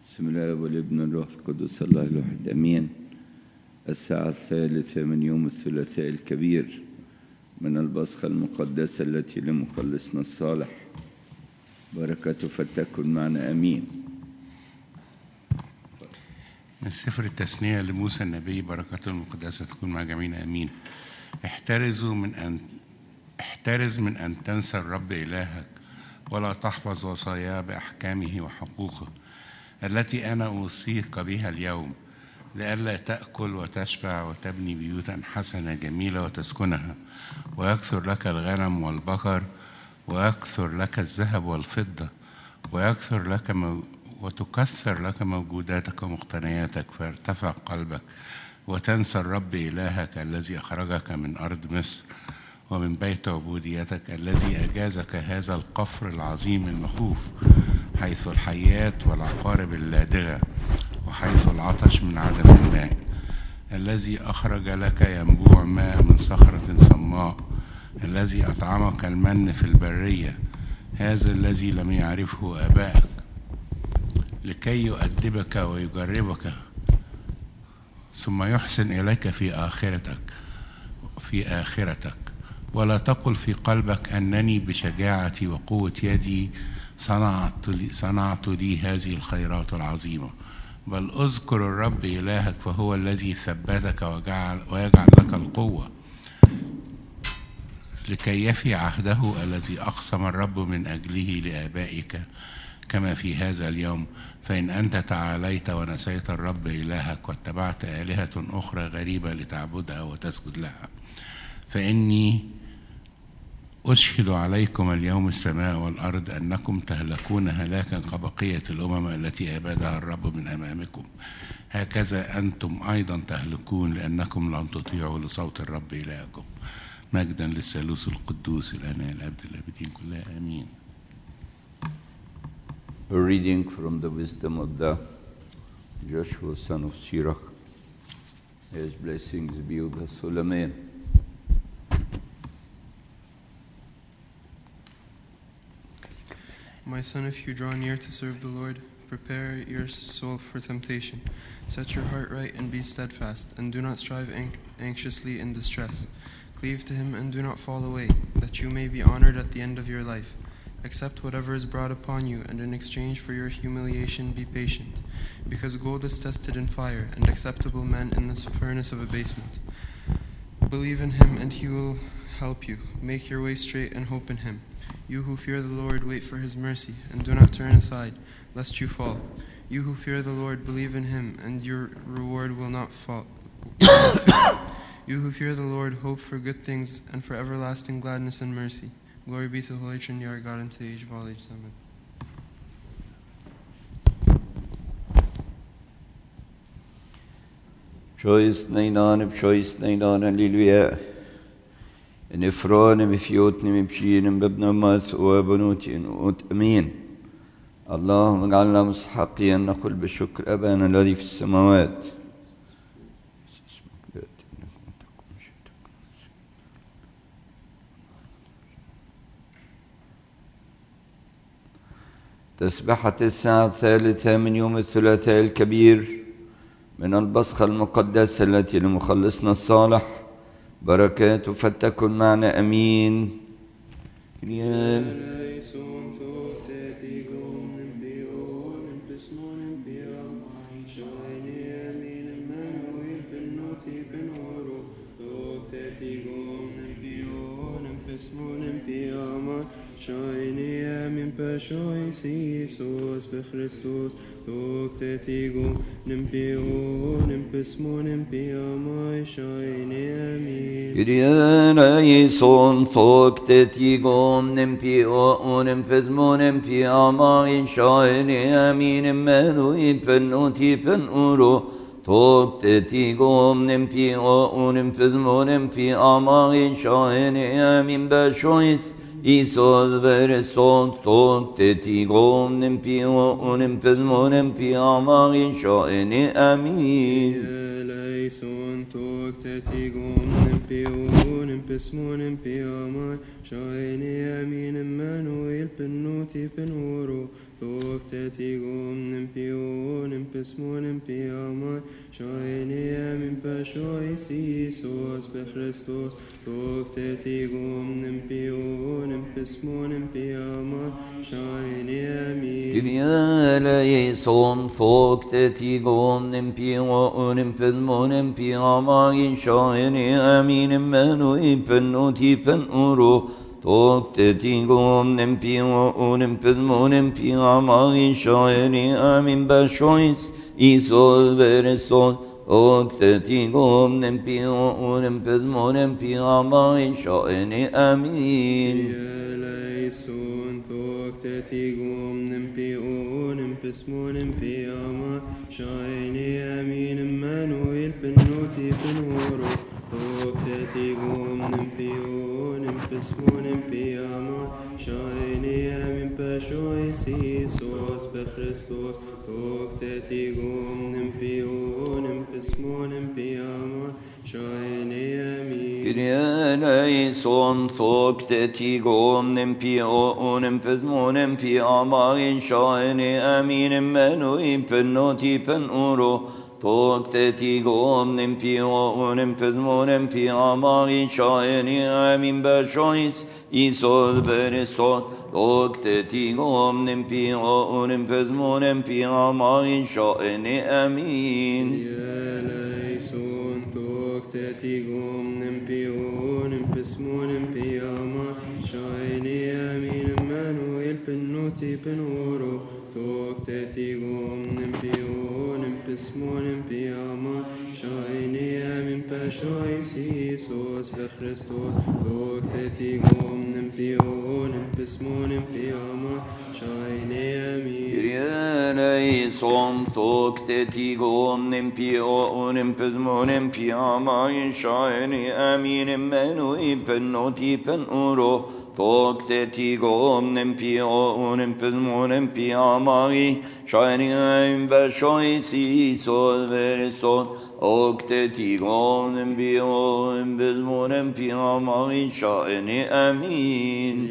بسم الله والابن الروح القدس الله الواحد امين. الساعة 3 من يوم الثلاثاء الكبير من البصخة المقدسة التي لمخلصنا الصالح، بركته فلتكن معنا امين. من سفر التثنية لموسى النبي، بركته المقدسة تكون مع جميعنا امين. احترز من ان تنسى الرب الهك ولا تحفظ وصاياه باحكامه وحقوقه التي أنا أوصيك بها اليوم، لئلا تأكل وتشبع وتبني بيوتا حسنة جميلة وتسكنها، ويكثر لك الغنم والبقر، ويكثر لك الذهب والفضة، وتكثر لك موجوداتك ومقتنياتك، فيرتفع قلبك وتنسى الرب إلهك الذي أخرجك من أرض مصر ومن بيت عبوديتك، الذي أجازك هذا القفر العظيم المخوف، حيث الحيات والعقارب اللادغة، وحيث العطش من عدم الماء، الذي أخرج لك ينبوع ماء من صخرة صماء، الذي أطعمك المن في البرية، هذا الذي لم يعرفه آبائك، لكي يؤدبك ويجربك ثم يحسن إليك في آخرتك. ولا تقل في قلبك أنني بشجاعتي وقوة يدي صنعت لي هذه الخيرات العظيمة، بل اذكر الرب إلهك، فهو الذي ثبتك ويجعل لك القوة، لكي يفي عهده الذي أقسم الرب من أجله لآبائك كما في هذا اليوم. فإن أنت تعاليت ونسيت الرب إلهك واتبعت آلهة أخرى غريبة لتعبدها وتسجد لها، فإني أشهد عليكم اليوم السماء والأرض أنكم تهلكون هلاكا كبقية الأمم التي أبادها الرب من أمامكم، هكذا أنتم أيضا تهلكون، لأنكم لم تطيعوا لصوت الرب إلهكم. مجدا للثالوث القدوس الآن الأبد الآبدين كلها آمين. A reading from the wisdom of the Joshua son of Sirach. His blessings be with us all. Amen. My son, if you draw near to serve the Lord, prepare your soul for temptation. Set your heart right and be steadfast, and do not strive anxiously in distress. Cleave to him and do not fall away, that you may be honored at the end of your life. Accept whatever is brought upon you, and in exchange for your humiliation be patient, because gold is tested in fire, and acceptable men in this furnace of abasement. Believe in him, and he will help you. Make your way straight and hope in him. You who fear the Lord, wait for his mercy, and do not turn aside, lest you fall. You who fear the Lord, believe in him, and your reward will not fail. You who fear the Lord, hope for good things, and for everlasting gladness and mercy. Glory be to the Holy Trinity, our God, and to the age of all ages. Amen. Bshois neinan, Alleluia. نفران بفيوتني مبشين بابن مات وبنوتي نوت أمين. اللهم اجعلنا مستحقين أن نقول بالشكر أبانا الذي في السماوات. تسبحة الساعة 3 من يوم الثلاثاء الكبير من البصخة المقدسة التي لمخلصنا الصالح، بركاته فلتكن معنا امين. Shine min pashois Isus b'Christus Toktetigum nimpio nimpismo nimpiamai shine amin. Kyrie eleison Toktetigum nimpio nimpismo nimpiamai shine amin. Emmanuel penoti penuro Toktetigum nimpio nimpismo nimpiamai shine amin. Pashois Isus verson Toktetigum nimpio unimpesmo nimpiamai shine amin. Eleison Toktetigum nimpio pesmonem piamai, shaini amin Emmanuel pennuti penuro, thocteti gomnem pionem pesmonem piamai, shaini amin pashois Isos be Christos, thocteti gomnem pionem pesmonem piamai, shaini amin. Kyrie eleison, thocteti gomnem pionem pesmonem piamai, shaini amin Emmanuel pennuti penuro, thocteti gomnem pionem pesmonem piamai, shaini amin pashois Isos be Christos, thocteti gomnem pionem pesmonem piamai, shaini amin. Eleison, thocteti gomnem pionem pesmonem piamai, shaini amin Emmanuel pennuti penuro, thocteti gomnem pionem pesmonem piamai, shaini amin pashois Isos be Christos, thocteti gomnem pionem pesmonem piamai, shaini amin. Kyrie eleison, thocteti gomnem pionem pesmonem piamai, shaini amin Emmanuel pennuti penuro, thocteti gomnem pionem pesmonem piamai, shaini amin pashois Isos be Christos, thocteti gomnem pionem pesmonem piamai, shaini amin. Eleison, thocteti gomnem pionem pesmonem piamai, shaini amin Emmanuel pennuti penuro, thocteti gomnem pionem pesmonem piamai, shaini amin pashois Isos be Christos, thocteti gomnem pionem pesmonem piamai, shaini amin. Kyrie eleison, thocteti gomnem pionem pesmonem piamai, shaini amin Emmanuel pennuti penuro, thocteti gomnem pionem pesmonem piamai, shaini amin pashois Isos be Christos, thocteti gomnem pionem pesmonem piamai, shaini amin.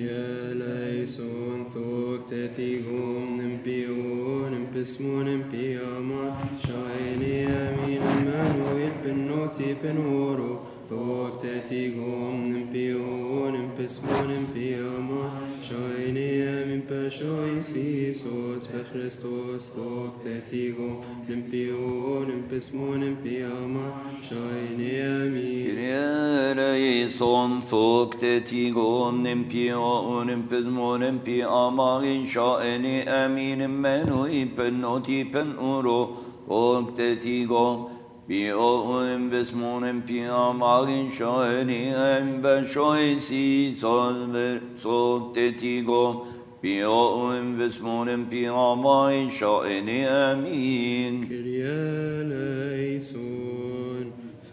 Eleison, thocteti gomnem pionem pesmonem piamai, shaini amin Emmanuel pennuti penuro, thocteti gomnem pionem pesmonem piamai, shaini amin pashois Isos be Christos, thocteti gomnem pionem pesmonem piamai, shaini amin. Kyrie eleison, thocteti gomnem pionem pesmonem piamai, shaini amin Emmanuel pennuti penuro, thocteti gomnem pionem pesmonem piamai, shaini amin pashois Isos be thocteti gomnem pionem pesmonem piamai, shaini amin. Kyrie eleison,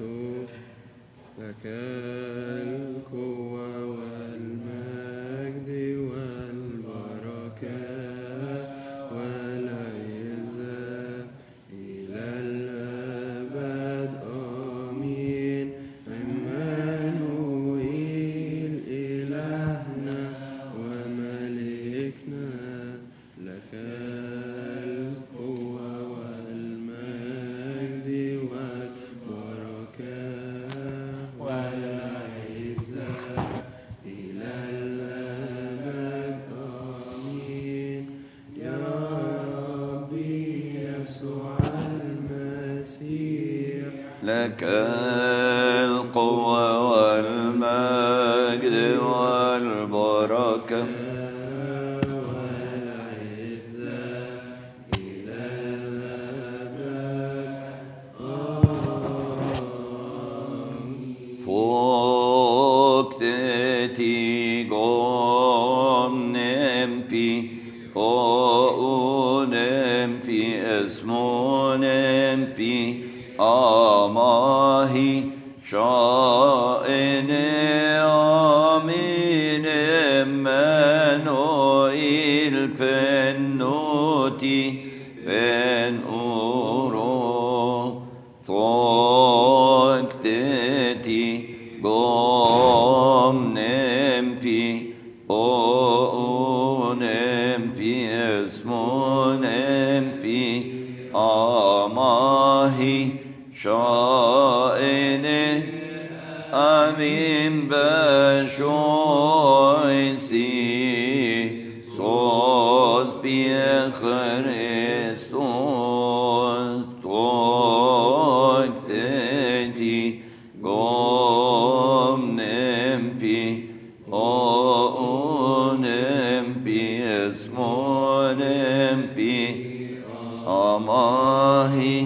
لك القوة والمجد والبركة والعزة إلى الأبد آمين. عمانوئيل إلهنا وملكنا، لك القوة والمجد والبركة والعزة إلى الأبد آمين. يا ربي يسوع المسيح، لك القوة والمجد والبركة والعزة إلى الأبد آمين. Thocteti gomnem pionem pesmonem piamai, shaini amin Emmanuel pennuti penuro, thocteti gomnem في اسمون في آماهي شائنه أمين بشويسي صوت بخريستوس توتتي قوم نمبي نمبي اسمو نمبي أماهي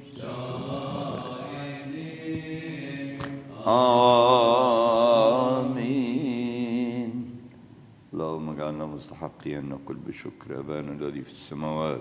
آمين. اللهم اجعلنا مستحقين أن نقول بشكر أبانا الذي في السماوات.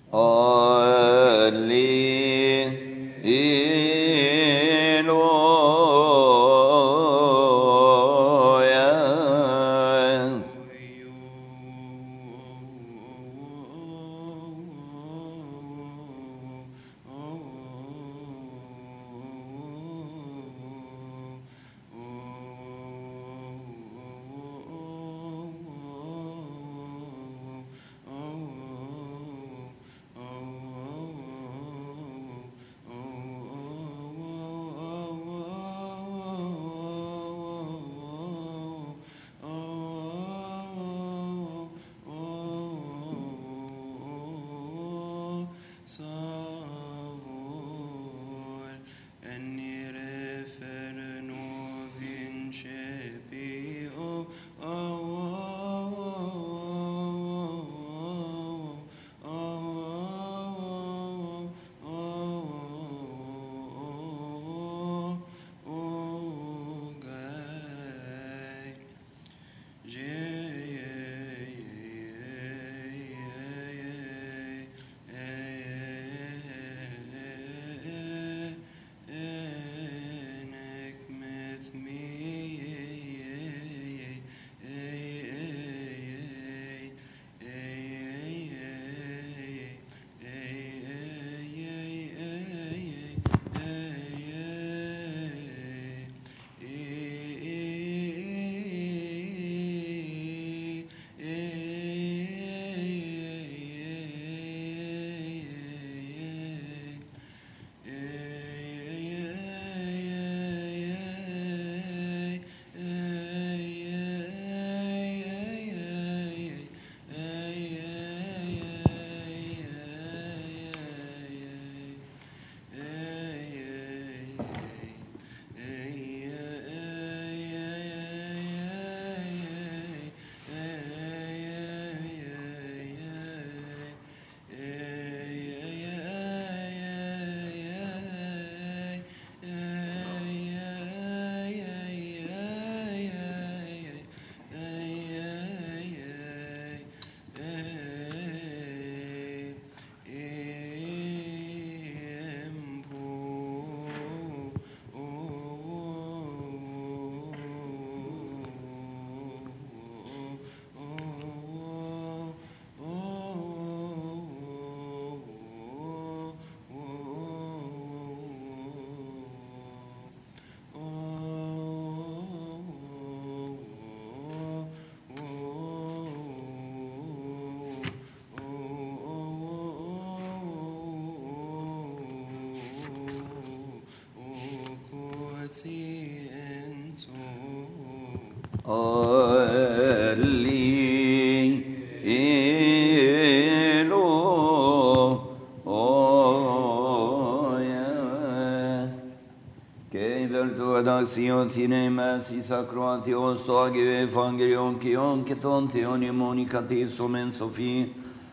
Tine masi sacroatios to age evangelion kion keton theoni monicati somen sofi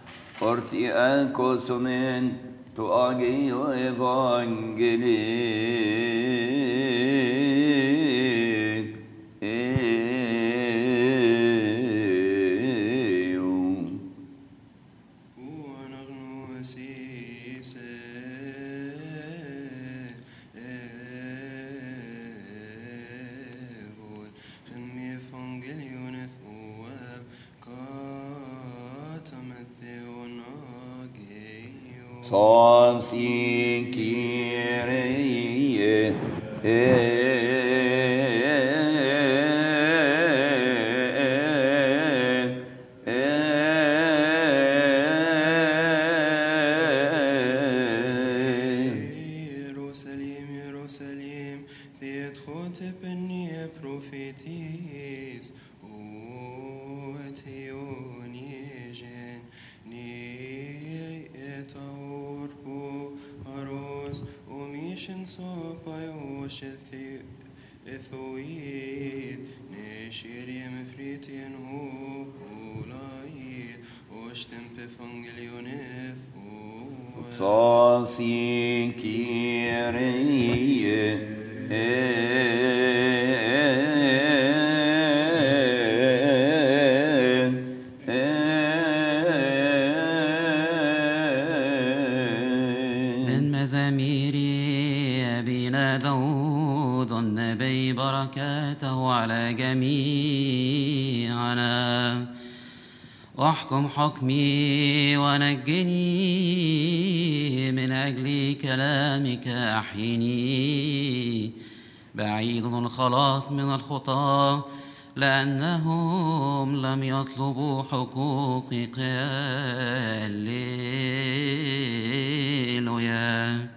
orti anko somen to age evangeli Sansi Kyrie Jerusalem, Theotrote Penia Prophetis, O Theoniegen, Ne etaurpo aros, Omission sopaios ethoid, Ne shiriam fritian holaid, Ostem pefangilioneth, Sansi Kyrie مزامير أبينا داود النبي بركاته على جميعنا. واحكم حكمي ونجني من أجل كلامك أحيني. بعيد الخلاص من الخطاة لأنهم لم يطلبوا حقوقك. هللويا.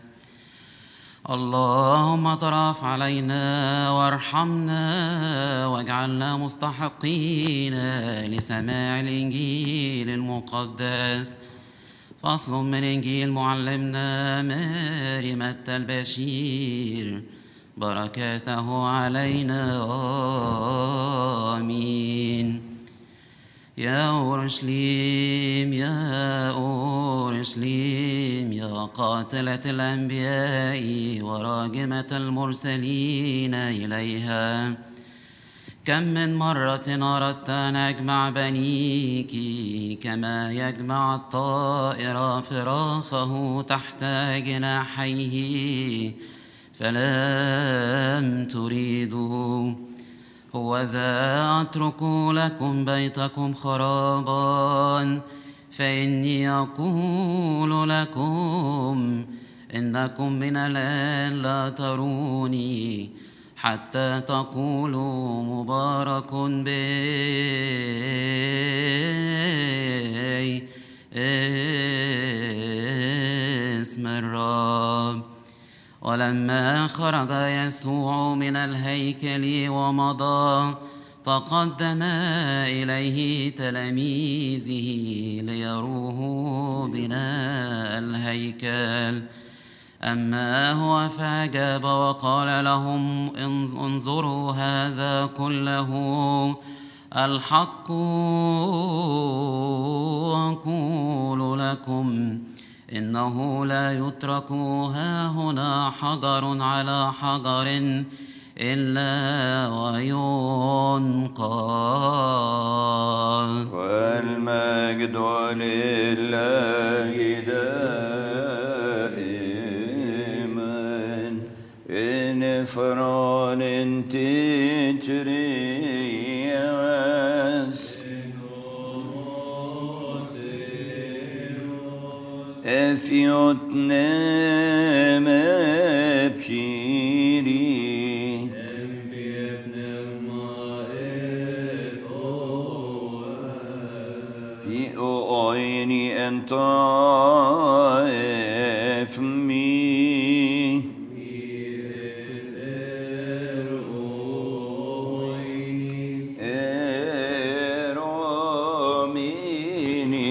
اللهم اطرف علينا وارحمنا واجعلنا مستحقين لسماع الإنجيل المقدس. فصل من إنجيل معلمنا ماري متى البشير بركاته علينا آمين. يا أورشليم يا أورشليم يا قاتلة الأنبياء وراجمة المرسلين إليها، كم من مرة أردت أن أجمع بنيك كما يجمع الطائر فراخه تحت جناحيه فلم تريدوا. هوذا أترك لكم بيتكم خرابا، فإني أقول لكم إنكم من الآن لا تروني حتى تقولوا مبارك باسم الرب. ولما خرج يسوع من الهيكل ومضى تقدم إليه تلاميذه ليروه بناء الهيكل. أما هو فأجاب وقال لهم انظروا هذا كله. الحق أقول لكم إنه لا يترك هاهنا حجر على حجر إلا وينقض. والمجد لله دائما إن فرعون تتريس أفيوتنا مبشيري في أعيني أنت أفمي أراميني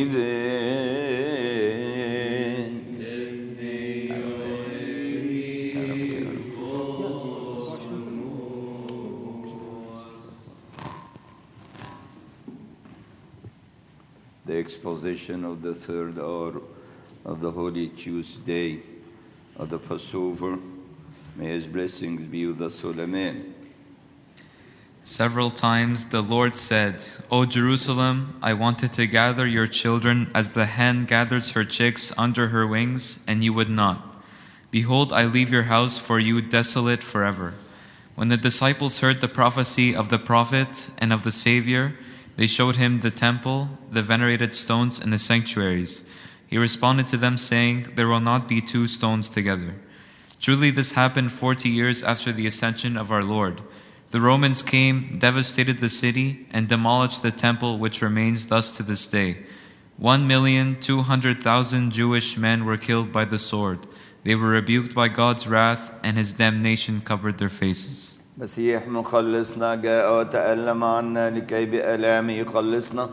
The exposition of the third hour of the Holy Tuesday of the Passover. May His blessings be with us all. Amen. Several times the Lord said, O Jerusalem, I wanted to gather your children as the hen gathers her chicks under her wings, and you would not. Behold, I leave your house for you desolate forever. When the disciples heard the prophecy of the prophet and of the Savior, they showed him the temple, the venerated stones, and the sanctuaries. He responded to them, saying, There will not be two stones together. Truly this happened 40 years after the ascension of our Lord. The Romans came, devastated the city, and demolished the temple, which remains thus to this day. 1,200,000 Jewish men were killed by the sword. They were rebuked by God's wrath, and His damnation covered their faces. مسيح مخلصنا جاء وتألم عنا لكي بآلامه يخلصنا.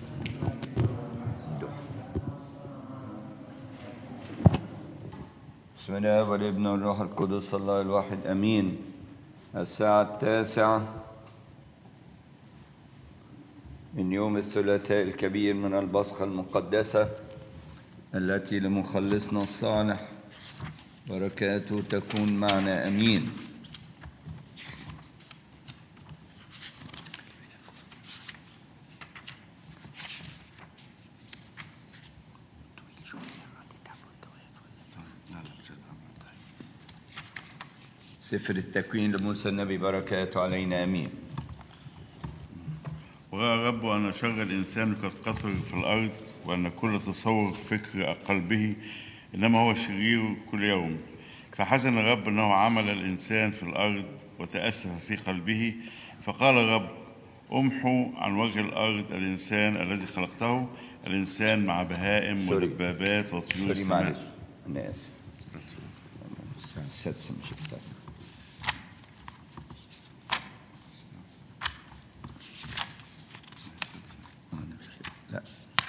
بسم الله والابن والروح القدس الله الواحد أمين. الساعة 9 من يوم الثلاثاء الكبير من البصخة المقدسة التي لمخلصنا الصالح بركاته تكون معنا أمين. سفر التكوين لموسى النبي بركاته علينا امين. ورأى رب أن شر الإنسان قد كثر في الأرض، وأن كل تصور فكر قلبه إنما هو شرير كل يوم. فحزن الرب أنه عمل الإنسان في الأرض وتأسف في قلبه. فقال الرب: أمحو عن وجه الأرض الإنسان الذي خلقته، الإنسان مع بهائم ودبابات وطيور السماء. أنا آسف. الساعة 6 مش 9. لا.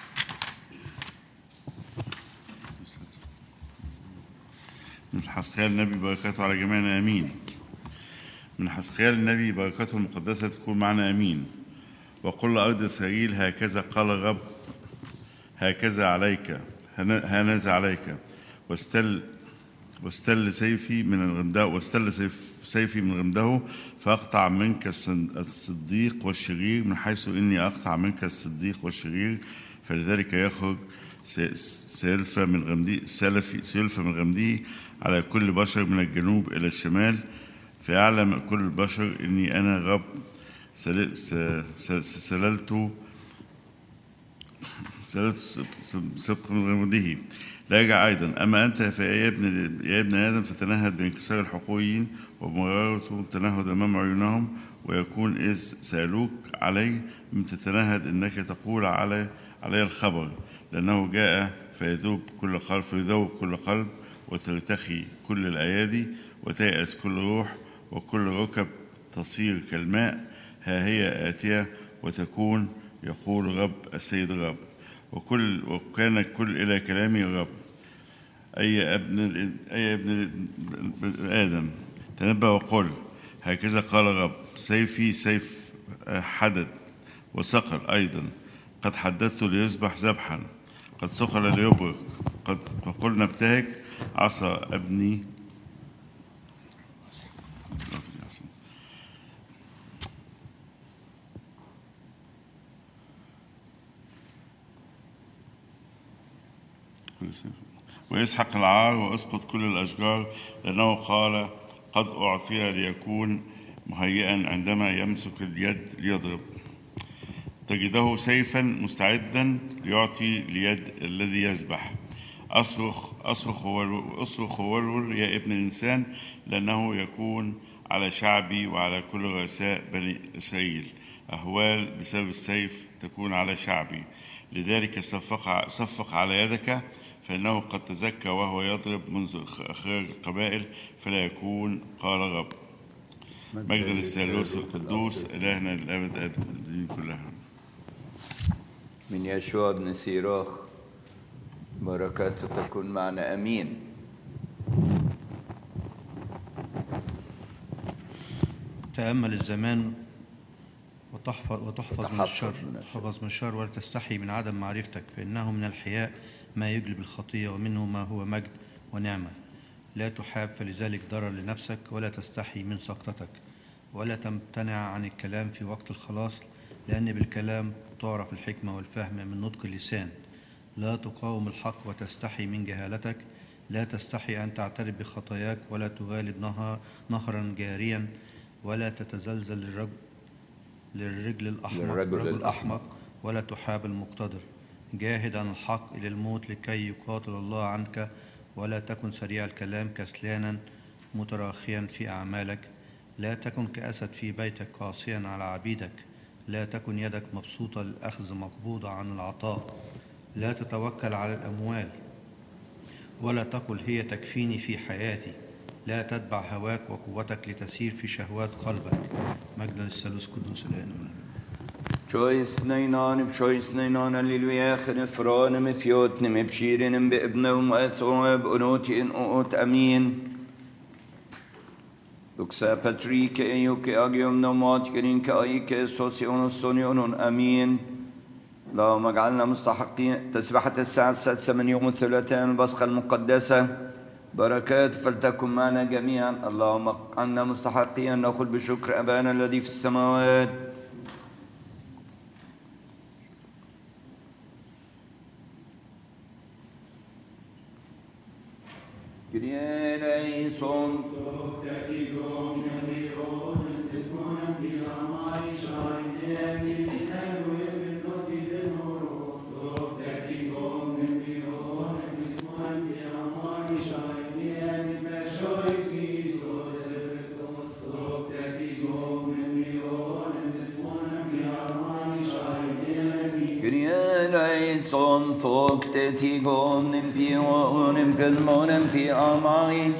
من حسقيال النبي بركاته على جميعنا آمين. من حسقيال النبي بركاته المقدسة تكون معنا آمين. وقل لأرض إسرائيل: هكذا قال الرب، هكذا عليك، هنذا عليك، واستل سيفي من غمده، سيفي من غمده، فأقطع منك الصديق والشرير، من حيث إني أقطع منك الصديق والشرير، فلذلك يخرج سيلفة من غمده على كل بشر من الجنوب إلى الشمال، فيعلم كل البشر إني أنا رب. سللت سبق من غمده. لا يرجع أيضا. أما أنت فيا ابن آدم، فتنهد بانكسار الحقويين وبمرارة تنهد أمام عيونهم، ويكون إذ سألوك علي من تتنهد إنك تقول علي الخبر، لأنه جاء فيذوب كل قلب، وترتخي كل الأيادي، وتيأس كل روح، وكل ركب تصير كالماء. ها هي آتية وتكون، يقول رب السيد الرب. وكان الكل إلى كلامي الرب: أي ابن آدم، تنبأ وقل: هكذا قال الرب، سيفي سيف حدد وثقل أيضا، قد حددت ليذبح ذبحا، قد ثقل ليبرق، قد قلنا ابتهج عصا ابني. ويسحق العار وأسقط كل الأشجار، لأنه قال: قد أعطي ليكون مهيئا عندما يمسك اليد ليضرب. تجده سيفا مستعدا ليعطي ليد الذي يذبح. أصرخ وولول يا ابن الإنسان، لأنه يكون على شعبي وعلى كل رؤساء بني إسرائيل أهوال بسبب السيف تكون على شعبي. لذلك صفق على يدك، فإنه قد تزكى وهو يضرب منذ إخراج القبائل، فلا يكون، قال الرب. مجدا للثالوث القدوس إلهنا للأبد الدين كلها. من يشوع بن سيراخ بركاته تكون معنا أمين. تأمل الزمان وتحفظ من الشر ولا تستحي من عدم معرفتك، فإنه من الحياء ما يجلب الخطية، ومنه ما هو مجد ونعمة. لا تحاب فلذلك ضرر لنفسك، ولا تستحي من سقطتك، ولا تمتنع عن الكلام في وقت الخلاص، لأن بالكلام تعرف الحكمة والفهم من نطق اللسان. لا تقاوم الحق وتستحي من جهالتك، لا تستحي أن تعترف بخطاياك، ولا تغالب نهرا جاريا، ولا تتزلزل للرجل الأحمق، ولا تحاب المقتدر. جاهد عن الحق إلى الموت لكي يقاتل الله عنك، ولا تكن سريع الكلام كسلانا متراخيا في أعمالك. لا تكن كأسد في بيتك قاسيا على عبيدك. لا تكن يدك مبسوطة للأخذ مقبوضة عن العطاء. لا تتوكل على الأموال، ولا تقل هي تكفيني في حياتي. لا تتبع هواك وقوتك لتسير في شهوات قلبك. مجدا للثالوث القدوس الآن. Choice nainan lilvia khifran mfyot mebshirin beibnum atob unotin ot amin. Duksa Patrick eyoke agium nomat kerin kaike sosionon amin. اللهم اجعلنا مستحقين تسبحة الساعة 6 من يوم الثلاثاء البصخة المقدسة بركات فلتكن معنا جميعا. اللهم اجعلنا مستحقين أن نأخذ بشكر أبانا الذي في السماوات. Kyrie eleison. Son thokte tigon impio impelmon impi amai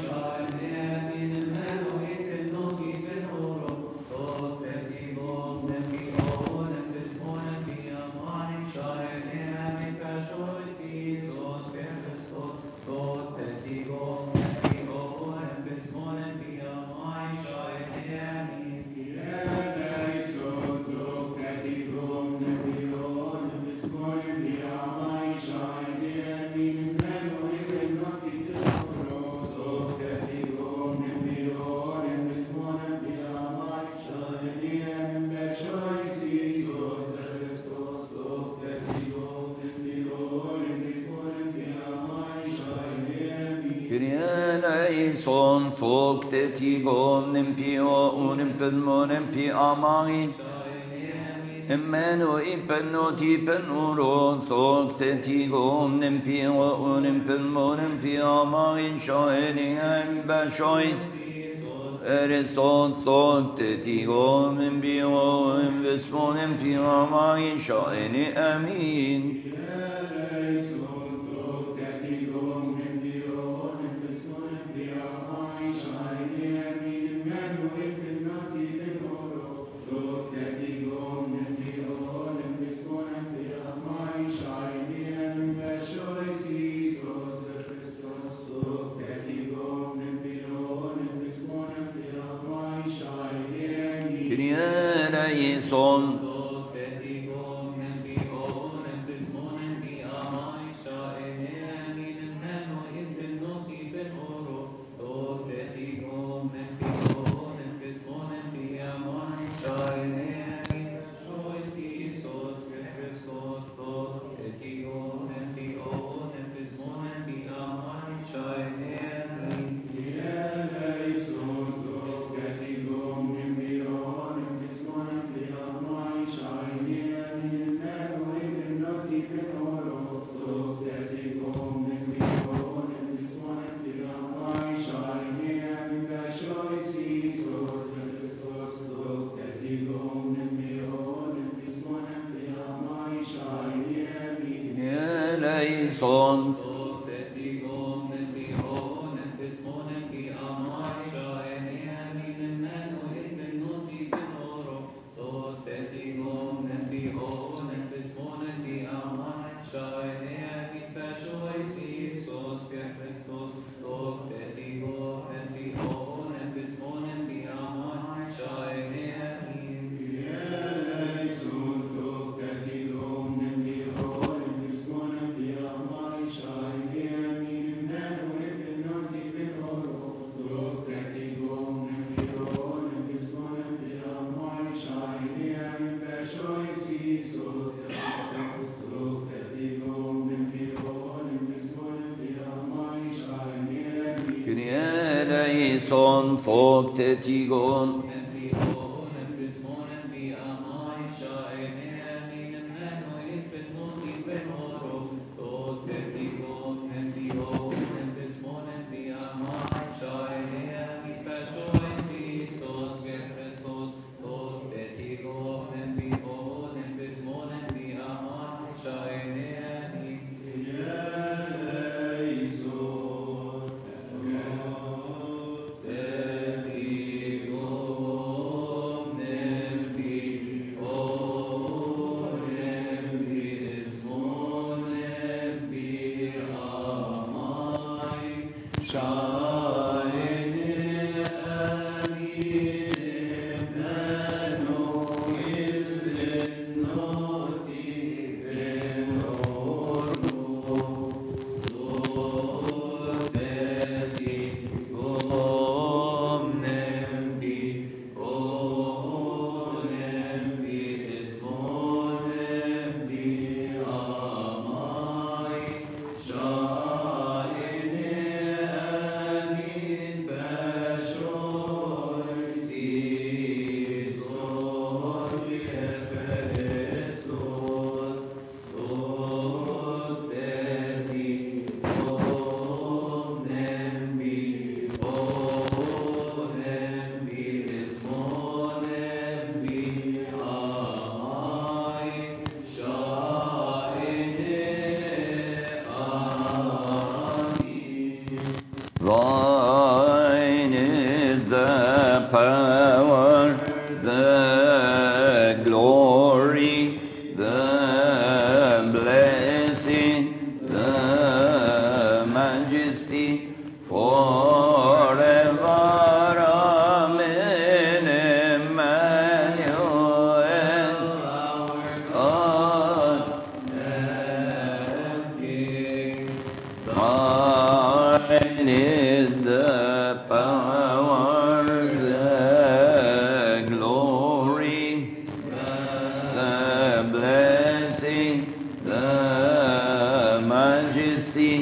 son thokte tigon impio unimpelmon impi amai Emmeno ipenno tipenuro thokte tigon impio unimpelmon impi amai shoeni ambashois Eriston thokte tigon impio impelmon impi amai shoeni amin son son thokte tigon forever. Amen. Emmanuel, God and King. Mine is the power, the glory, the blessing, the majesty,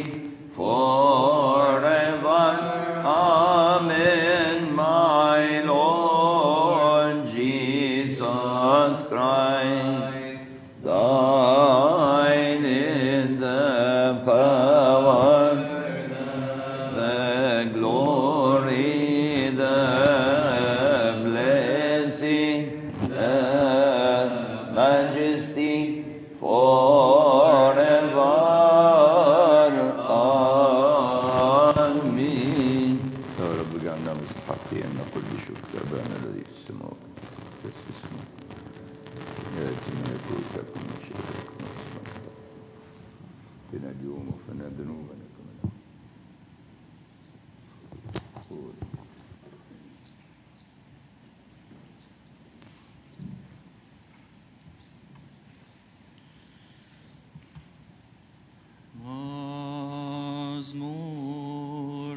forever. Amen. My Lord Jesus Christ, thine is the power, the glory, the blessing, the majesty, forever. آمين. يا رب اجعلنا مستحقين أن نقول بشكر أبانا الذي في السماوات قدس اسمك يأتي ملكوتكم مشيئتكم فينا اليوم وفنا ذنوبنا كما نقول. مزمور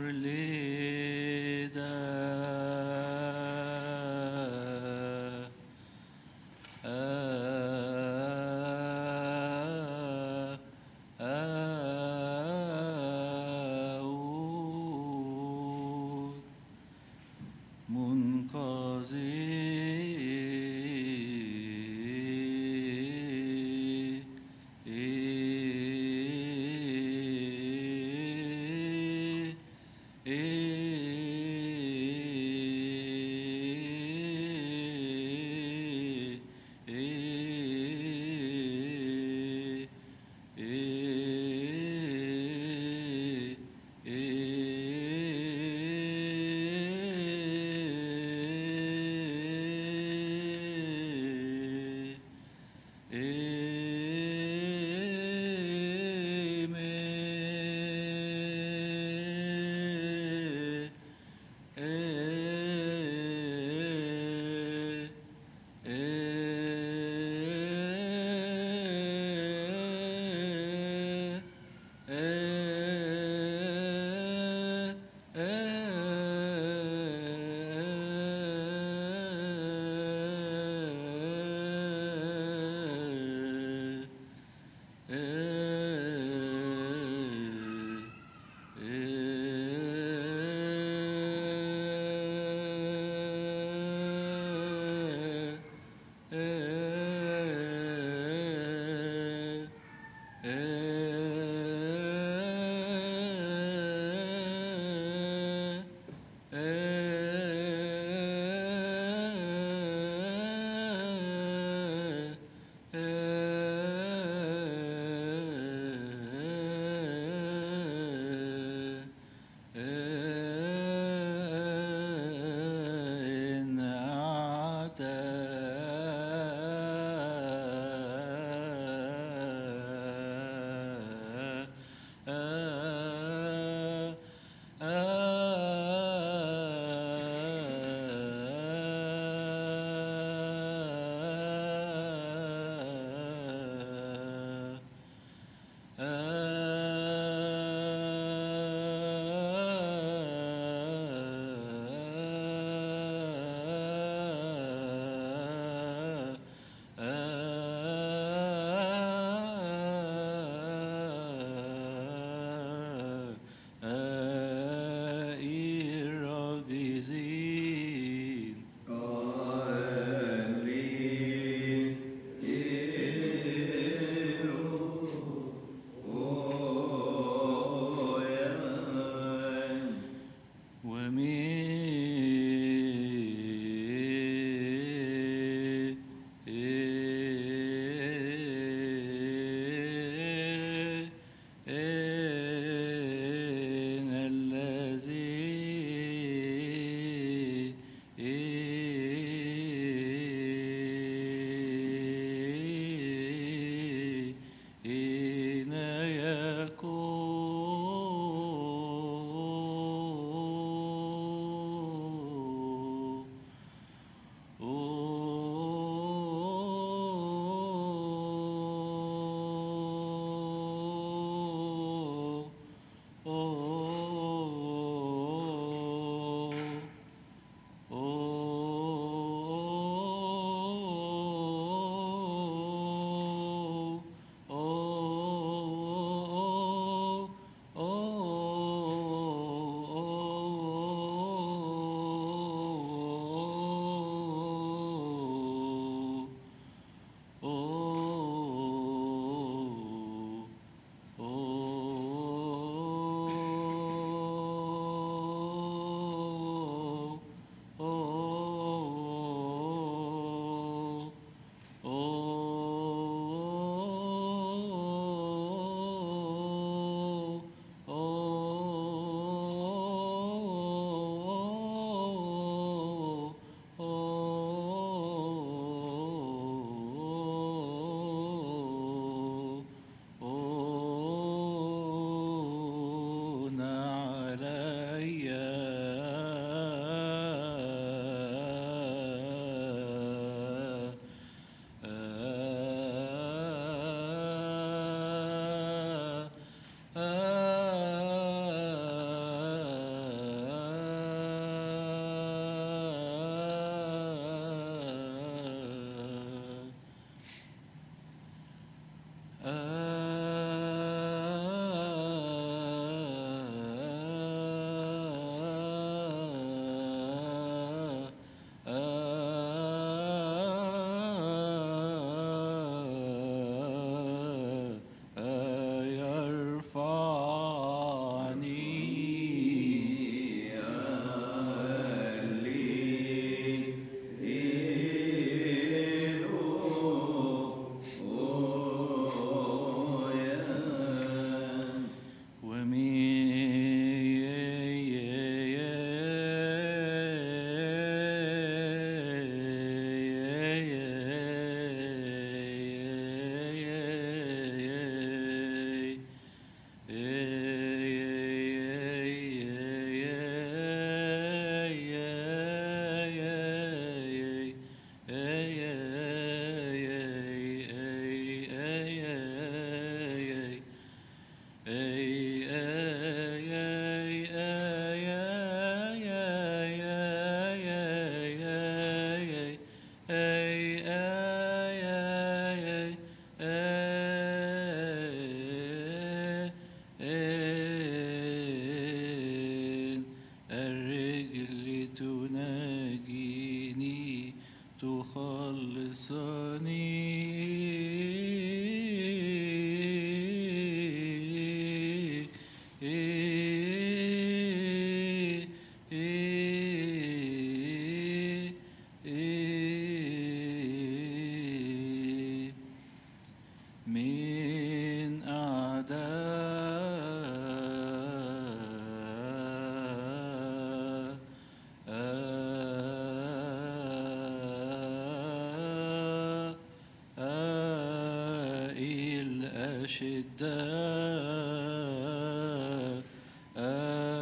بشدة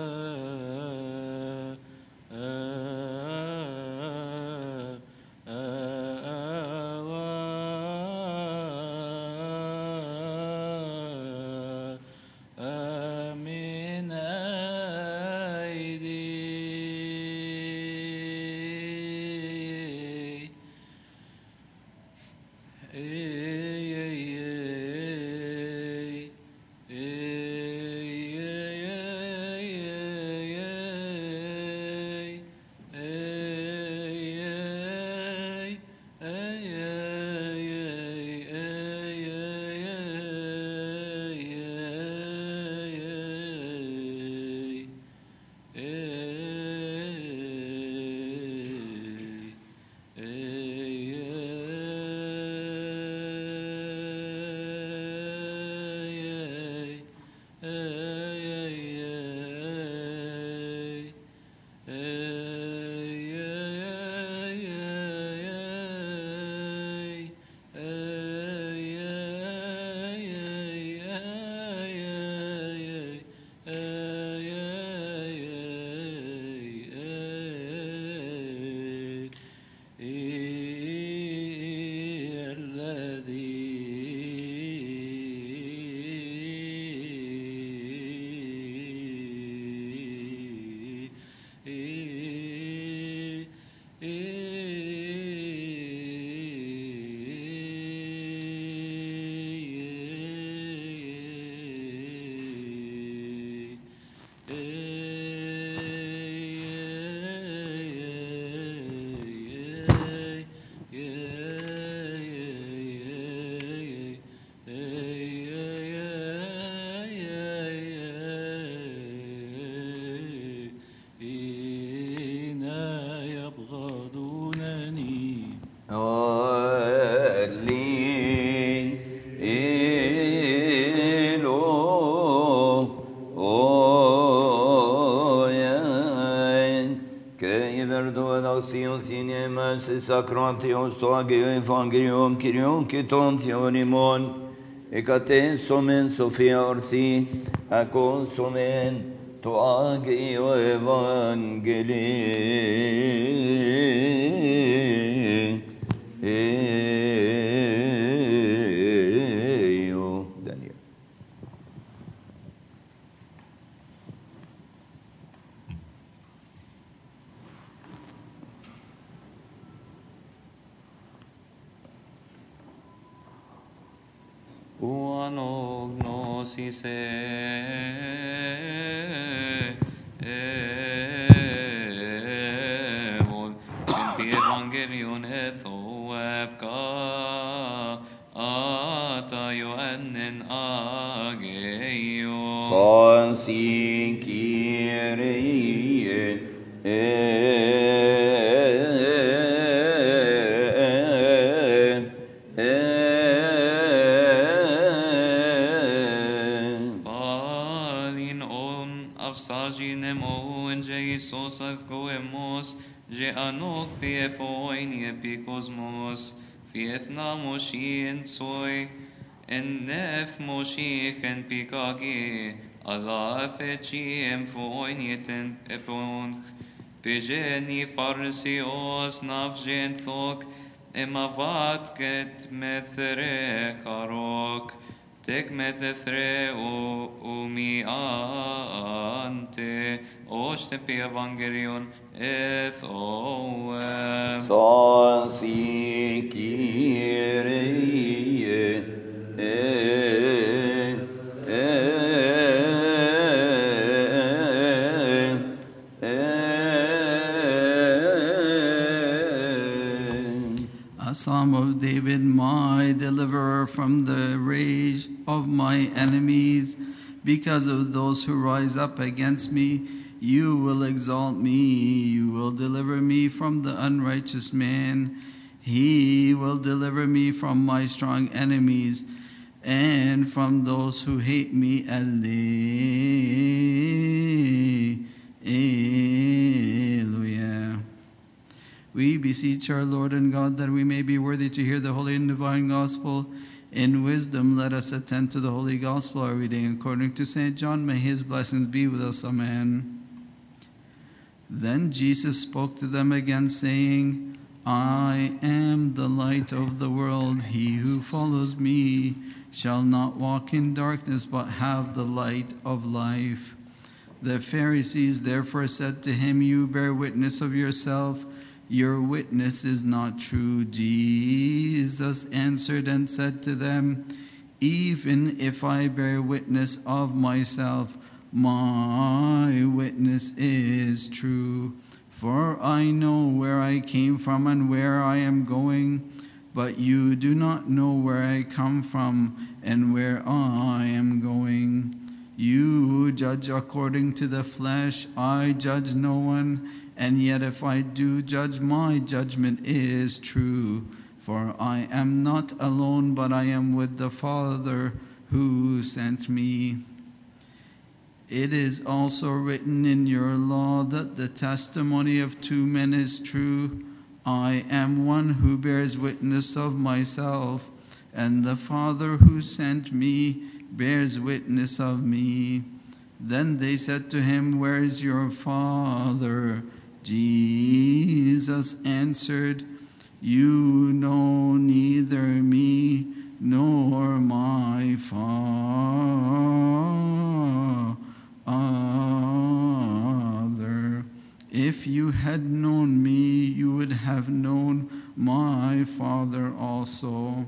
من أيدي Sacrantios to ageo evangelium Kyrion kiton theonimon ekaten somen Sophia orthi akon somen to ageo evangelium Daniel. Uanognosis evol in evangelion ethoebka ata Ioannin ageo Son si Kyrie Jesus of Goemos, Je anok piefoin epikosmos, Fiethna Moshin soy, En nef Moshich en pikagi, Allah fetchiem foin yeten eponch, Pijeni farsios nafjen thok, Emavat ket methre karok, Tek metethre umi ante oste pi evangelion ethoem Son si Kyrie A psalm of David, my deliverer from the rage of my enemies. Because of those who rise up against me, you will exalt me. You will deliver me from the unrighteous man. He will deliver me from my strong enemies and from those who hate me. Alleluia. We beseech our Lord and God that we may be worthy to hear the holy and divine gospel In wisdom, let us attend to the Holy Gospel, our reading according to St. John. May his blessings be with us. Amen. Then Jesus spoke to them again, saying, I am the light of the world. He who follows me shall not walk in darkness, but have the light of life. The Pharisees therefore said to him, You bear witness of yourself. Your witness is not true. Jesus answered and said to them, Even if I bear witness of myself, my witness is true. For I know where I came from and where I am going, but you do not know where I come from and where I am going. You judge according to the flesh. I judge no one. And yet if I do judge, my judgment is true. For I am not alone, but I am with the Father who sent me. It is also written in your law that the testimony of two men is true. I am one who bears witness of myself, and the Father who sent me bears witness of me. Then they said to him, Where is your Father? Jesus answered, You know neither me nor my Father. If you had known me, you would have known my Father also.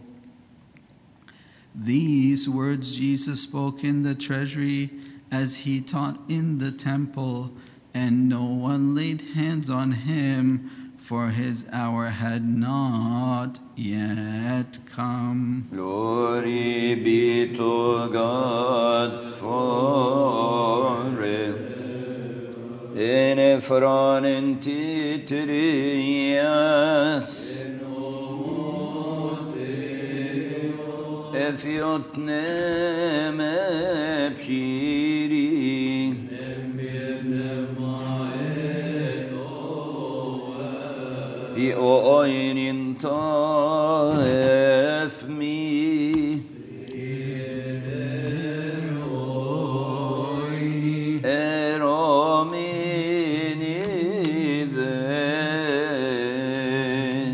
These words Jesus spoke in the treasury as he taught in the temple, and no one laid hands on him, for his hour had not yet come. Glory be to God forever. In Pharaoh Titrias, if you'd name Pshiri, the oinin taef me, eromini then,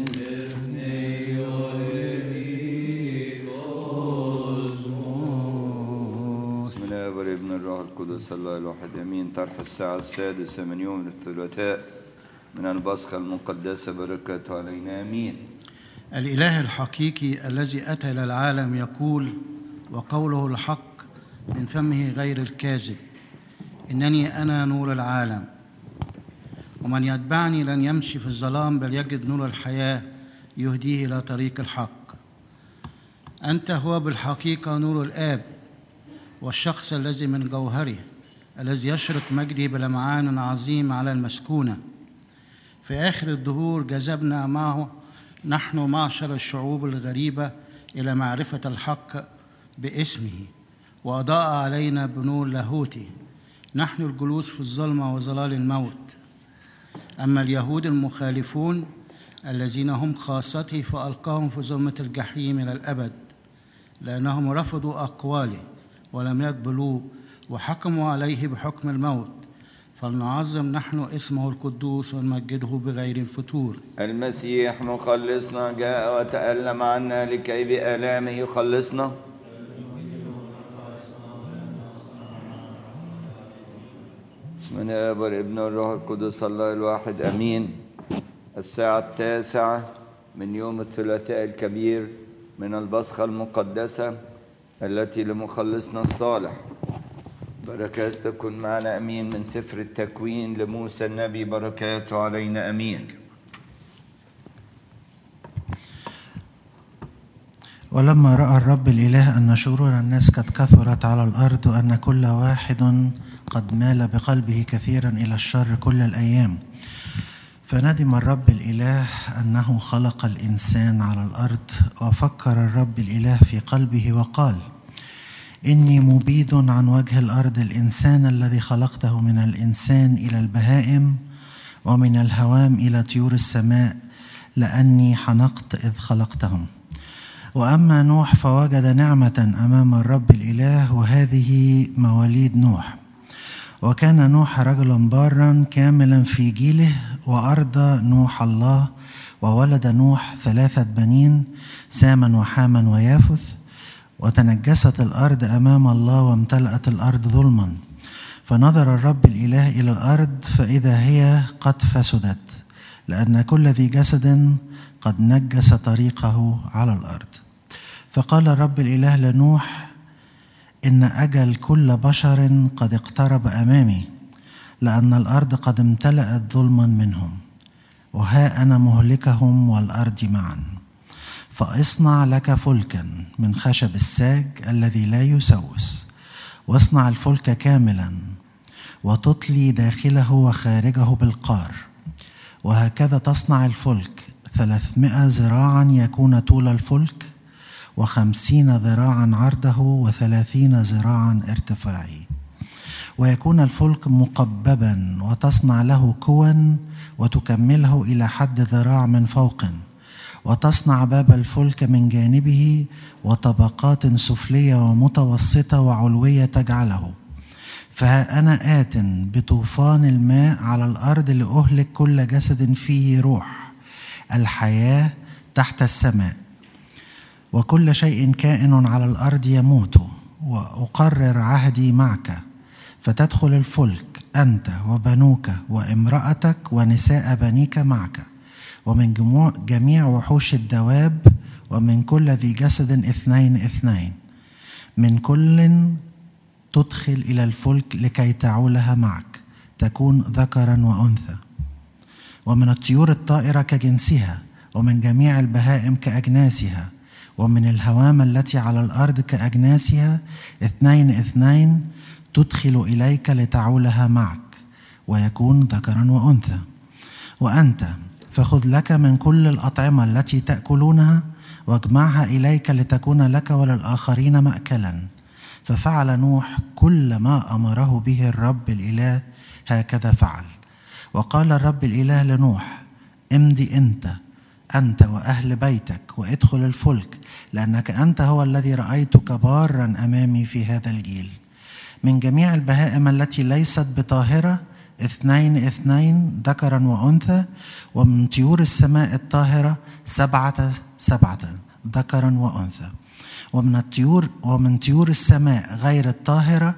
بسم الله والابن الروح القدس الله الواحد امين. طرح الساعة 6 من يوم الثلاثاء من البصخة المقدسة، بركاته علينا آمين. الإله الحقيقي الذي أتى إلى العالم يقول، وقوله الحق من فمه غير الكاذب، إنني أنا نور العالم، ومن يتبعني لن يمشي في الظلام بل يجد نور الحياة يهديه إلى طريق الحق. أنت هو بالحقيقة نور الآب، والشخص الذي من جوهره، الذي يشرق مجده بلمعان عظيم على المسكونة. في آخر الدهور جذبنا معه نحن معشر الشعوب الغريبة إلى معرفة الحق باسمه، وأضاء علينا بنور لاهوته، نحن الجلوس في الظلمة وظلال الموت. أما اليهود المخالفون الذين هم خاصته فألقاهم في ظلمة الجحيم إلى الأبد، لأنهم رفضوا أقواله ولم يقبلوه، وحكموا عليه بحكم الموت. فلنعظم نحن اسمه القدوس ونمجده بغير الفتور. المسيح مخلصنا جاء وتألم عنا لكي بآلامه يخلصنا. بسم الله والابن والروح القدس الله الواحد امين. الساعة 9 من يوم الثلاثاء الكبير من البصخة المقدسة التي لمخلصنا الصالح. بركات تكن معنا امين. من سفر التكوين لموسى النبي، بركاته علينا امين. ولما رأى الرب الإله أن شرور الناس قد كثرت على الأرض، وأن كل واحد قد مال بقلبه كثيرا إلى الشر كل الأيام، فندم الرب الإله أنه خلق الإنسان على الأرض. وفكر الرب الإله في قلبه وقال: إني مبيد عن وجه الأرض الإنسان الذي خلقته، من الإنسان إلى البهائم، ومن الهوام إلى طيور السماء، لأني حنقت إذ خلقتهم. وأما نوح فوجد نعمة أمام الرب الإله، وهذه مواليد نوح. وكان نوح رجلا بارا كاملا في جيله، وأرضى نوح الله، وولد نوح 3 بنين، ساما وحاما ويافث. وتنجست الأرض أمام الله، وامتلأت الأرض ظلما. فنظر الرب الإله إلى الأرض، فإذا هي قد فسدت، لأن كل ذي جسد قد نجس طريقه على الأرض. فقال الرب الإله لنوح: إن أجل كل بشر قد اقترب أمامي، لأن الأرض قد امتلأت ظلما منهم، وها أنا مهلكهم والأرض معا. فاصنع لك فلكا من خشب الساج الذي لا يسوس، واصنع الفلك كاملا، وتطلي داخله وخارجه بالقار. وهكذا تصنع الفلك 300 ذراعا يكون طول الفلك، 50 ذراعا عرضه، 30 ذراعا ارتفاعه. ويكون الفلك مقببا، وتصنع له كوا وتكمله إلى حد ذراع من فوق. وتصنع باب الفلك من جانبه، وطبقات سفلية ومتوسطة وعلوية تجعله. فها أنا آت بطوفان الماء على الأرض لأهلك كل جسد فيه روح الحياة تحت السماء، وكل شيء كائن على الأرض يموت. وأقرر عهدي معك، فتدخل الفلك أنت وبنوك وامرأتك ونساء بنيك معك، ومن جميع وحوش الدواب، ومن كل ذي جسد 2 من كل تدخل إلى الفلك لكي تعولها معك، تكون ذكرا وأنثى. ومن الطيور الطائرة كجنسها، ومن جميع البهائم كأجناسها، ومن الهوام التي على الأرض كأجناسها 2 تدخل إليك لتعولها معك، ويكون ذكرا وأنثى. وأنت فخذ لك من كل الأطعمة التي تأكلونها، واجمعها إليك لتكون لك وللآخرين مأكلا. ففعل نوح كل ما أمره به الرب الإله، هكذا فعل. وقال الرب الإله لنوح: امضي أنت وأهل بيتك وادخل الفلك، لأنك أنت هو الذي رأيتك بارا أمامي في هذا الجيل. من جميع البهائم التي ليست بطاهرة 2 ذكرا وأنثى، ومن طيور السماء الطاهرة 7 ذكرا وأنثى. ومن طيور السماء غير الطاهرة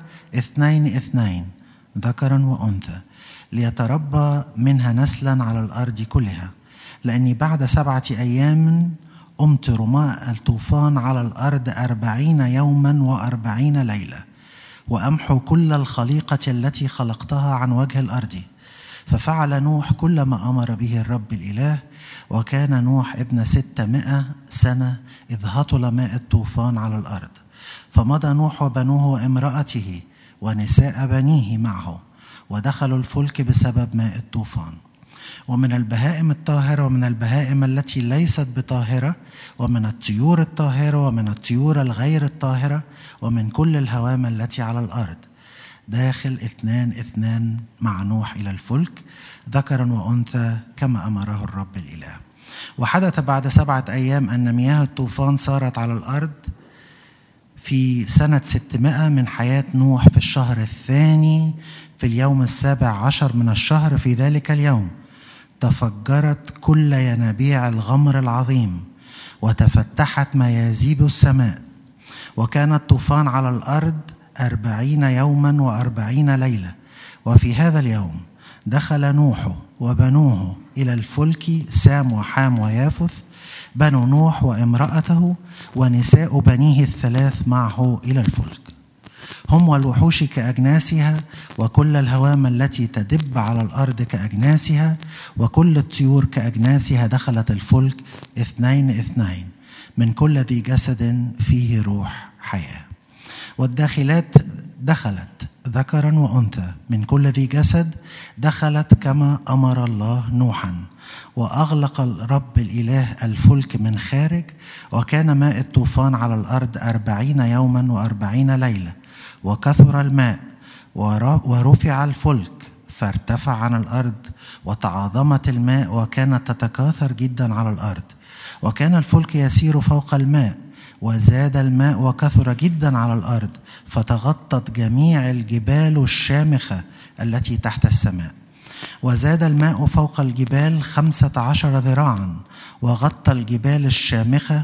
2 ذكرا وأنثى، ليتربى منها نسلا على الأرض كلها. لأني بعد 7 أيام أمطر ماء الطوفان على الأرض 40 يوما و40 ليلة، وأمحو كل الخليقة التي خلقتها عن وجه الأرض. ففعل نوح كل ما أمر به الرب الإله. وكان نوح ابن 600 سنة إذ هطل ماء الطوفان على الأرض. فمضى نوح وبنوه وامرأته ونساء بنيه معه، ودخلوا الفلك بسبب ماء الطوفان. ومن البهائم الطاهرة، ومن البهائم التي ليست بطاهرة، ومن الطيور الطاهرة، ومن الطيور الغير الطاهرة، ومن كل الهوام التي على الأرض، داخل 2 مع نوح إلى الفلك، ذكرا وأنثى كما أمره الرب الإله. وحدث بعد 7 أيام أن مياه الطوفان صارت على الأرض في سنة 600 من حياة نوح، في الشهر 2 في اليوم 17 من الشهر. في ذلك اليوم تفجرت كل ينابيع الغمر العظيم، وتفتحت ميازيب السماء. وكان الطوفان على الأرض 40 يوما و40 ليلة. وفي هذا اليوم دخل نوح وبنوه إلى الفلك، سام وحام ويافث، بنو نوح وامرأته ونساء بنيه 3 معه إلى الفلك. هم والوحوش كأجناسها، وكل الهوام التي تدب على الأرض كأجناسها، وكل الطيور كأجناسها دخلت الفلك 2 من كل ذي جسد فيه روح حياة. والداخلات دخلت ذكرا وأنثى من كل ذي جسد، دخلت كما أمر الله نوحا. وأغلق الرب الإله الفلك من خارج، وكان ماء الطوفان على الأرض 40 يوما و40 ليلة. وكثر الماء ورفع الفلك، فارتفع عن الأرض، وتعاظمت الماء، وكانت تتكاثر جدا على الأرض. وكان الفلك يسير فوق الماء، وزاد الماء وكثر جدا على الأرض فتغطت جميع الجبال الشامخة التي تحت السماء. وزاد الماء فوق الجبال 15 ذراعا وغطى الجبال الشامخة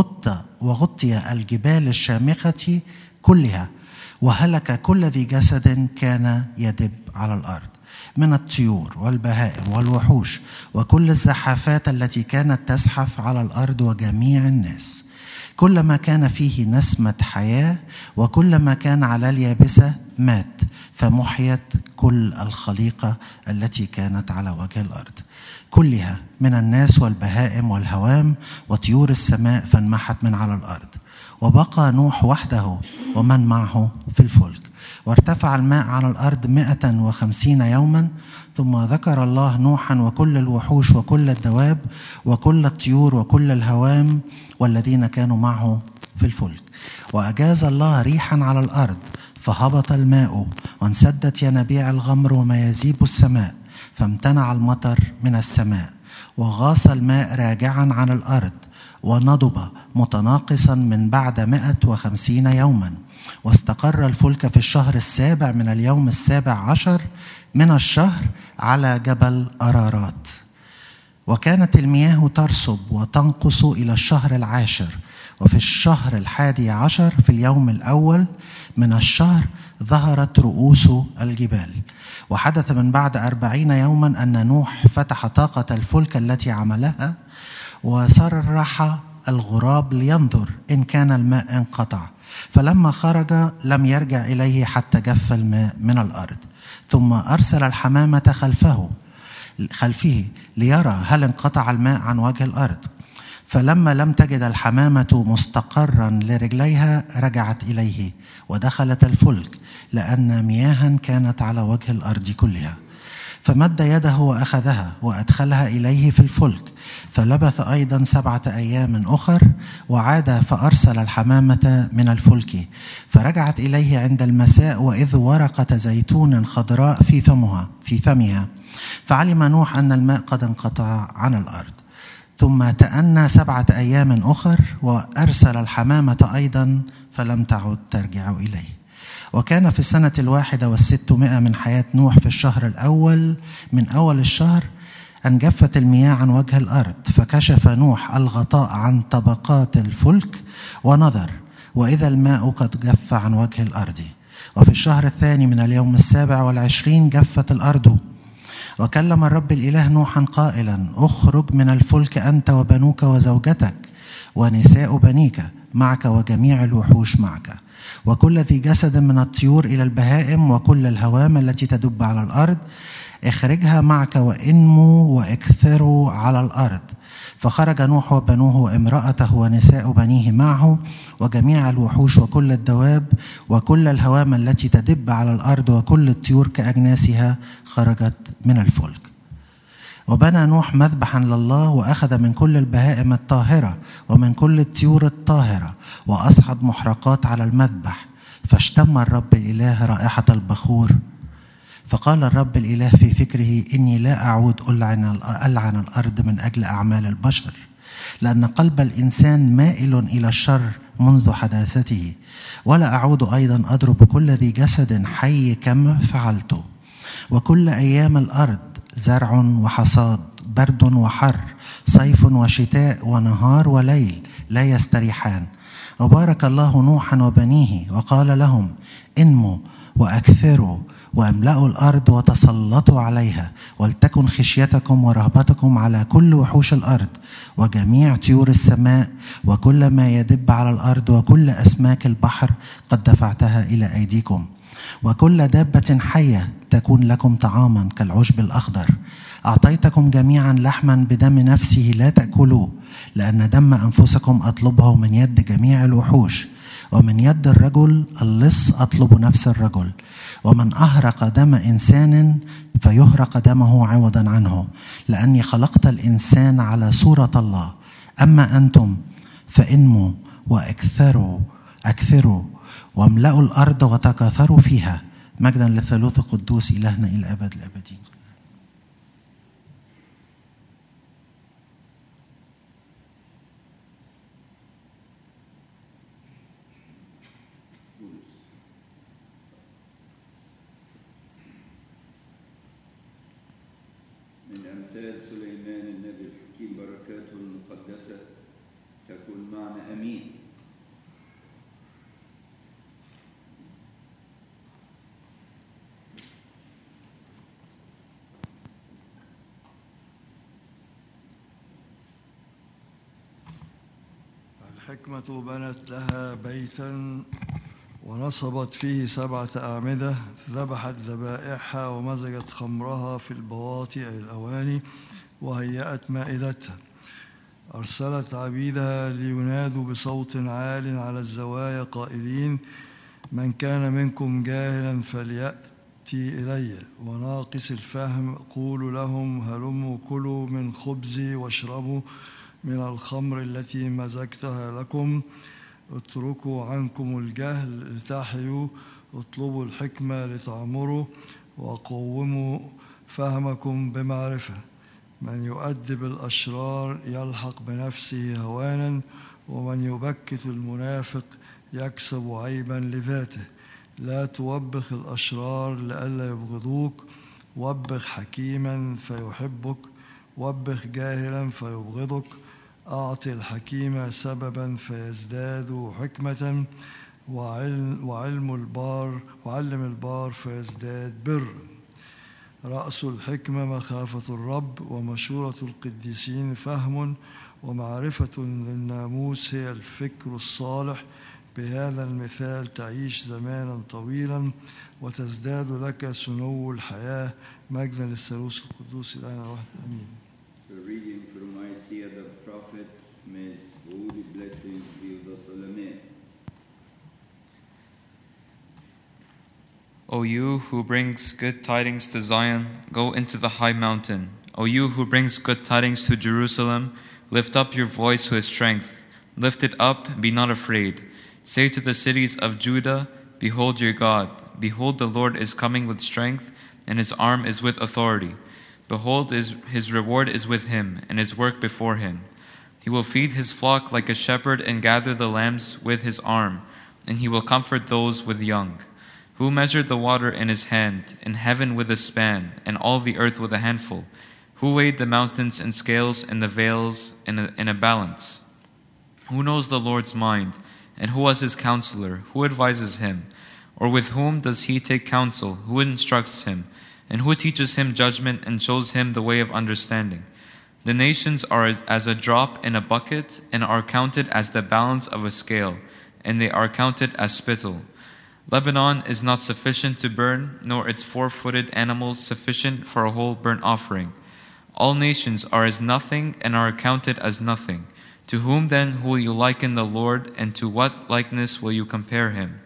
وغطي الجبال الشامخة كلها، وهلك كل ذي جسد كان يدب على الأرض من الطيور والبهائم والوحوش وكل الزحافات التي كانت تزحف على الأرض وجميع الناس، كل ما كان فيه نسمة حياة وكل ما كان على اليابسة مات، فمحيت كل الخليقة التي كانت على وجه الأرض كلها من الناس والبهائم والهوام وطيور السماء، فانمحت من على الأرض. وبقى نوح وحده ومن معه في الفلك. وارتفع الماء على الأرض 150 يوما. ثم ذكر الله نوحا وكل الوحوش وكل الدواب وكل الطيور وكل الهوام والذين كانوا معه في الفلك. وأجاز الله ريحا على الأرض فهبط الماء وانسدت ينابيع الغمر وما يزيب السماء، فامتنع المطر من السماء، وغاص الماء راجعا عن الأرض ونضب متناقصا من بعد 150 يوما. واستقر الفلك في الشهر السابع من اليوم السابع عشر من الشهر على جبل أرارات. وكانت المياه ترسب وتنقص إلى الشهر العاشر. وفي الشهر 11 في اليوم الأول من الشهر ظهرت رؤوس الجبال. وحدث من بعد 40 يوما أن نوح فتح طاقة الفلك التي عملها وسرح الغراب لينظر إن كان الماء انقطع، فلما خرج لم يرجع إليه حتى جف الماء من الأرض. ثم أرسل الحمامة خلفه ليرى هل انقطع الماء عن وجه الأرض. فلما لم تجد الحمامة مستقرا لرجليها رجعت إليه ودخلت الفلك، لأن مياها كانت على وجه الأرض كلها. فمد يده وأخذها وأدخلها إليه في الفلك. فلبث أيضا 7 أيام أخر وعاد فأرسل الحمامة من الفلك، فرجعت إليه عند المساء وإذ ورقة زيتون خضراء في فمها. فعلم نوح أن الماء قد انقطع عن الأرض. ثم تأنى 7 أيام أخر وأرسل الحمامة أيضا فلم تعد ترجع إليه. وكان في السنة 61 من حياة نوح في الشهر الأول من أول الشهر أن جفت المياه عن وجه الأرض. فكشف نوح الغطاء عن طبقات الفلك ونظر، وإذا الماء قد جف عن وجه الأرض. وفي الشهر الثاني من اليوم 27 جفت الأرض. وكلم الرب الإله نوحا قائلا: اخرج من الفلك أنت وبنوك وزوجتك ونساء بنيك معك وجميع الوحوش معك وكل ذي جسد من الطيور إلى البهائم وكل الهوام التي تدب على الأرض، اخرجها معك وانموا واكثروا على الأرض. فخرج نوح وبنوه وامرأته ونساء بنيه معه وجميع الوحوش وكل الدواب وكل الهوام التي تدب على الأرض وكل الطيور كأجناسها خرجت من الفلك. وبنى نوح مذبحا لله وأخذ من كل البهائم الطاهرة ومن كل الطيور الطاهرة وأصعد محرقات على المذبح. فاشتم الرب الإله رائحة البخور. فقال الرب الإله في فكره: إني لا أعود ألعن الأرض من أجل أعمال البشر، لأن قلب الإنسان مائل إلى الشر منذ حداثته، ولا أعود أيضا أضرب كل ذي جسد حي كما فعلت. وكل أيام الأرض زرع وحصاد، برد وحر، صيف وشتاء، ونهار وليل لا يستريحان. وبارك الله نوحا وبنيه وقال لهم: انموا وأكثروا واملأوا الأرض وتسلطوا عليها، ولتكن خشيتكم ورهبتكم على كل وحوش الأرض وجميع طيور السماء وكل ما يدب على الأرض وكل أسماك البحر قد دفعتها إلى أيديكم، وكل دابة حية تكون لكم طعاما كالعشب الأخضر. أعطيتكم جميعا لحما بدم نفسه لا تأكلوه، لأن دم أنفسكم أطلبه من يد جميع الوحوش، ومن يد الرجل اللص أطلب نفس الرجل. ومن أهرق دم إنسان فيهرق دمه عوضا عنه، لأني خلقت الإنسان على صورة الله. أما أنتم فإنموا وأكثروا واملأوا الأرض وتكاثروا فيها. مجدا للثالوث القدوس إلهنا إلى أبد الآبدين. من أمثال سليمان النبي الحكيم بركاته المقدسة تكون معنا أمين. الحكمة بنت لها بيتا ونصبت فيه 7 أعمدة، ذبحت ذبائحها ومزجت خمرها في البواطي أي الأواني، وهيأت مائدتها. أرسلت عبيدها لينادوا بصوت عال على الزوايا قائلين: من كان منكم جاهلا فليأتي إلي، وناقص الفهم قولوا لهم هلموا كلوا من خبزي واشربوا من الخمر التي مزجتها لكم. اتركوا عنكم الجهل لتحيوا، اطلبوا الحكمة لتعمروا، وقوموا فهمكم بمعرفة. من يؤدب الأشرار يلحق بنفسه هوانا، ومن يبكت المنافق يكسب عيبا لذاته. لا توبخ الأشرار لئلا يبغضوك، وبخ حكيما فيحبك، وبخ جاهلا فيبغضك. أعطي الحكيم سببا فيزداد حكمة، وعلم البار فيزداد بر. رأس الحكمة مخافة الرب، ومشورة القديسين فهم، ومعرفة للناموس هي الفكر الصالح. بهذا المثال تعيش زمانا طويلا، وتزداد لك سنو الحياة. مجدا للثالوث القدوس الآن الواحد آمين. The reading from Isaiah the prophet, may holy blessings be with us all. Amen. O you who brings good tidings to Zion, go into the high mountain. O you who brings good tidings to Jerusalem, lift up your voice with strength. Lift it up, be not afraid. Say to the cities of Judah, behold your God. Behold, the Lord is coming with strength, and his arm is with authority. Behold, his reward is with him, and his work before him. He will feed his flock like a shepherd and gather the lambs with his arm, and he will comfort those with young. Who measured the water in his hand, and heaven with a span, and all the earth with a handful? Who weighed the mountains in scales and the vales in a balance? Who knows the Lord's mind, and who was his counselor? Who advises him? Or with whom does he take counsel? Who instructs him? And who teaches him judgment and shows him the way of understanding? The nations are as a drop in a bucket, and are counted as the balance of a scale, and they are counted as spittle. Lebanon is not sufficient to burn, nor its 4-footed animals sufficient for a whole burnt offering. All nations are as nothing, and are counted as nothing. To whom then will you liken the Lord, and to what likeness will you compare him?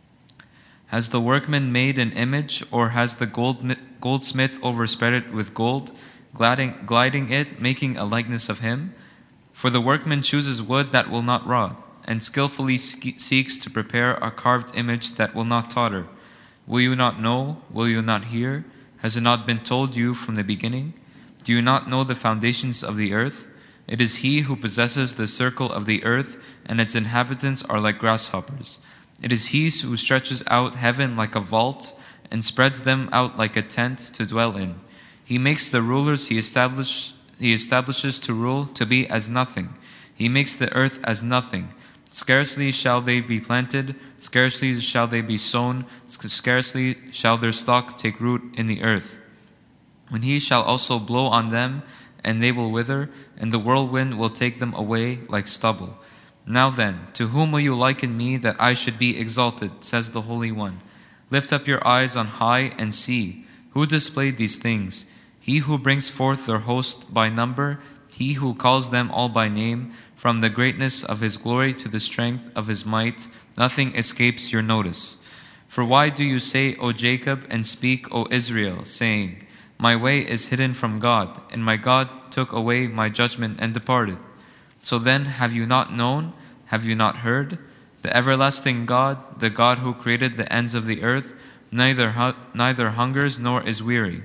Has the workman made an image, or has the goldsmith overspread it with gold, gliding it, making a likeness of him? For the workman chooses wood that will not rot, and skillfully seeks to prepare a carved image that will not totter. Will you not know? Will you not hear? Has it not been told you from the beginning? Do you not know the foundations of the earth? It is he who possesses the circle of the earth, and its inhabitants are like grasshoppers. It is he who stretches out heaven like a vault, and spreads them out like a tent to dwell in. He makes the rulers he establishes to rule to be as nothing. He makes the earth as nothing. Scarcely shall they be planted, scarcely shall they be sown, scarcely shall their stock take root in the earth. When he shall also blow on them, and they will wither, and the whirlwind will take them away like stubble. Now then, to whom will you liken me that I should be exalted, says the Holy One? Lift up your eyes on high and see. Who displayed these things? He who brings forth their host by number, he who calls them all by name. From the greatness of his glory to the strength of his might, nothing escapes your notice. For why do you say, O Jacob, and speak, O Israel, saying, my way is hidden from God, and my God took away my judgment and departed? So then, have you not known? Have you not heard? The everlasting God, the God who created the ends of the earth, neither hungers nor is weary.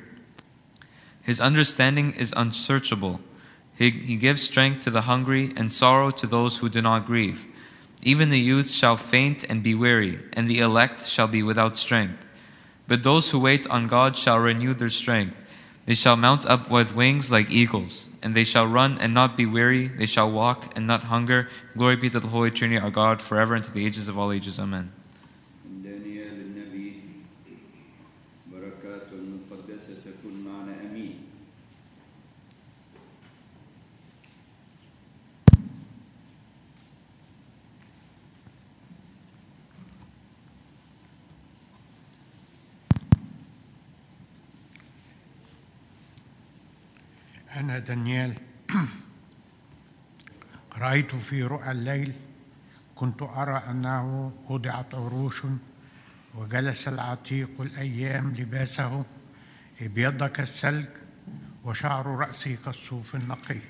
His understanding is unsearchable. He gives strength to the hungry and sorrow to those who do not grieve. Even the youth shall faint and be weary, and the elect shall be without strength. But those who wait on God shall renew their strength. They shall mount up with wings like eagles, and they shall run and not be weary. They shall walk and not hunger. Glory be to the Holy Trinity, our God, forever and to the ages of all ages. Amen. دانيال النبي بركاته المقدسة تكون معنا أمين. أنا دانيال رأيت في رؤى الليل، كنت أرى أنه وضعت عروش وجلس العتيق الأيام لباسه ابيض كالثلج وشعر رأسه كالصوف النقي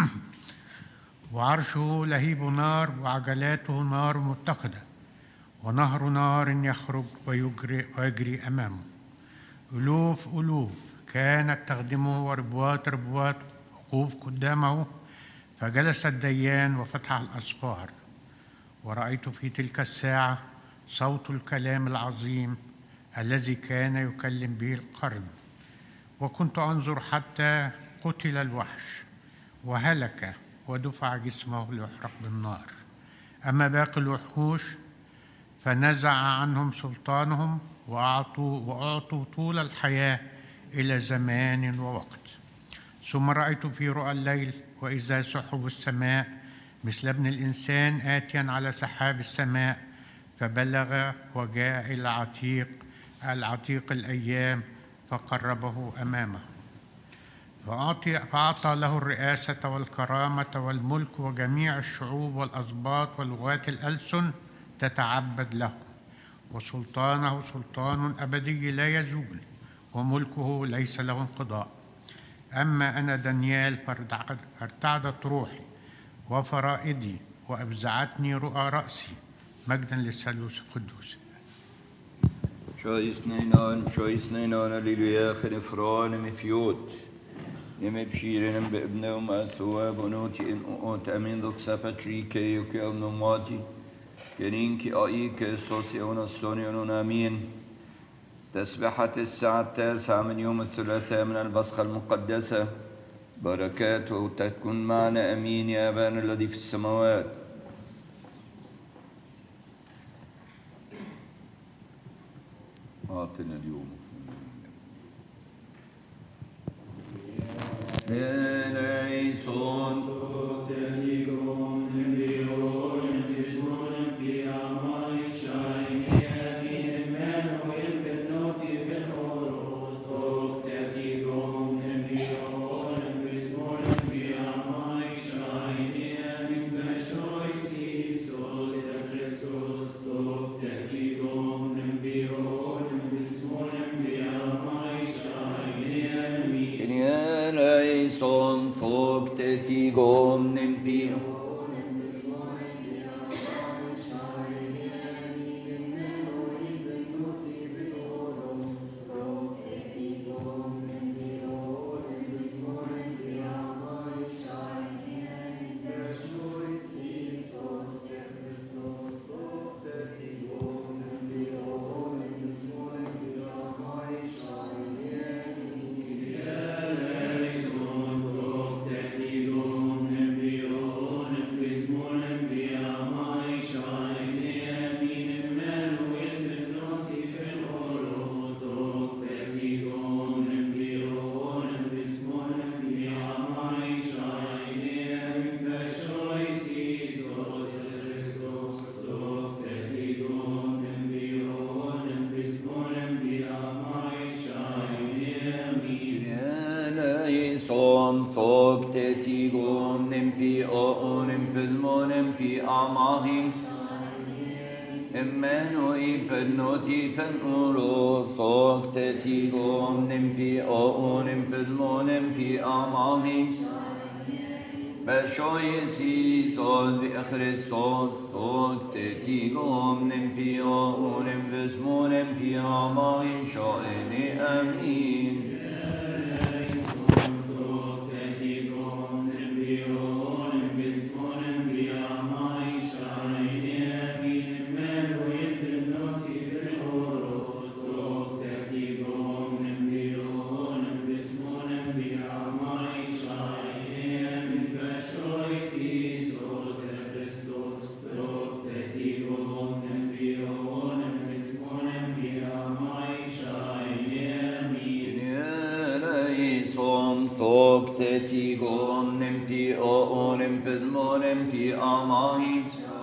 وعرشه لهيب نار وعجلاته نار متقدة ونهر نار يخرج ويجري أمامه. ألوف كانت تخدمه وربوات وقوف قدامه، فجلس الديان وفتح الأسفار. ورأيت في تلك الساعة صوت الكلام العظيم الذي كان يكلم به القرن. وكنت أنظر حتى قتل الوحش وهلك ودفع جسمه ليحرق بالنار. أما باقي الوحوش فنزع عنهم سلطانهم وأعطوا طول الحياة إلى زمان ووقت. ثم رأيت في رؤى الليل وإذا سحب السماء مثل ابن الإنسان آتيا على سحاب السماء، فبلغ وجاء إلى العتيق الأيام فقربه أمامه، فأعطى له الرئاسة والكرامة والملك، وجميع الشعوب والأسباط ولغات الألسن تتعبد له. وسلطانه سلطان أبدي لا يزول، وملكه ليس له انقضاء. أما أنا دانيال فارتعدت روحي وفرائدي وأفزعتني رؤى رأسي، مجدا للثالوث القدوس. شويس نينون هللويا خنفران مفيوت يم بشيرن بابنه ومأثوا بنوتي إن أوت أمين ذوك سابتريكي يكي أمنوماتي كنينكي آئيك سوسيون السونيون آمين. تسبحة الساعة 9 من يوم الثلاثاء من البصخة المقدسة، بركاته تكون معنا أمين يا أبانا الذي في السماوات. أعطنا اليوم إليسون تتيكم نبيون بسمون بأماي شايني أمين إمانويل بالنوتي بالأورو ثوب تتيكم نبيون بسمون بأماي شايني أمين بشوي سيسوس كريستوس ثوب تتيكم نبيون بسمون بأماي شايني أمين يا ليسون ثوب تتيكم نبيون Thoktetigom nimpi oonim pedmonim pi amai.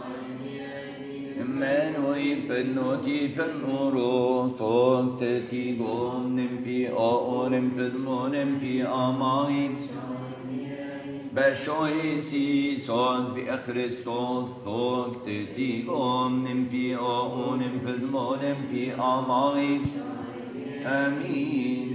Menoi pennoti pennuro. Thoktetigom nimpi oonim pedmonim pi amai. Beshoisi son vi Christos. Thoktetigom nimpi oonim pedmonim pi amai. Amin.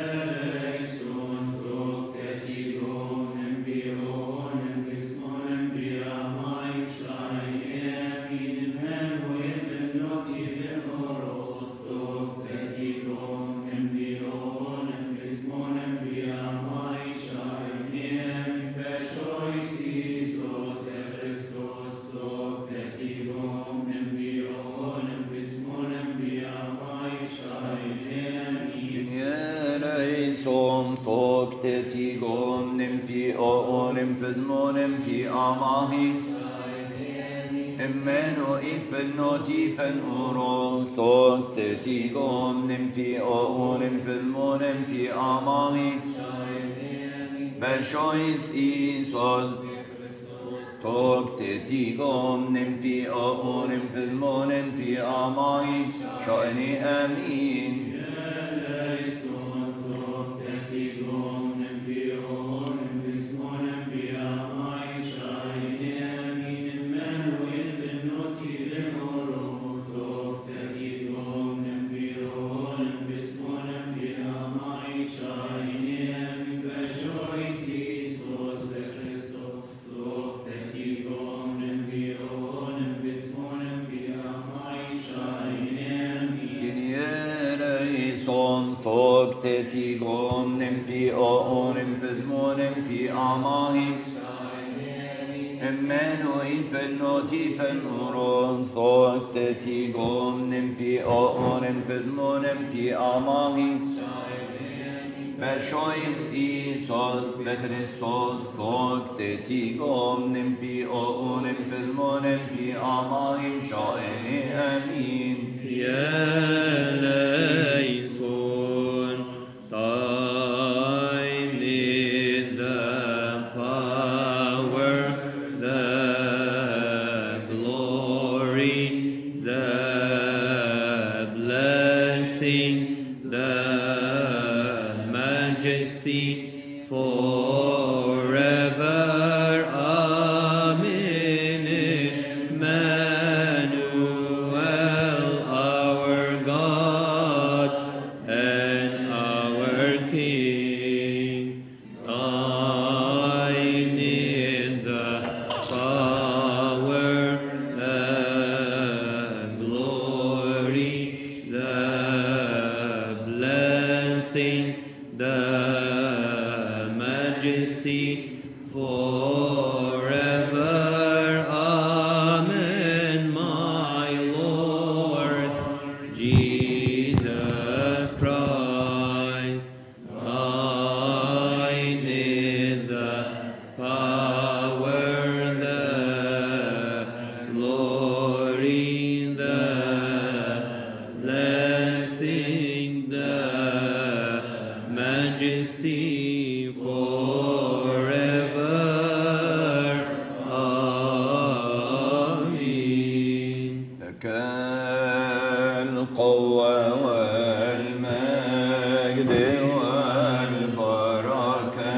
Thoktetigom nimpi oonim pedmonim pi amahi. Immenu ipennoti pennuro. Thoktetigom nimpi oonim pedmonim pi amahi. Beshois isos. Thoktetigom nimpi oonim pedmonim pi amahi. Shani amin. Thoktetigom nimpi oonim pedmonim pi amahi. Immenu ipennoti pennuro. Thoktetigom nimpi oonim pedmonim pi amahi. Beshois isos ve Christos. Thoktetigom nimpi oonim pedmonim pi amahi. Sha'eni amin. Eleison, thine is the power, the glory, the blessing, the majesty, forever. Amen. Emmanuel, our God and our King. Thine is the power, the glory, the blessing, the majesty, forever. Amen, my Lord Jesus Christ. Thine is the power, the glory, the blessing, the majesty, forever. Amen. لك القوة والمجد والبركة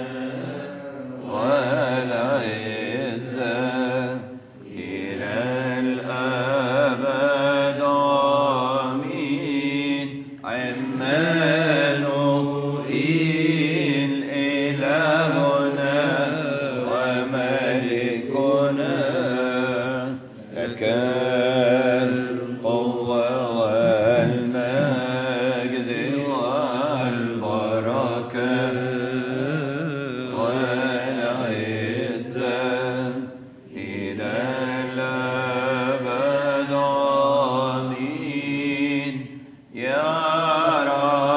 والعزة إلى الأبد. آمين. عمانوئيل إلهنا وملكنا. لك القوة والمجد والبركة والعزة إلى الأبد. آمين. يا رب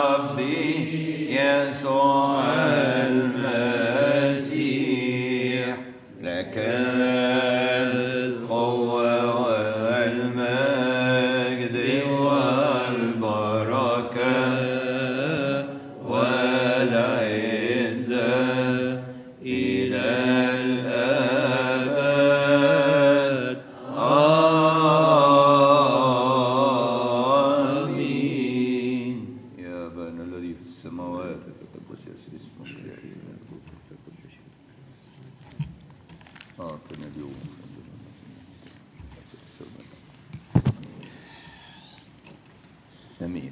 السماوات يتقدس اسمك يأتي ملكوتك كل شيء. أعطنا اليوم آمين.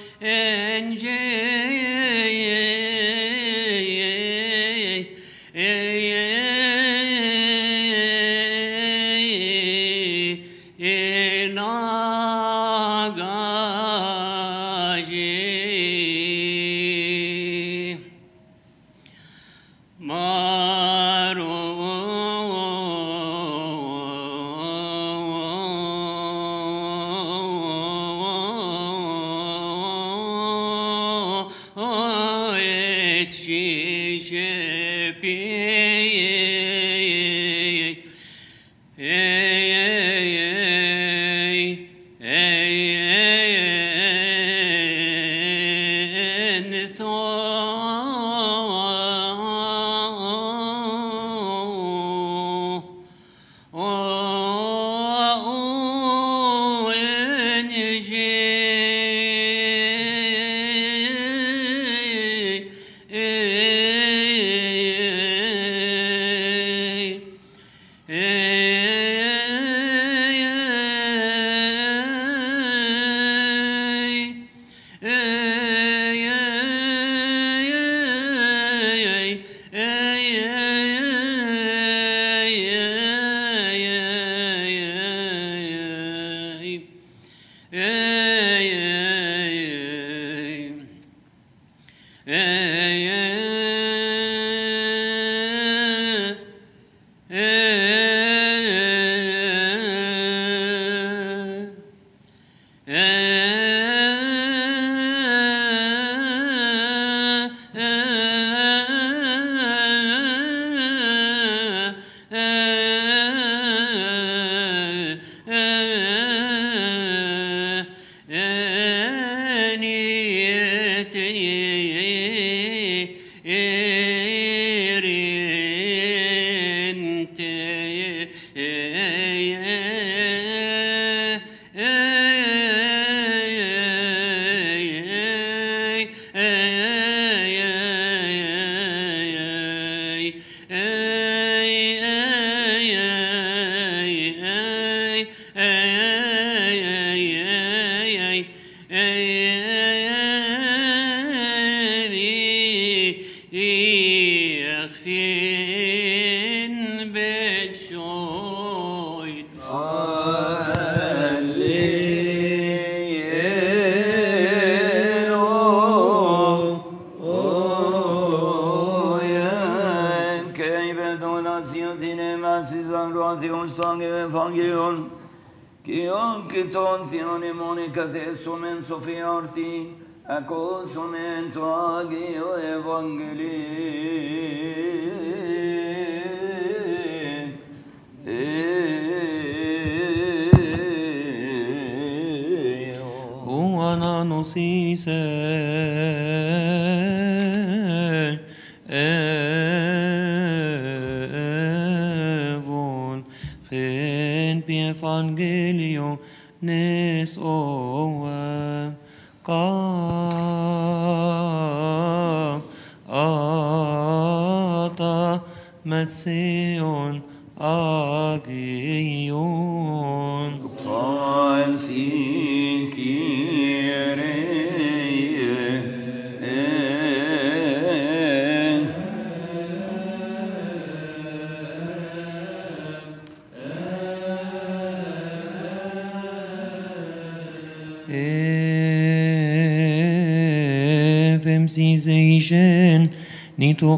Nito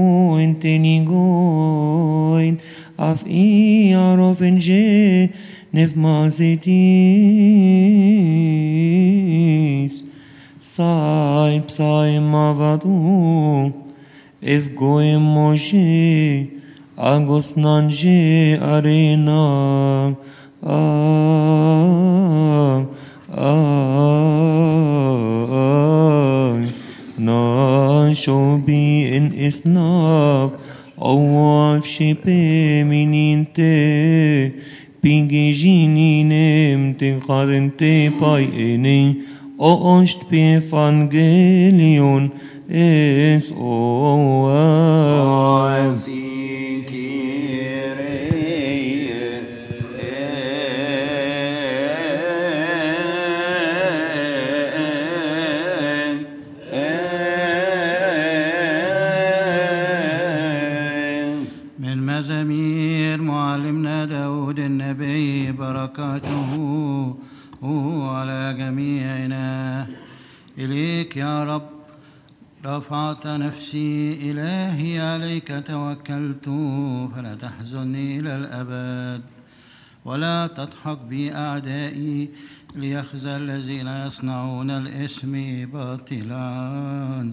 intenigoin af iarovenje nefmazitis sai psai mavadu if goim moshe agos nanje arena shobi in isnaf awaf shepe mininte pingijininem te qarente payene oosht pe evangelion es oas وبركاته على جميعنا. إليك يا رب رفعت نفسي، إلهي عليك توكلت، فلا تحزني إلى الأبد ولا تضحك بي أعدائي، ليخزى الذين يصنعون الإثم باطلا.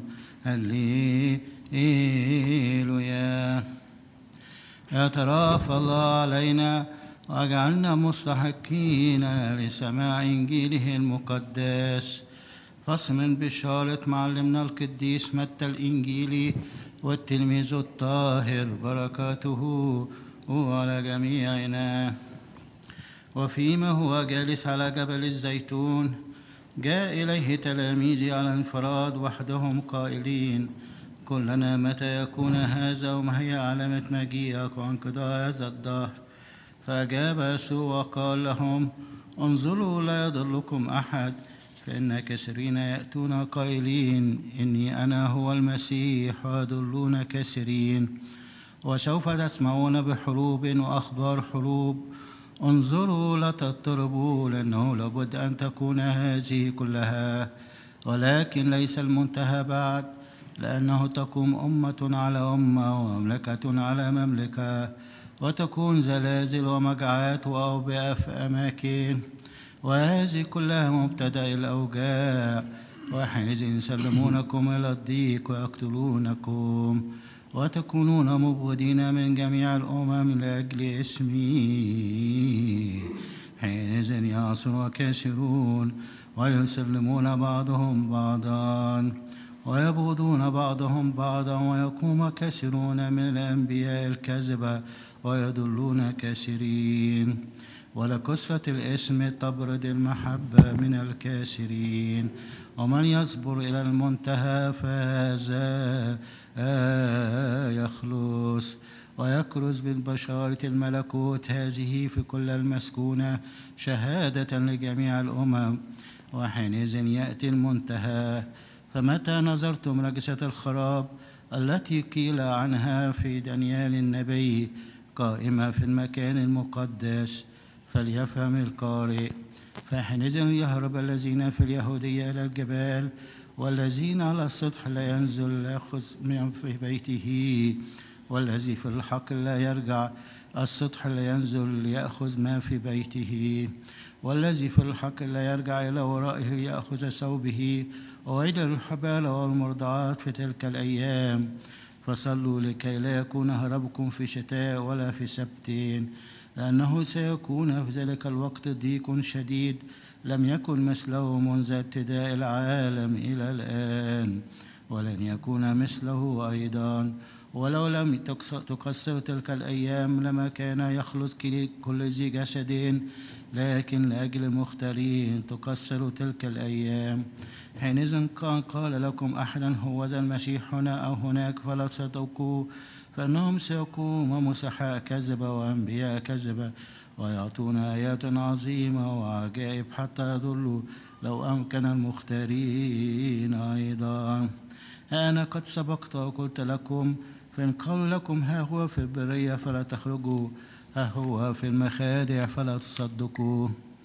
هللويا. يترافى الله علينا واجعلنا مستحقين لسماع إنجيله المقدس. فصل من بشارة معلمنا القديس متى الإنجيلي والتلميذ الطاهر، بركاته على جميعنا. وفيما هو جالس على جبل الزيتون جاء إليه تلاميذه على انفراد وحدهم قائلين: قل لنا متى يكون هذا وما هي علامة مجيئك وانقضاء هذا الدهر؟ فأجاب يسوع وقال لهم: انظروا لا يضلكم أحد، فإن كثيرين يأتون قائلين إني أنا هو المسيح ويضلون كثيرين. وسوف تسمعون بحروب وأخبار حروب، انظروا لا تضطربوا، لأنه لابد أن تكون هذه كلها، ولكن ليس المنتهى بعد، لأنه تقوم أمة على أمة ومملكة على مملكة، وتكون زلازل ومجاعات وأوبئة في أماكن، وهذه كلها مبتدأ الأوجاع. وحينئذ يسلمونكم إلى الضيق ويقتلونكم، وتكونون مبغضين من جميع الأمم لأجل اسمي. حينئذ يعصر كثيرون ويسلمون بعضهم بعضا ويبغضون بعضهم بعضا، ويقوم كثيرون من الأنبياء الكذبة ويضلون كثيرين. ولكثرة الإثم تبرد المحبة من الكثيرين، ومن يصبر إلى المنتهى فهذا يخلص. ويكرز بالبشارة الملكوت هذه في كل المسكونة شهادة لجميع الأمم، وحينئذ يأتي المنتهى. فمتى نظرتم رجسة الخراب التي قيل عنها في دانيال النبي قائمة في المكان المقدس، فليفهم القارئ. فحينئذ يهرب الذين في اليهودية إلى الجبال، والذين على السطح لا ينزل يأخذ من في بيته، والذي في الحق لا يرجع السطح لا ينزل ليأخذ ما في بيته، والذي في الحق لا يرجع إلى ورائه ليأخذ ثوبه. وويل للحبال والمرضعات في تلك الأيام. فصلوا لكي لا يكون هربكم في شتاء ولا في سبت، لأنه سيكون في ذلك الوقت ضيق شديد لم يكن مثله منذ ابتداء العالم إلى الآن، ولن يكون مثله أيضا. ولو لم تقصر تلك الأيام لما كان يخلص كل ذي جسد، لكن لأجل المختارين تقصر تلك الأيام. حينئذ قال لكم أحدا هو ذا المسيح هنا أو هناك فلا تصدقوا، فإنهم سيقوم مسحاء كذبة وأنبياء كذبة ويعطون آيات عظيمة وعجائب حتى يضلوا لو أمكن المختارين أيضا. أنا قد سبقت وقلت لكم، فإن قالوا لكم ها هو في البرية فلا تخرجوا، ها هو في المخادع فلا تصدقوا.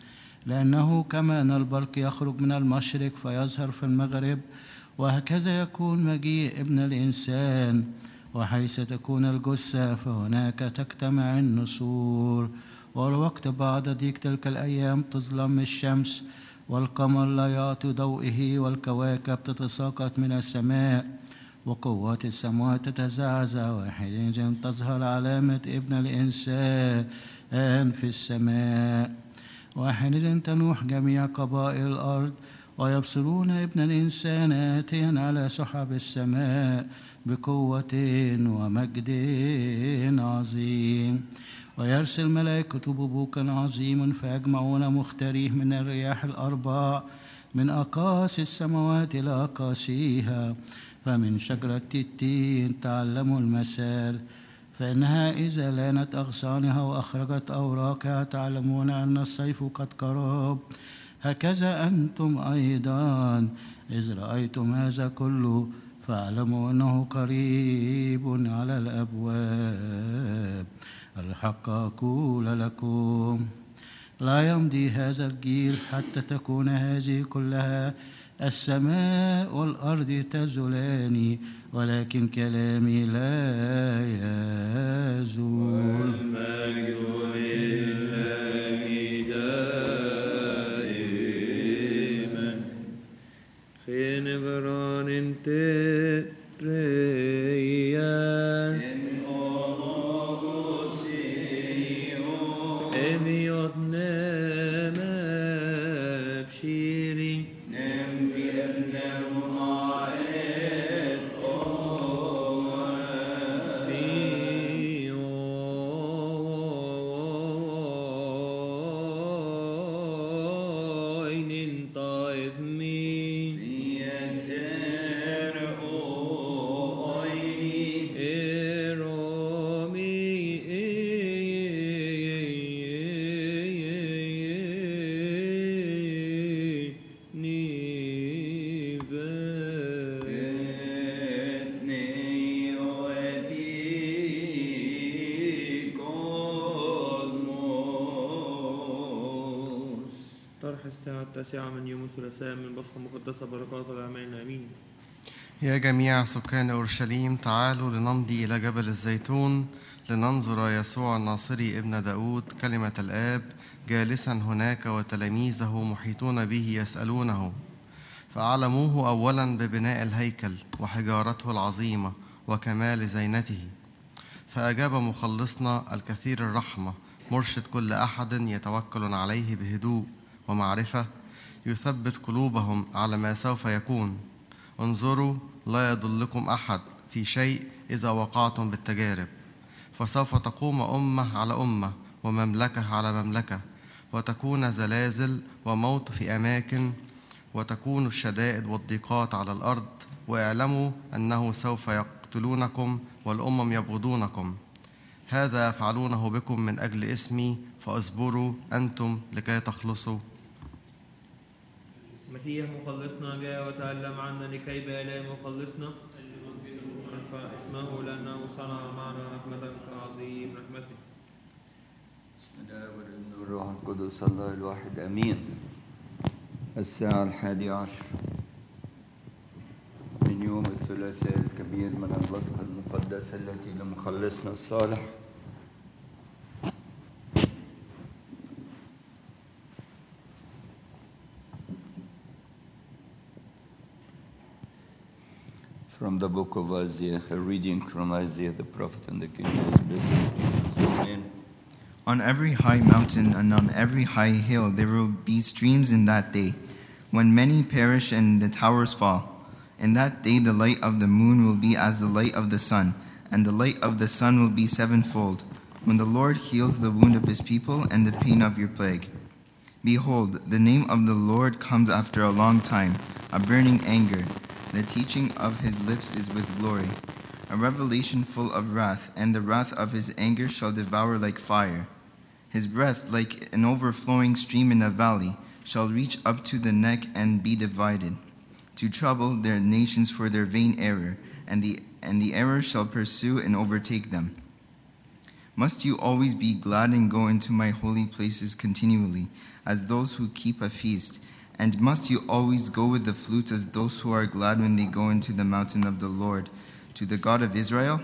لأنه كما أن البرق يخرج من المشرق فيظهر في المغرب، وهكذا يكون مجيء ابن الإنسان. وحيث تكون الجثة فهناك تجتمع النسور. والوقت بعد ضيق تلك الأيام تظلم الشمس والقمر لا يعطي ضوئه، والكواكب تتساقط من السماء، وقوات السماوات تتزعزع. وحينئذ تظهر علامة ابن الإنسان في السماء. وحينئذ تنوح جميع قبائل الأرض ويبصرون ابن الإنسان آتيا على سحب السماء بقوة ومجد عظيم. ويرسل ملائكة ببوق عظيم فيجمعون مختاريه من الرياح الأربع من أقاصي السماوات إلى أقاصيها. فمن شجرة التين تعلموا المثال، فإنها إذا لانت أغصانها وأخرجت أوراقها تعلمون أن الصيف قد قرب. هكذا أنتم أيضا إذ رأيتم هذا كله فاعلموا أنه قريب على الأبواب. الحق أقول لكم لا يمضي هذا الجيل حتى تكون هذه كلها. السماء والأرض تزولان ولكن كلامي لا يزول. والمجد لله دائما. Genevran inte tröjas. Emiot nema bshiri. الساعة 9 من يوم الثلاثاء من البصخة المقدسة بركات الأعمال آمين. يا جميع سكان أورشليم تعالوا لنمضي إلى جبل الزيتون لننظر يسوع الناصري ابن داود كلمة الآب جالسا هناك وتلاميذه محيطون به يسألونه. فأعلموه أولا ببناء الهيكل وحجارته العظيمة وكمال زينته. فأجاب مخلصنا الكثير الرحمة مرشد كل أحد يتوكل عليه بهدوء ومعرفة يثبت قلوبهم على ما سوف يكون. انظروا لا يضلكم أحد في شيء إذا وقعتم بالتجارب، فسوف تقوم أمة على أمة ومملكة على مملكة، وتكون زلازل وموت في أماكن، وتكون الشدائد والضيقات على الأرض. واعلموا أنه سوف يقتلونكم والأمم يبغضونكم. هذا يفعلونه بكم من أجل اسمي، فاصبروا أنتم لكي تخلصوا. مسيح مخلصنا جاء وتعلم عنا لكي بآلاء مخلصنا نرفع اسمه لأنه صنع معنا رحمة عظيم رحمته. بسم الله والابن والروح القدس الله الواحد آمين. الساعة 11 من يوم الثلاثاء الكبير من البصخة المقدسة التي لمخلصنا الصالح. From the book of Isaiah, a reading from Isaiah the prophet and the king is blessed. Amen. On every high mountain and on every high hill there will be streams in that day, when many perish and the towers fall. In that day the light of the moon will be as the light of the sun, and the light of the sun will be sevenfold, when the Lord heals the wound of his people and the pain of your plague. Behold, the name of the Lord comes after a long time, a burning anger. The teaching of his lips is with glory, a revelation full of wrath, and the wrath of his anger shall devour like fire. His breath, like an overflowing stream in a valley, shall reach up to the neck and be divided, to trouble their nations for their vain error, and the error shall pursue and overtake them. Must you always be glad and go into my holy places continually, as those who keep a feast? And must you always go with the flute as those who are glad when they go into the mountain of the Lord, to the God of Israel?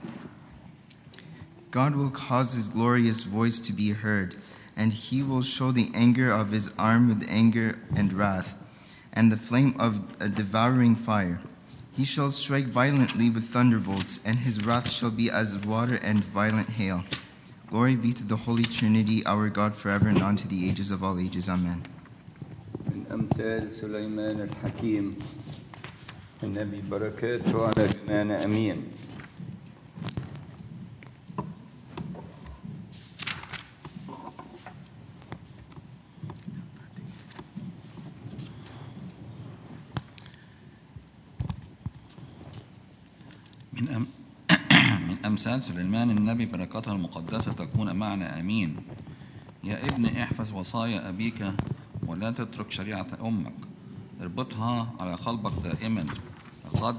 God will cause his glorious voice to be heard, and he will show the anger of his arm with anger and wrath, and the flame of a devouring fire. He shall strike violently with thunderbolts, and his wrath shall be as water and violent hail. Glory be to the Holy Trinity, our God, forever and on to the ages of all ages. Amen. من أمثال سليمان الحكيم النبي بركاته على جميعنا أمين. من أمثال سليمان النبي بركاتها المقدسة تكون معنا آمين. يا ابن احفظ وصايا أبيك ولا تترك شريعة أمك، اربطها على قلبك دائما، فقد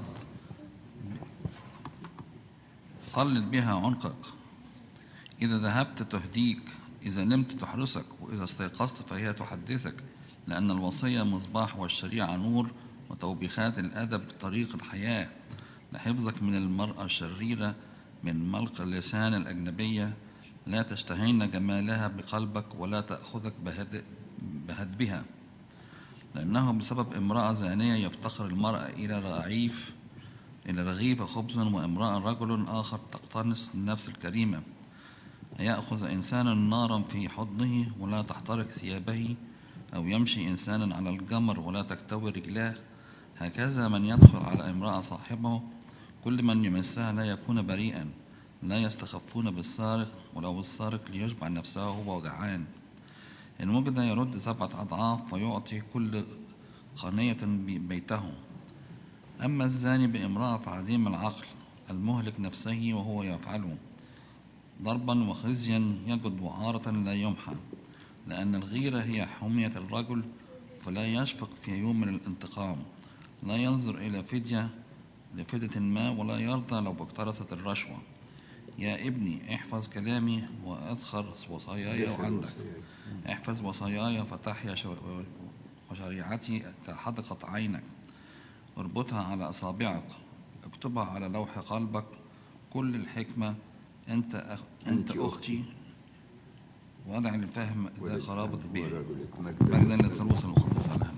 قلد بها عنقك. إذا ذهبت تهديك إذا نمت تحرسك، وإذا استيقظت فهي تحدثك، لأن الوصية مصباح والشريعة نور، وتوبيخات الأدب طريق الحياة، لحفظك من المرأة الشريرة، من ملق اللسان الأجنبية. لا تشتهين جمالها بقلبك، ولا تأخذك بهدبها، لأنه بسبب امرأة زانية يفتقر المرأة إلى رغيف خبز، وامرأة رجل آخر تقتنص النفس الكريمة. يأخذ إنسان نارا في حضنه ولا تحترق ثيابه، أو يمشي إنسان على الجمر ولا تكتوي رجلاه. هكذا من يدخل على امرأة صاحبه، كل من يمسها لا يكون بريئا. لا يستخفون بالسارق، ولو السارق ليشبع نفسه هو جعان. إن وجد يرد 7 أضعاف، ويعطي كل قانية بيته. أما الزاني بامرأة فعديم العقل، المهلك نفسه وهو يفعله. ضربا وخزيا يجد وعارة لا يمحى، لأن الغيرة هي حمية الرجل، فلا يشفق في يوم من الانتقام. لا ينظر إلى لفدية ما، ولا يرضى لو اقترصت الرشوة. يا ابني احفظ كلامي وادخر وصاياي عندك. احفظ وصاياي فتحيا، وشريعتي كحدقة عينك. اربطها على أصابعك، اكتبها على لوح قلبك. كل الحكمة أنت أختي، وأدع للفهم ذا خرابة بها. مجدا للثالوث المقدس على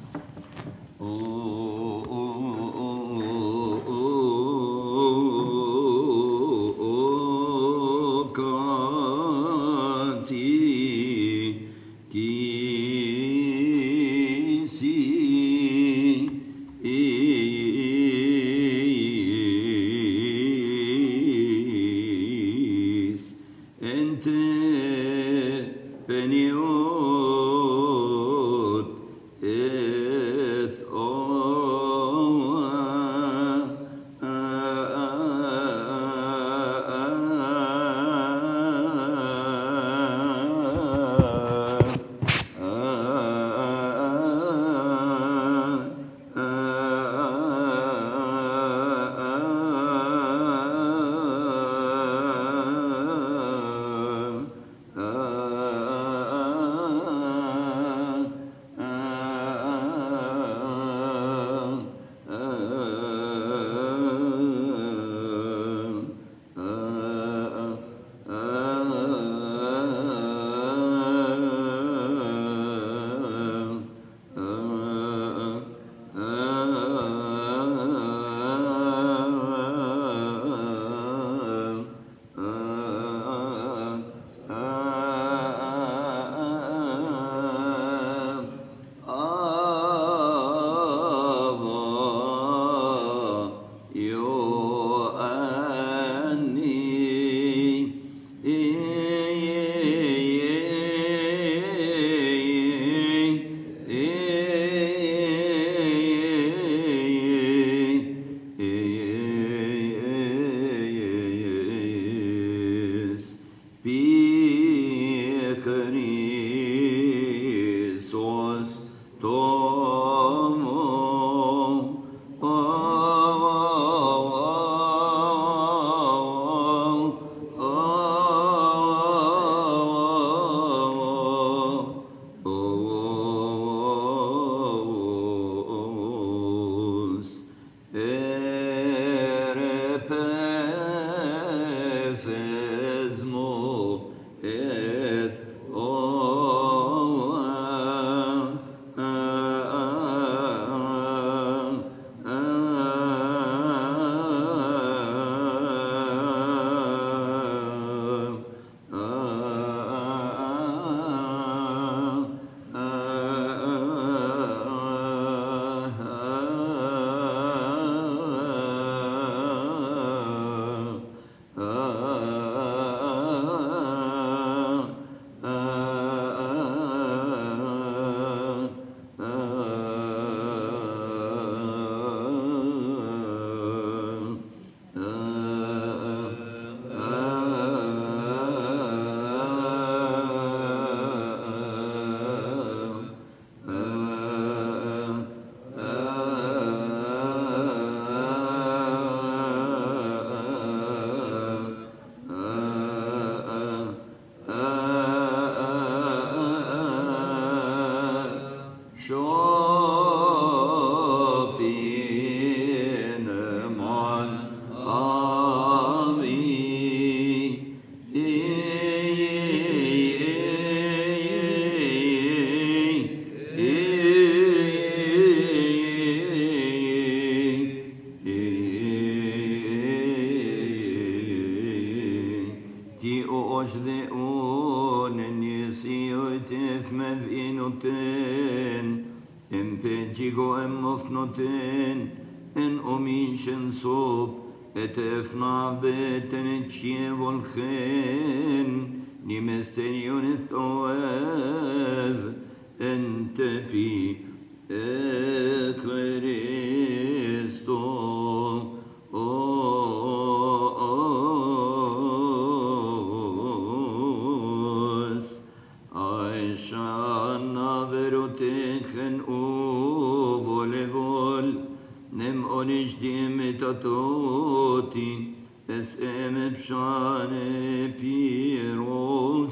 Pecigo mofnoten en omishen sob et efna beten et volchen nimestenion et oev en tepi Christo os Aishana verotechen volevol nem onish dimetatoti es emepshane piros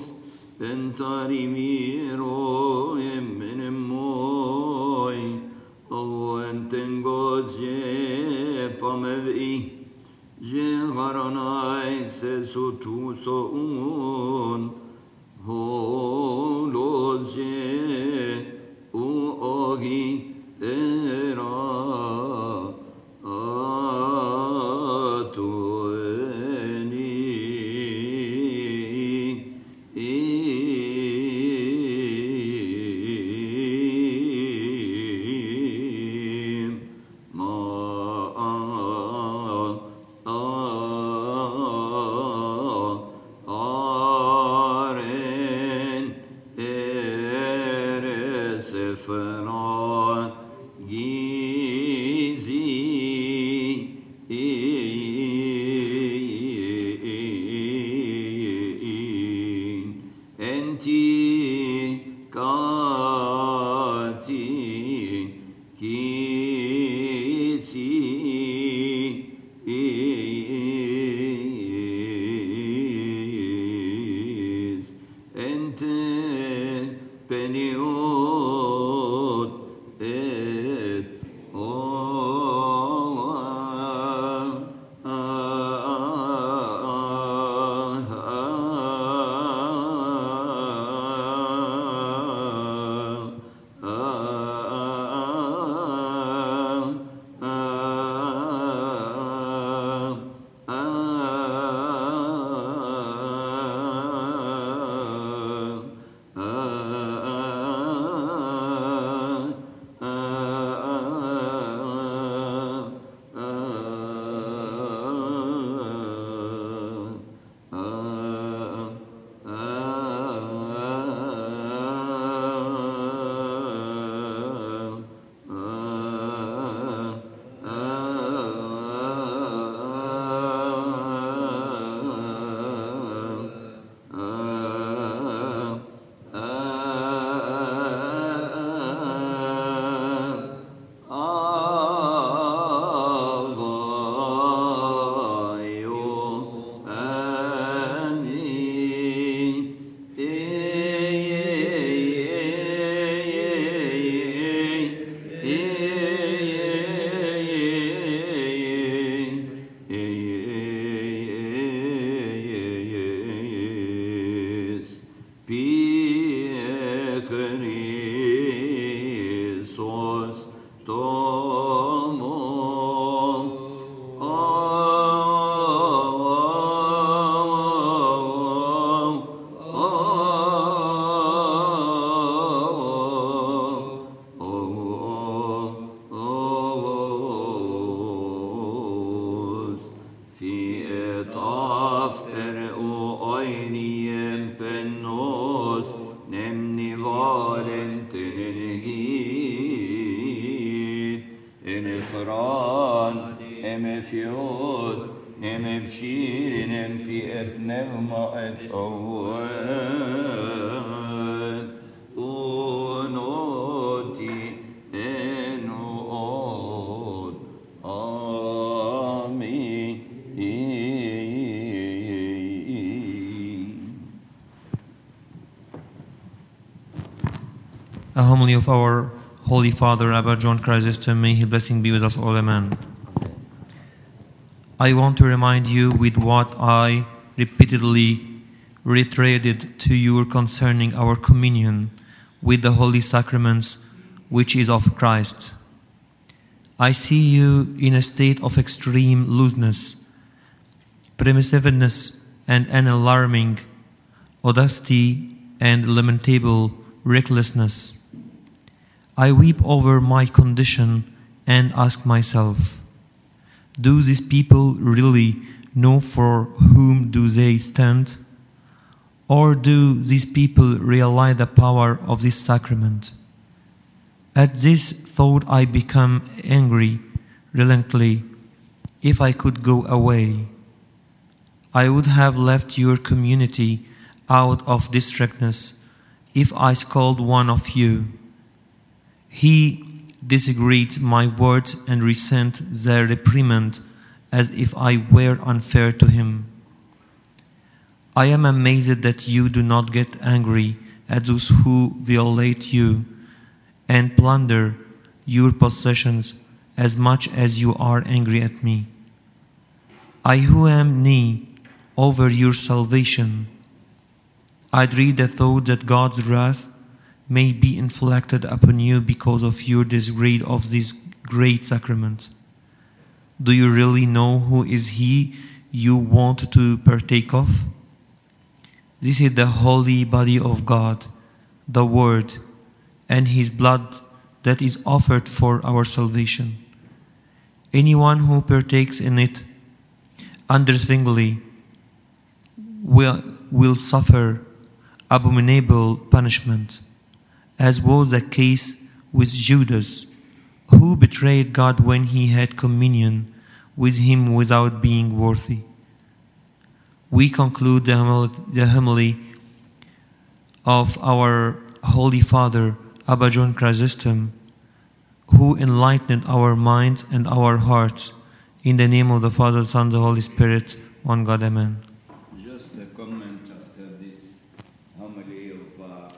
entarimiro emmenemoy o entengozie pamevi je haranai se sutu soun holozie u ogi era A homily of our Holy Father, Abba John Chrysostom, may his blessing be with us all, amen. I want to remind you with what I repeatedly reiterated to you concerning our communion with the holy sacraments, which is of Christ. I see you in a state of extreme looseness, permissiveness, and an alarming audacity and lamentable recklessness. I weep over my condition and ask myself, do these people really know for whom do they stand? Or do these people realize the power of this sacrament? At this thought I become angry reluctantly. If I could go away, I would have left your community out of distractness if I scold one of you. He disagreed my words and resent their reprimand as if I were unfair to him. I am amazed that you do not get angry at those who violate you and plunder your possessions as much as you are angry at me. I who am knee over your salvation, I dread the thought that God's wrath may be inflicted upon you because of your disregard of this great sacrament. Do you really know who is he you want to partake of? This is the holy body of God, the Word, and his blood that is offered for our salvation. Anyone who partakes in it undeservingly will suffer abominable punishment, as was the case with Judas, who betrayed God when he had communion with him without being worthy. We conclude the homily of our Holy Father, Abba John Chrysostom, who enlightened our minds and our hearts. In the name of the Father, Son, and the Holy Spirit, one God, Amen. Just a comment after this homily of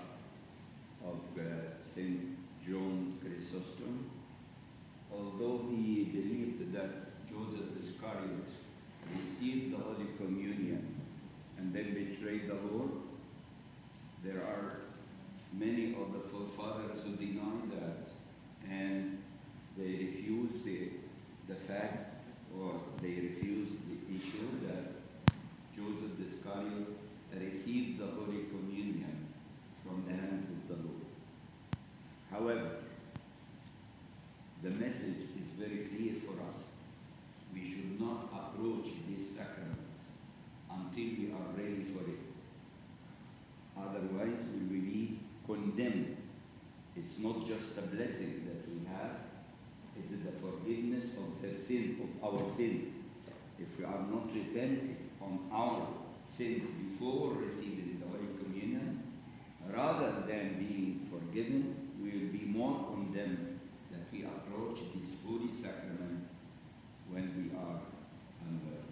Saint John Chrysostom. Although he believed that Joseph Iscariot received the Holy Communion and then betrayed the Lord, there are many of the forefathers who deny that, and they refuse the fact, or they refuse the issue that Joseph Iscariot received the Holy Communion from the hands of the Lord. However, the message is very clear for us. We should not approach these sacraments until we are ready for it. Otherwise, we will be condemned. It's not just a blessing that we have, it is the forgiveness of the sin, of our sins. If we are not repenting on our sins before receiving the Holy Communion, rather than being forgiven, we will be more condemned that we approach this holy sacrament when we are unworthy.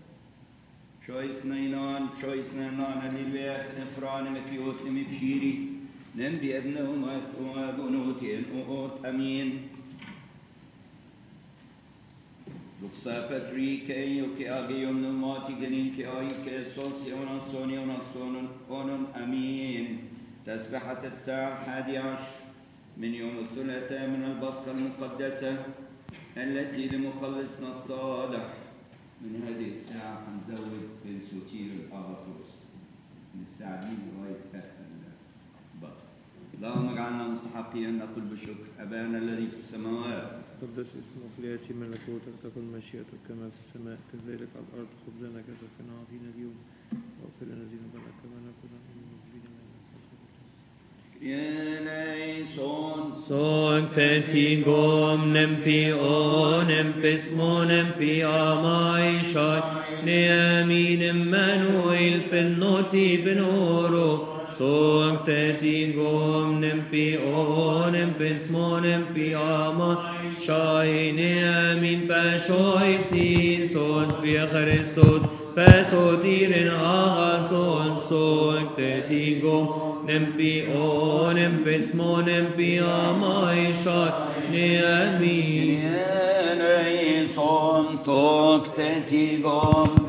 Choice nainan, alleluia, nefran, mefyot, mefshiri, nem biebnu, mathua, bunuti, uot, amin. Luksa Patri, Keyo, Keagium, Numati, Genin, Keai, Kesosion, Sonion, Astonon, Onon, Amin. تسبحة الساعة 11 من يوم الثلاثاء من البصخة المقدسة التي لمخلصنا الصالح. من هذه الساعة هنزود بنسوتير الأغاطوس من الساعة دي لغاية البصخة. اللهم اجعلنا مستحقين أن نقول بشكر أبانا الذي في السماوات. قدس اسمك ليأتي ملكوتك تكن مشيئتك كما في السماء كذلك على الأرض. خبزنا كفافنا أعطينا اليوم واغفر لنا ذنوبنا كما نغفر نحن للمذنبين. Sancte Gom nempi o nempis mo nempi amai shai neamin Emmanuel pennoti benoro. Sancte Gom nempi o nempis mo nempi amai shai neamin pashoi si sons via Christos pasotiren agathon. Sancte Gom nempi o nempis mo nempi amai shai neamin son Sancte Gom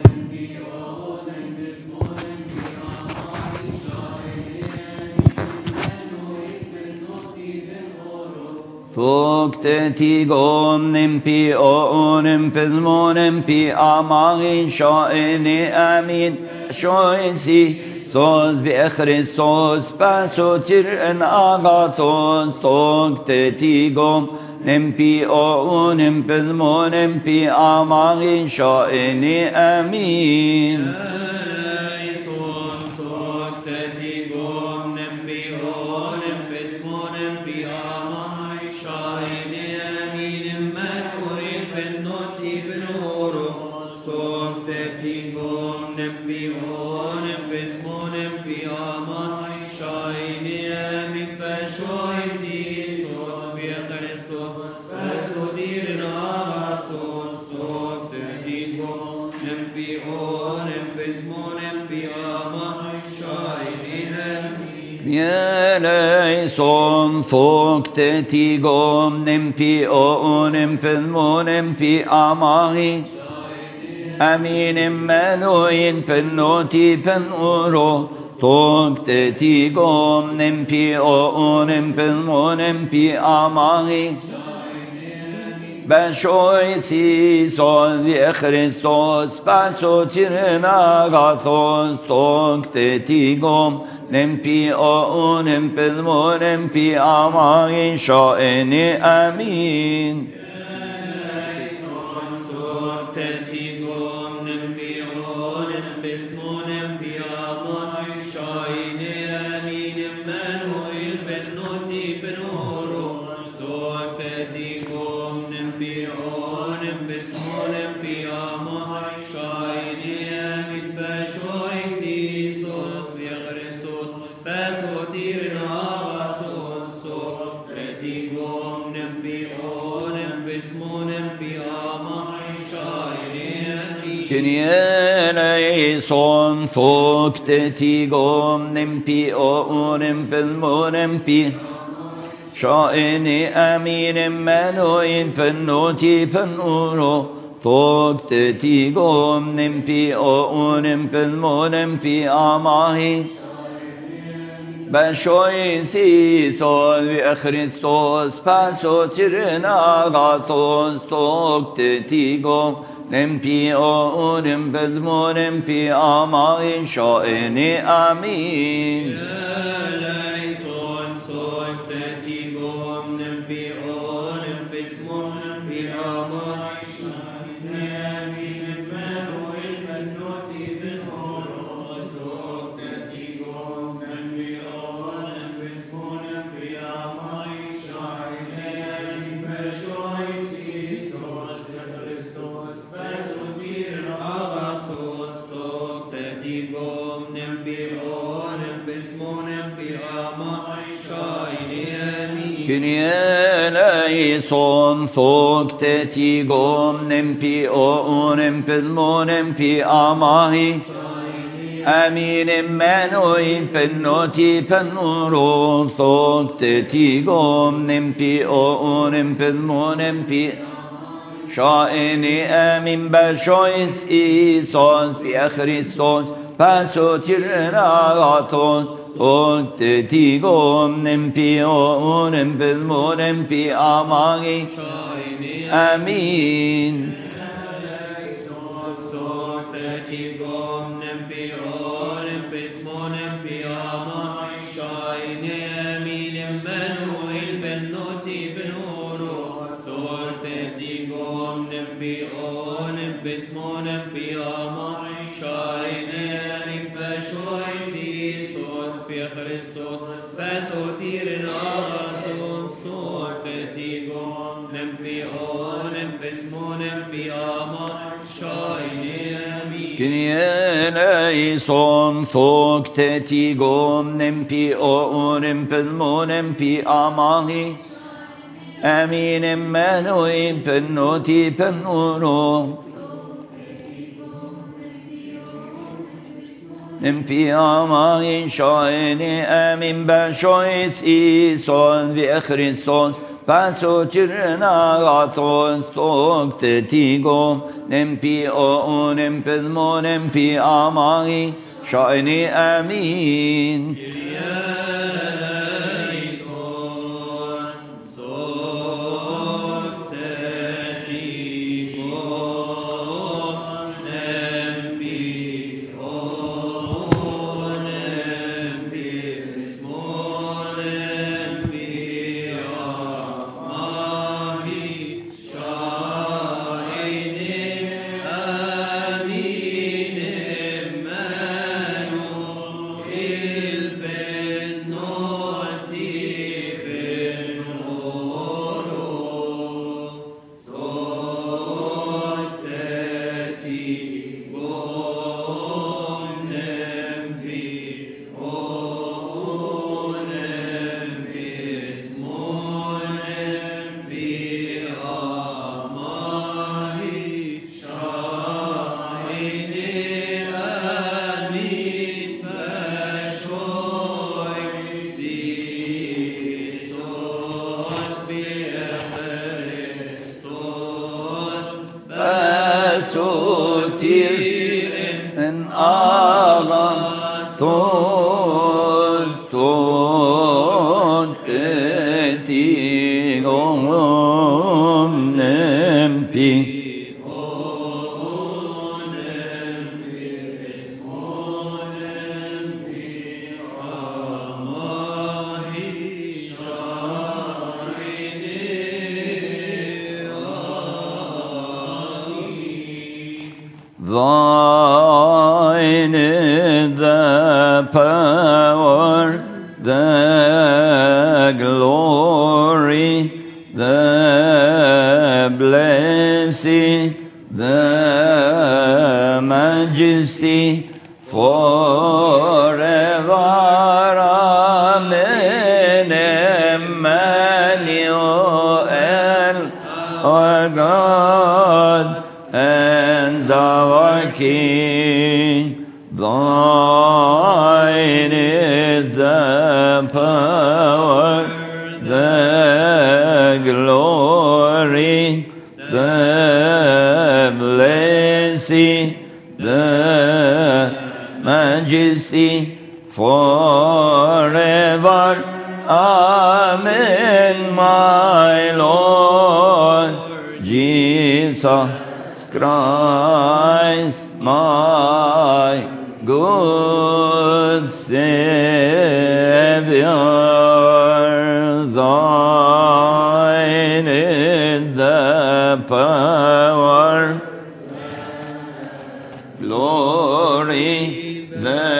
Sancte Gom nempi o nempis mo nempi amai shai neamin shoisi Sos be Christos pasotir en agathos tok tetigom nempi o nempelmon nempi amagin shaini amin. Son folk tetigom nempi o nempelmo nempi amahi aminim manoin penoti pen uro folk tetigom nempi o nempelmo nempi amahi Bashoitzi son vie Christos pasotirna gathos folk tetigom nempi o nempelmo nempi amai shaini amin. Son folk tetigom nempi o nempelmo nempi shaini aminim manoin penoti penuro folk tetigom nempi o nempelmo nempi amahi Bashoisi son vie Christos pasotirna gathos folk tetigom nempi o nempelmo nempi amai shaini amin. Son folk tetigom nempi o nempelmo nempi amahi aminim manoin penoti penuro folk tetigom nempi o nempelmo nempi shaini amin bashois isos via Christos pasotirna gathos folk tetigom nempi o nempelmo nempi amagi amin. Son folk tetigom nempi o nempelmo nempi amahi aminim manoin penoti penuro nempi amai shaini amin bashois ison vie Christos pasotirna gathos folk tetigom nempi o nempelmo nempi amai shaini amin. وستير إن أغطون تتيهم نمبي Thine is the power, the glory, the blessing, the majesty, forever. Amen. Emmanuel, our God and our King, thine is the power, the glory, the blessing, the majesty, forever. Amen, my Lord Jesus Christ, my good Savior, thine is the power, glory, the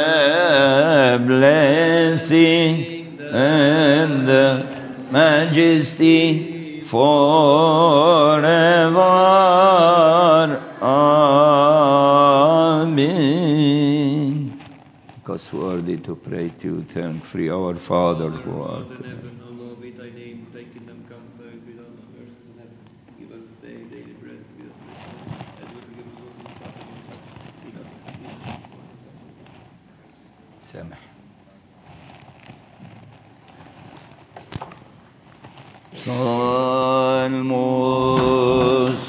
blessing, and the majesty forever. Amen. Because worthy to pray to you, thankfully, our Father who art in heaven, hallowed be thy name. Thy kingdom come, thy will be done on earth as in heaven. Give us this day daily bread. Forgive us our trespasses, as we forgive those who trespass against us. Lead us not into temptation. سامح. Salmos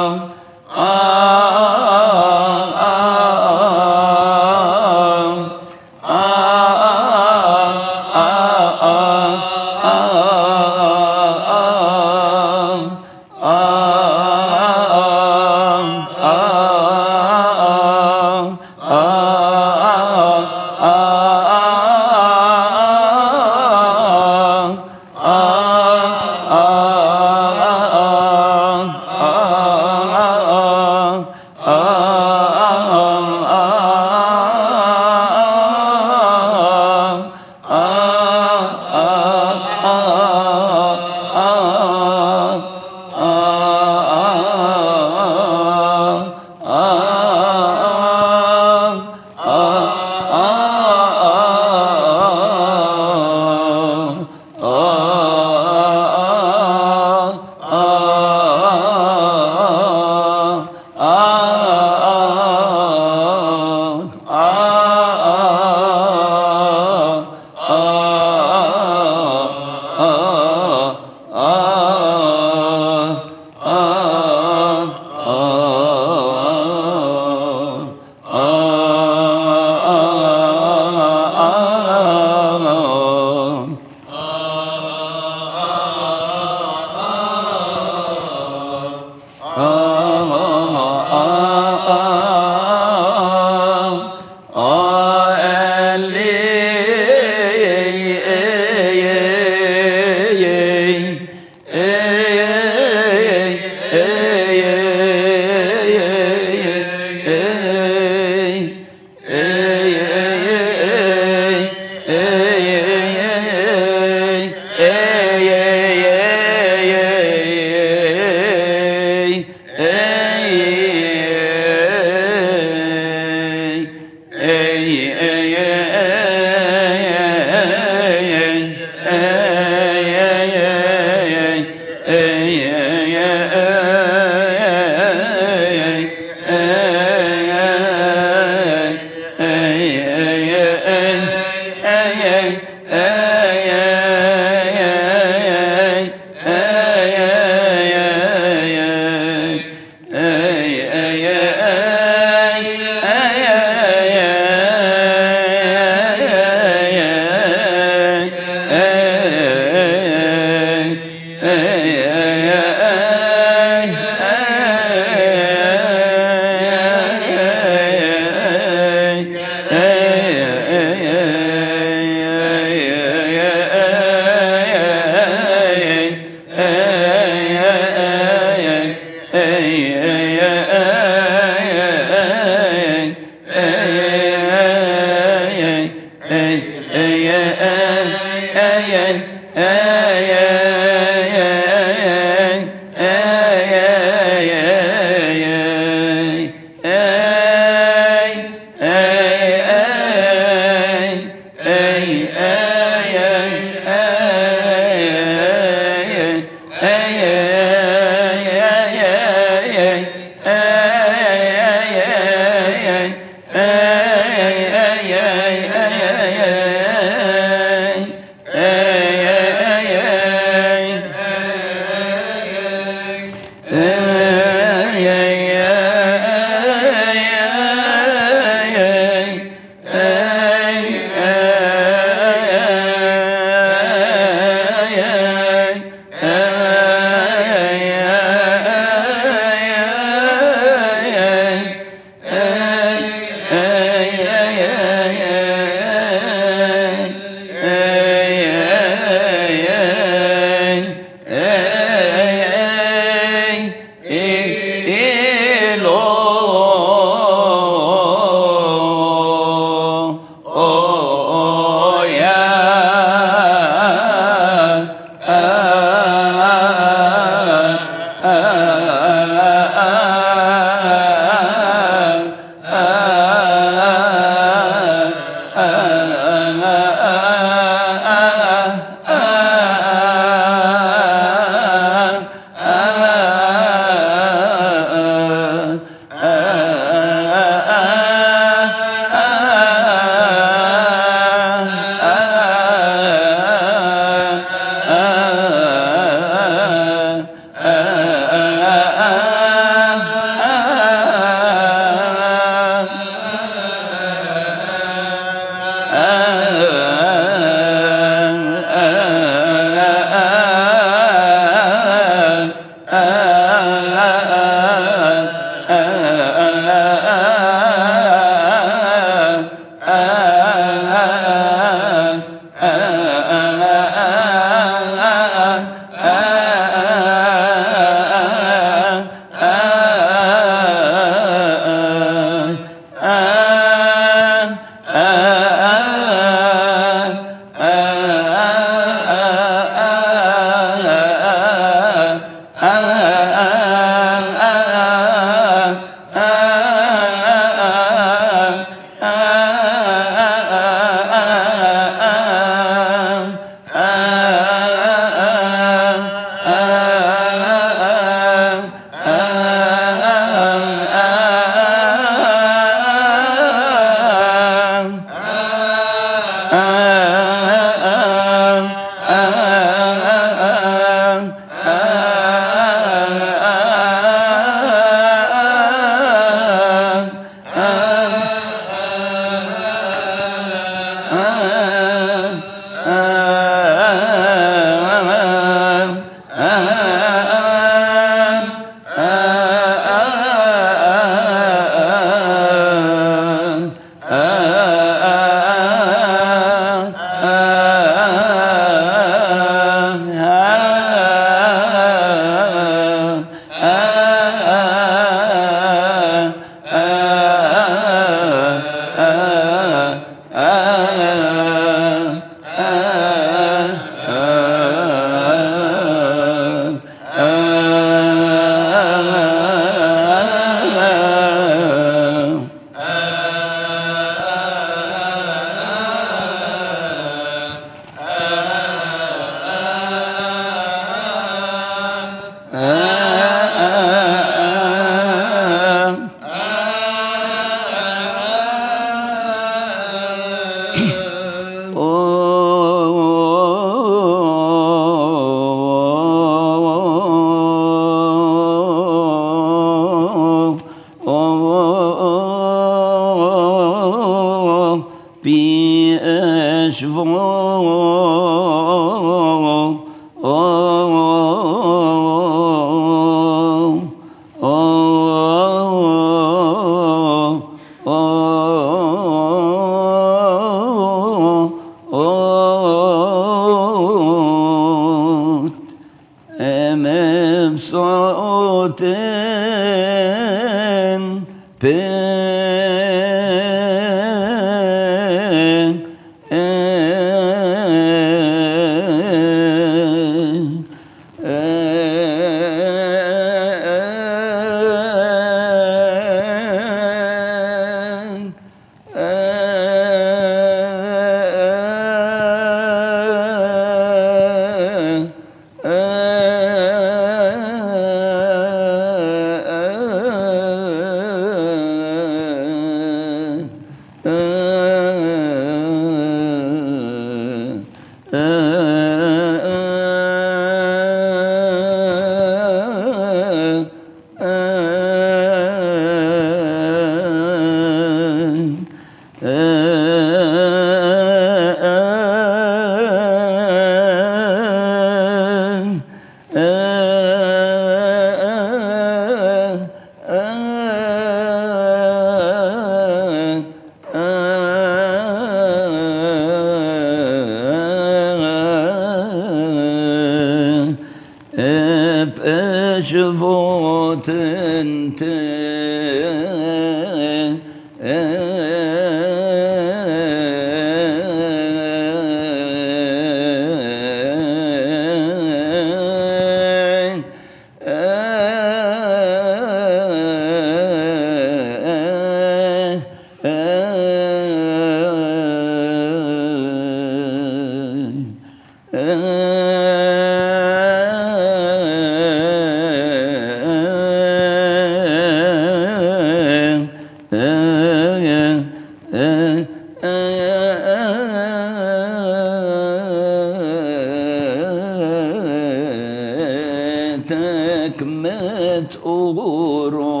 سماءاتك متأورو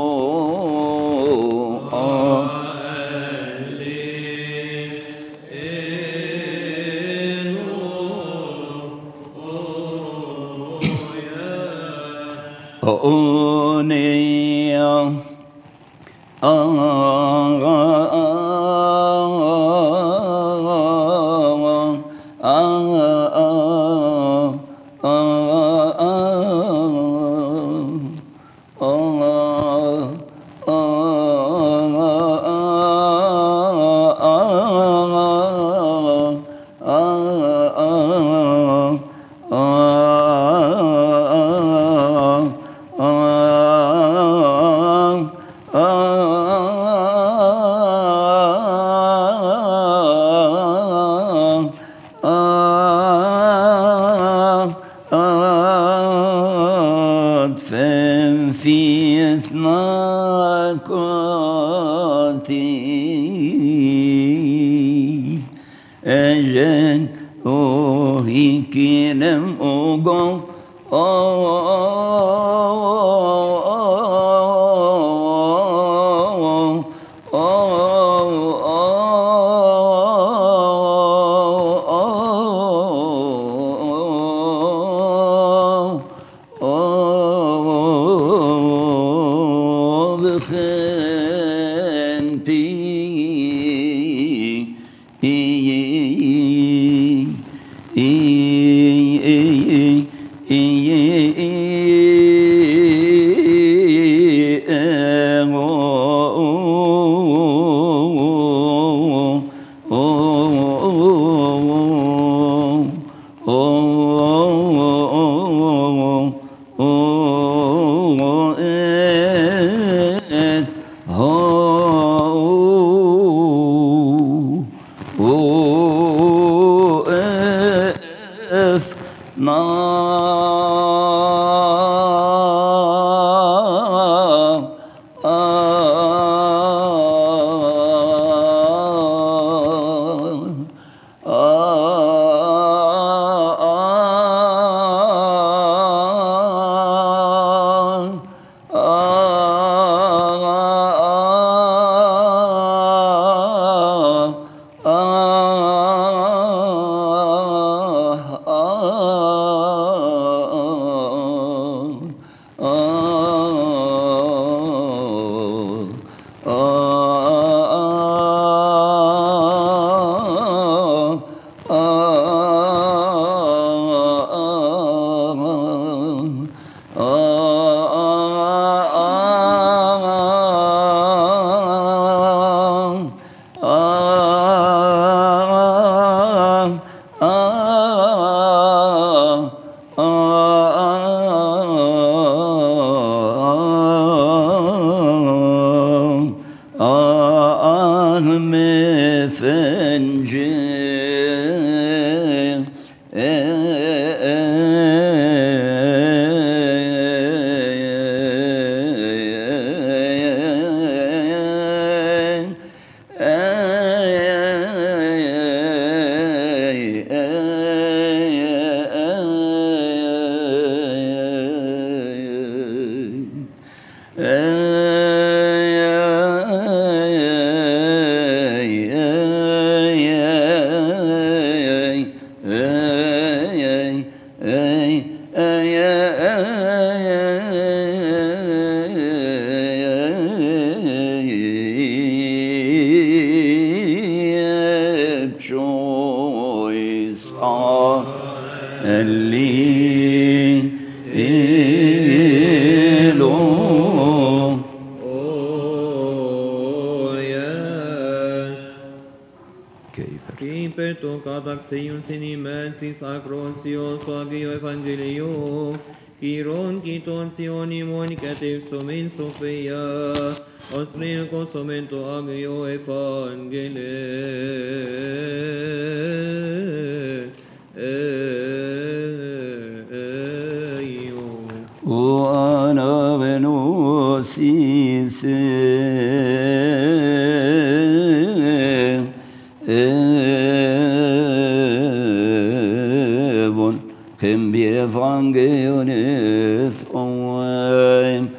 Kim bir evangelionis oem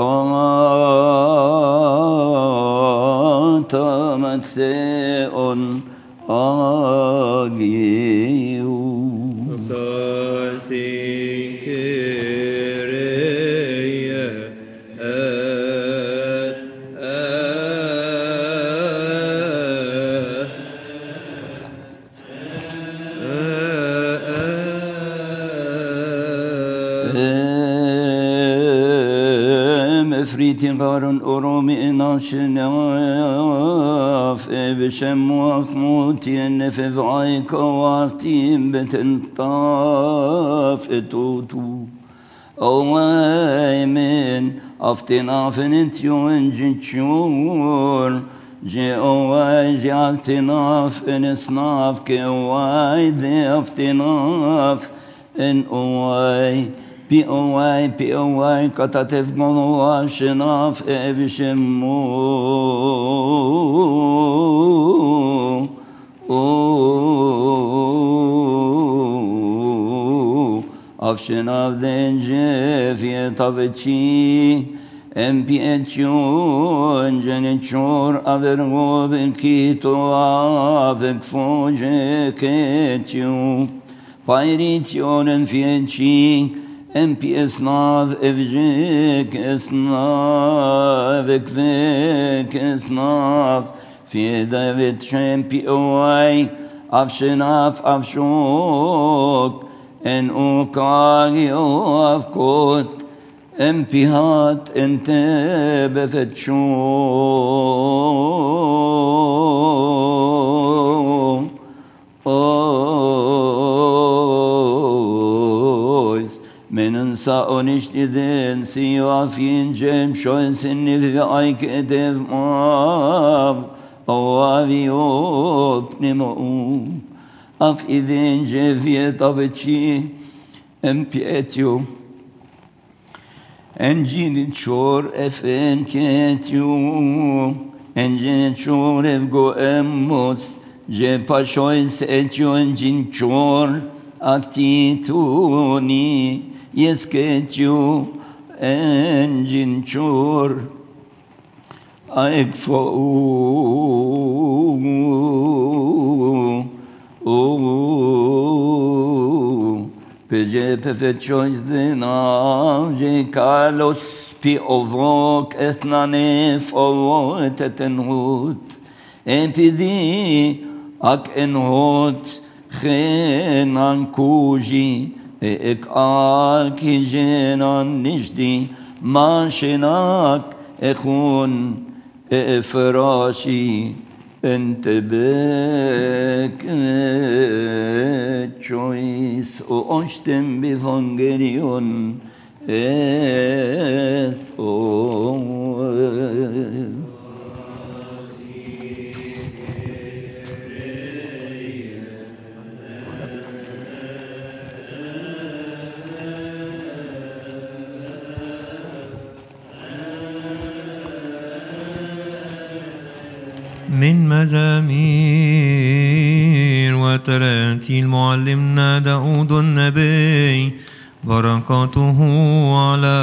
katamat seon agiu. Tigarun orumi inashnaf ebshem wafmuti nefev ayka waftim betentaf etutu Amen aftinafin entjinchur je awai je aftinaf en snaf ke awai de aftinaf en awai P.O.Y. Katatev Monoa Shenaf Evishemu Avshenav Denjev Yetavechi MP.H.U. Enjenichor Avergo Belkito Avekfoje Ketju Pairitionen Fienchi MPS nav evjek esnav ekvek esnav fi David champion afshenaf afshok en ukagi afkot MPhat ente befetsho Menensa oniştiden siyafin cem şoysin nivi ayk edev mav avaviyop nemo af idin ceviyet aveci empiyetyo encini çor efen ketyo encini çor evgo emmots je paşoys etyo encin çor aktituni Yesketju engin chur aikfo peje pefetchois dena je kalos pi ovok etnanef ovot etenhut empidi ak enhot chenan kuji ek aki jenan nishdi man shenak ekhun efrashi entebek choice o oshtem bivangelion من مزامير وتراتيل معلمنا داود النبي بركاته على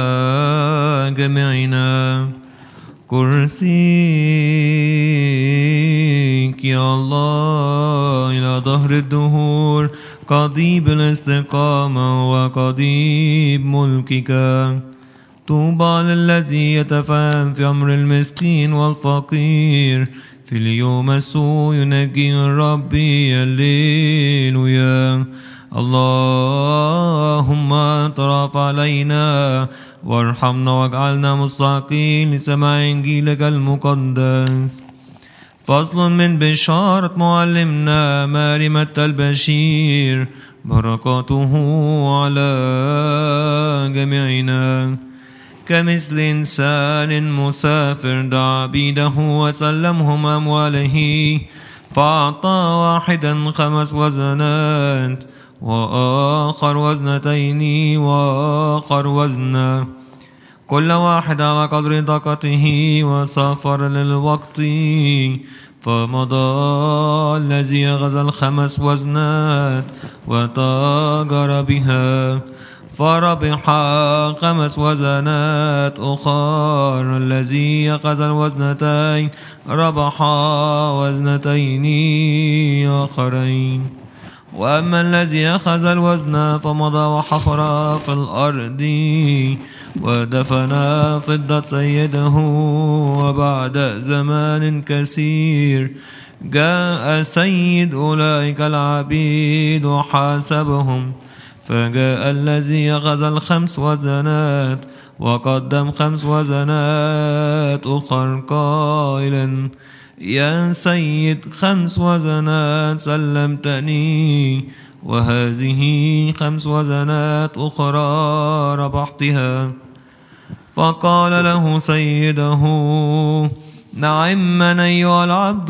جميعنا كرسيك يا الله إلى ظهر الدهور قضيب الاستقامة وقضيب ملكك طوبى للذي يتفهم في أمر المسكين والفقير في اليوم السوء ينجي الرب هللويا اللهم اطرف علينا وارحمنا واجعلنا مستحقين لسماع انجيلك المقدس. فصل من بشارة معلمنا مريم البشير بركاته على جميعنا. كمثل إنسان مسافر دعا عبيده وسلمهم أمواله فأعطى واحدا 5 وزنات وآخر 2 وآخر وزنا كل واحد على قدر طاقته وسافر للوقت فمضى الذي أخذ الخمس وزنات وتاجر بها فربح 5 وزنات أخر. الذي أخذ الوزنتين ربح 2 وزنتين آخرين. وأما الذي أخذ الوزن فمضى وحفر في الأرض ودفن فضة سيده. وبعد زمان كثير جاء سيد أولئك العبيد وحاسبهم، فجاء الذي أخذ 5 وزنات وقدم 5 وزنات أخر قائلا: يا سيد 5 وزنات سلمتني، وهذه 5 وزنات أخرى ربحتها. فقال له سيده: نعما أيها العبد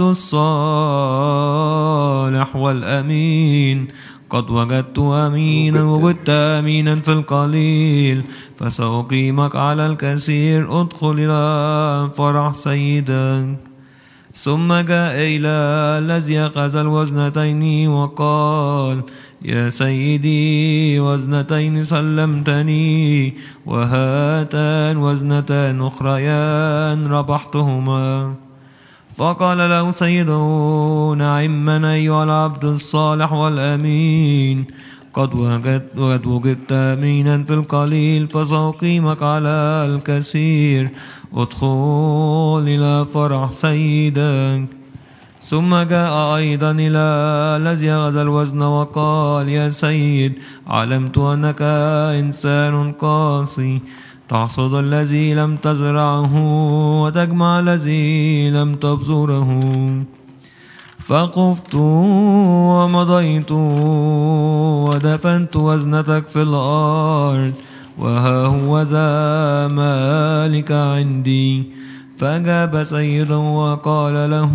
الصالح والأمين، قد وجدت أمينا في القليل، فسأقيمك على الكثير، ادخل إلى فرح سيدك. ثم جاء إلى الذي أخذ الوزنتين وقال: يا سيدي 2 وزنتين سلمتني، وهاتان 2 وزنتان أخريان ربحتهما. فقال له سيده: نعما أيها العبد الصالح والأمين، قد وجدت أمينا في القليل، فسأقيمك على الكثير، ادخل إلى فرح سيدك. ثم جاء أيضا إلى الذي أخذ الوزن وقال: يا سيد، علمت أنك إنسان قاسي، تحصد الذي لم تزرعه وتجمع الذي لم تبذره. فخفت ومضيت ودفنت وزنتك في الأرض، وها هو ذا مالك عندي. فجاب سيده وقال له: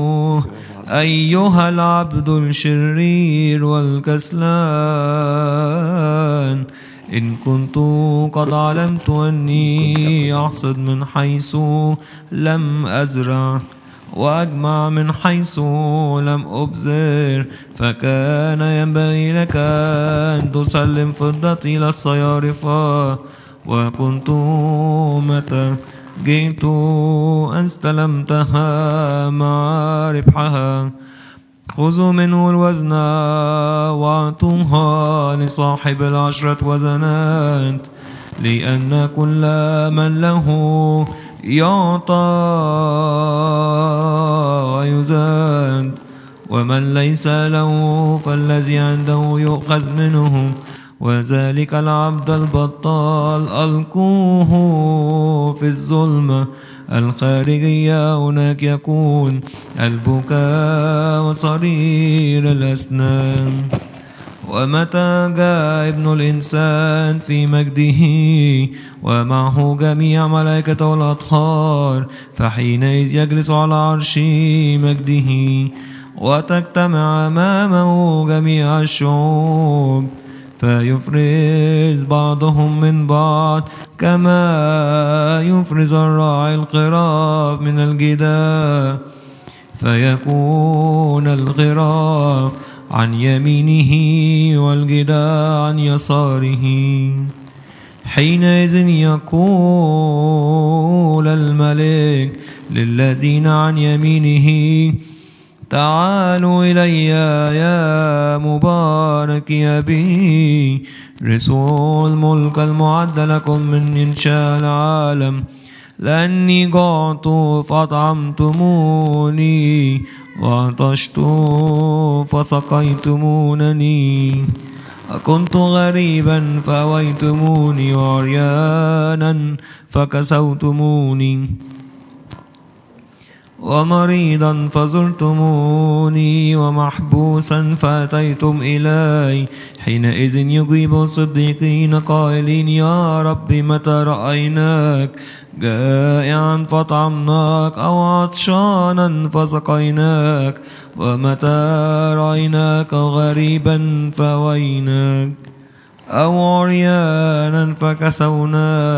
أيها العبد الشرير والكسلان، إن كنت قد علمت أني أحصد من حيث لم أزرع وأجمع من حيث لم أبذر، فكان ينبغي لك أن تسلم فضتي إلى الصيارفة، وكنت متى جئت أن استلمتها مع ربحها. خذوا منه الوزن واعطوها لصاحب 10 وزنات، لأن كل من له يعطى ويزاد، ومن ليس له فالذي عنده يؤخذ منه. وذلك العبد البطال ألقوه في الظلمة الخارجية، هناك يكون البكاء وصرير الأسنان. ومتى جاء ابن الإنسان في مجده ومعه جميع ملائكته والأطهار، فحينئذ يجلس على عرش مجده، وتجتمع أمامه جميع الشعوب، فيفرز بعضهم من بعض كما يفرز الراعي الخراف من الجداء، فيكون الخراف عن يمينه والجداء عن يساره. حينئذ يقول الملك للذين عن يمينه: تعالوا إلي يا مبارك أبي، رثوا الملك المعد لكم من إنشاء العالم، لأني جعت فأطعمتموني، وعطشت فسقيتمونني، وكنت غريبا فأويتموني، وعريانا فكسوتموني، ومريضا فزرتموني، ومحبوسا فأتيتم إلي. حينئذ يجيب الصديقين قائلين: يا رب، متى رأيناك جائعا فطعمناك، أو عطشانا فسقيناك؟ ومتى رأيناك غريبا فأويناك، أو عريانا فكسوناك؟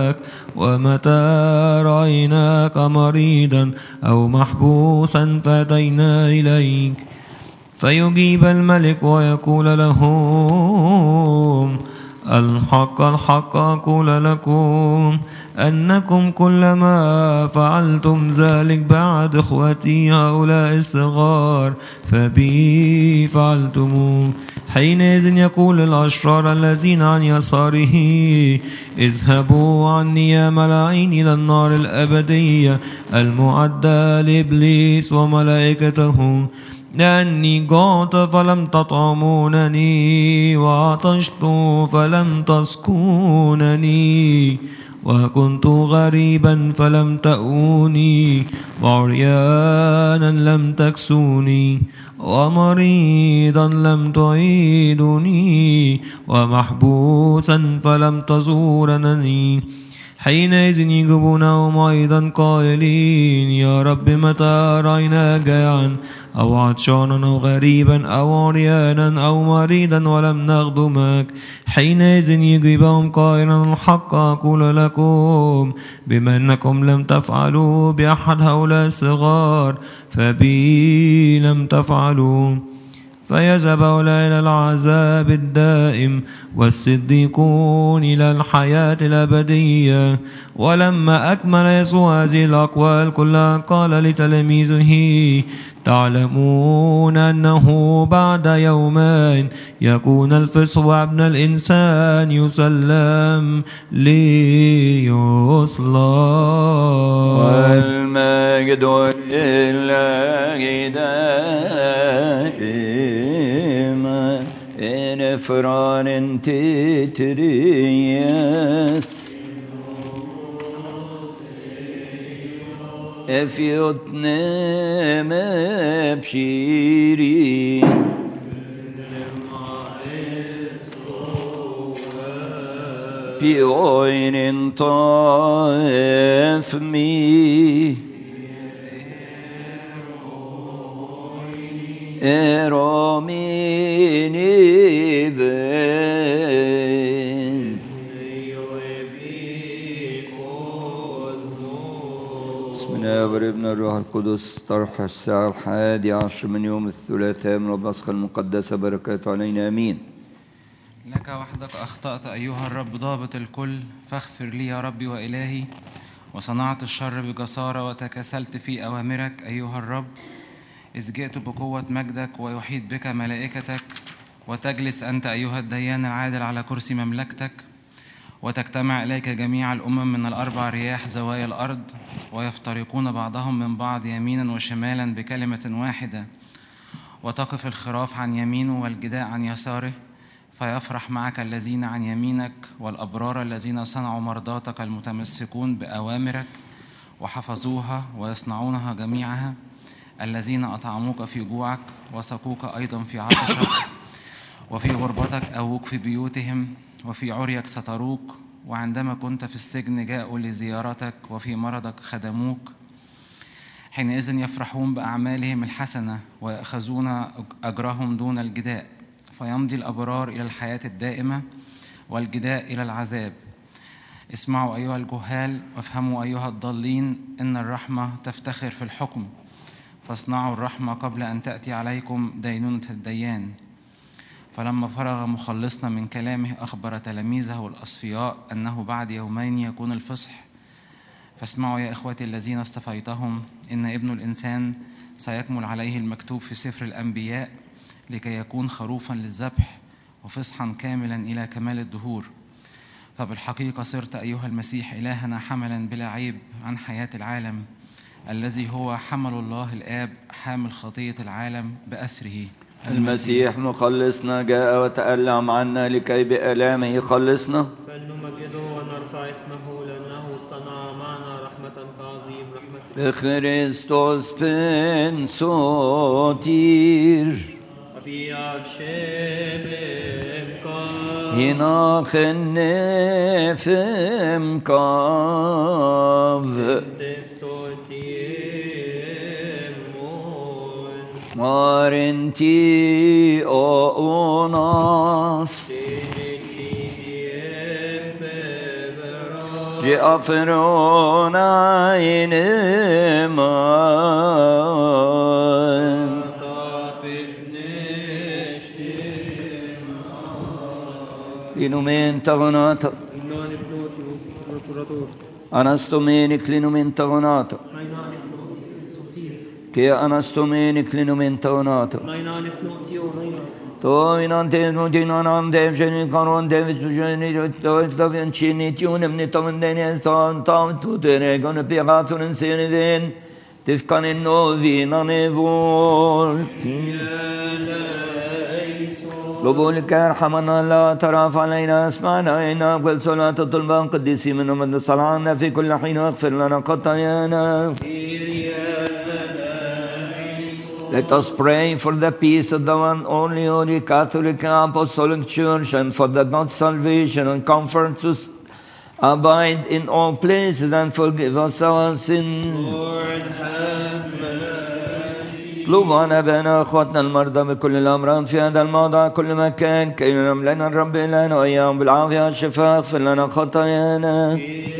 ومتى رأيناك مريضا أو محبوسا فأتينا إليك. فيجيب الملك ويقول لهم الحق الحق أقول لكم أنكم كلما فعلتم ذلك بعد إخوتي هؤلاء الصغار فبي فعلتموه. حينئذ يقول الأشرار الذين عن يساره اذهبوا عني يا ملاعين إلى النار الأبدية المعدة لإبليس وملائكته، لأني جعت فلم تطعمونني وعطشت فلم تسقونني وكنت غريبا فلم تأوني وعريانا لم تكسوني ومريضا لم تعيدني ومحبوسا فلم تزورنني. حينئذ يجيبونهم أيضا قائلين يا رب متى رأينا جائعا أو عطشانا أو غريبا أو عريانا أو مريضا ولم نخدمك. حينئذ يجيبهم قائلا الحق أقول لكم بما أنكم لم تفعلوا بأحد هؤلاء الصغار فبي لم تفعلوا. فيذهب هؤلاء إلى العذاب الدائم والصديقون إلى الحياة الأبدية. ولما أكمل يسوع هذه الأقوال كلها قال لتلاميذه تعلمون أنه بعد يومين يكون الفصح وابن الإنسان يسلم ليصلب. والمجد لله دائما إن فران تتريس افيوتنم بشيري بيوين طاف مي اراميني فينز بسم الله والابن الروح القدس. طرح الساعة 11 من يوم الثلاثاء من البصخة المقدسة، بركاته علينا امين. لك وحدك أخطأت أيها الرب ضابط الكل، فاغفر لي يا ربي وإلهي. وصنعت الشر بجسارة وتكاسلت في أوامرك أيها الرب، إذ جئت بقوة مجدك ويحيط بك ملائكتك، وتجلس أنت أيها الديان العادل على كرسي مملكتك، وتجتمع إليك جميع الأمم من الأربع رياح زوايا الأرض، ويفترقون بعضهم من بعض يمينا وشمالا بكلمة واحدة. وتقف الخراف عن يمينه والجداء عن يساره، فيفرح معك الذين عن يمينك والأبرار الذين صنعوا مرضاتك المتمسكون بأوامرك وحفظوها ويصنعونها جميعها، الذين أطعموك في جوعك وسقوك أيضا في عطشك، وفي غربتك أووك في بيوتهم، وفي عريك ستروك، وعندما كنت في السجن جاءوا لزيارتك، وفي مرضك خدموك. حينئذ يفرحون بأعمالهم الحسنة ويأخذون أجرهم دون الجداء، فيمضي الأبرار إلى الحياة الدائمة والجداء إلى العذاب. اسمعوا أيها الجهال وافهموا أيها الضالين، إن الرحمة تفتخر في الحكم، فاصنعوا الرحمة قبل أن تأتي عليكم دينونة الديان. فلما فرغ مخلصنا من كلامه أخبر تلاميذه الأصفياء أنه بعد يومين يكون الفصح. فاسمعوا يا إخوتي الذين اصطفيتهم، إن ابن الإنسان سيكمل عليه المكتوب في سفر الأنبياء، لكي يكون خروفا للذبح وفصحا كاملا إلى كمال الدهور. فبالحقيقة صرت أيها المسيح إلهنا حملا بلا عيب عن حياة العالم، الذي هو حمل الله الآب حامل خطية العالم بأسره. المسيح مخلصنا جاء وتألم عنا لكي بآلامه يخلصنا. فلنمجده ونرفع اسمه لأنه صنع معنا رحمة فعظيم رحمته. بخريستوس بن سوتير في عرشبك هنا خنفم كاف مارنتي أوناس جافرون عينمان لنمين تغناتا أنستمينك لنمين تغناتا كي أنستمينك لنمين تغناتا تو إنان تينو تينان ديف جني قانون ديف جني تفين شيني تيون من تمن دنيا تام تو تريغون بيغاتون سينين تفكان النوفين نيفول لبولك ارحمنا لا تراف علينا اسمعنا إنا قل صلاة طلبا قديسي من من صلعنا في كل حين واغفر لنا خطايانا. Let us pray for the peace of the one only Holy Catholic and Apostolic Church and for the God's salvation and comfort to abide in all places and forgive us our sins. Lord have mercy. اطلبوا عن أبائنا أخواتنا المرضى بكل الأمراض في هذا الموضع كل مكان كي يملأنا الرب إلهنا وإياهم بالعافية والشفاء اغفر لنا خطايانا.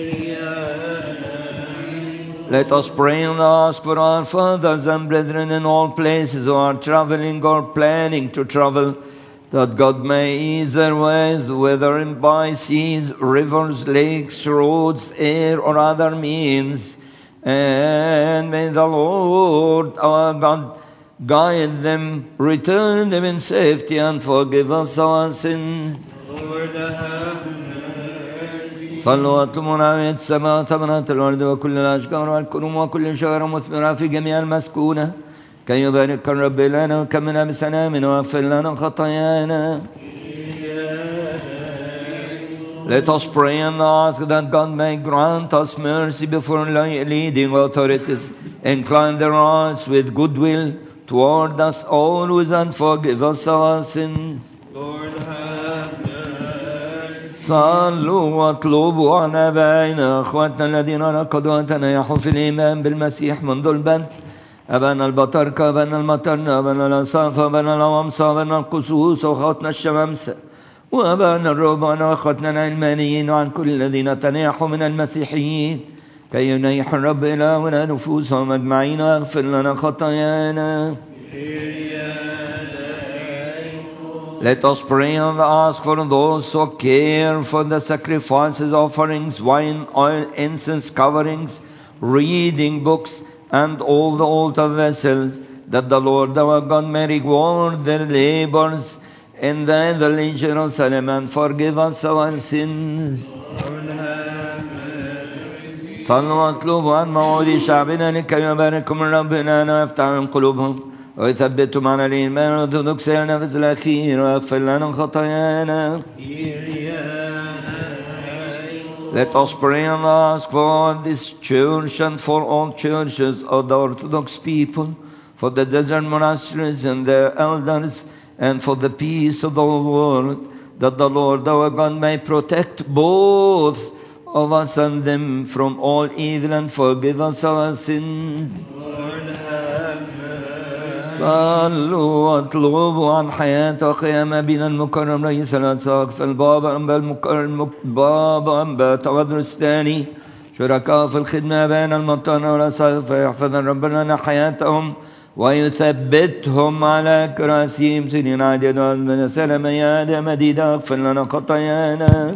Let us pray and ask for our fathers and brethren in all places who are traveling or planning to travel, that God may ease their ways, whether by seas, rivers, lakes, roads, air, or other means. And may the Lord our God guide them, return them in safety, and forgive us our sins. Lord, have صلوا واطلبوا نعمة السماء وثمرات الأرض وكل الأشجار والكرم وكل شجرة مثمرة في جميع المسكونة كي يبارك الرب لنا وكمنا بسلام ويغفر لنا خطايانا. Let us pray and ask that God may grant us mercy before leading authorities, incline their hearts with goodwill toward us always, and forgive us our sins. Lord, صلوا واطلبوا عن أبائنا أخواتنا الذين ركضوا وتنايحوا في الإيمان بالمسيح منذ البدء، أبانا البطاركة، أبانا المطرنة، أبانا الأنصاف، أبانا الأوامصة، أبانا القصوص، وأخواتنا الشمامسة، وأبانا الرهبان، وأخواتنا العلمانيين، وعن كل الذين تنايحوا من المسيحيين كي ينيح الرب إلهنا نفوسهم أجمعين ويغفر لنا خطايانا. Let us pray and ask for those who care for the sacrifices, offerings, wine, oil, incense, coverings, reading books, and all the altar vessels, that the Lord our God may reward their labors in the heavenly Jerusalem and forgive us our sins. صلوا واطلبوا عن موعود شعبنا لكي يباركهم الرب لنا ويفتح من قلوبهم ويثبتوا معنا الإيمان والأرثوذكسية النفس الأخير ويغفر لنا خطايانا. Let us pray and ask for this church and for all churches of the Orthodox people, for the desert monasteries and their elders, and for the peace of the whole world, that the Lord our God may protect both of us and them from all evil and forgive us our sins. صلوا واطلبوا عن حياة وقيام أبينا المكرم رئيس الأساقفة البابا أنبا تودرس الثاني، شركاء في الخدمة بين المطرنة والأساقفة، يحفظ رب لنا حياتهم ويثبتهم على كراسيهم سنين عديدة من سلام يا مديدة اغفر لنا خطايانا.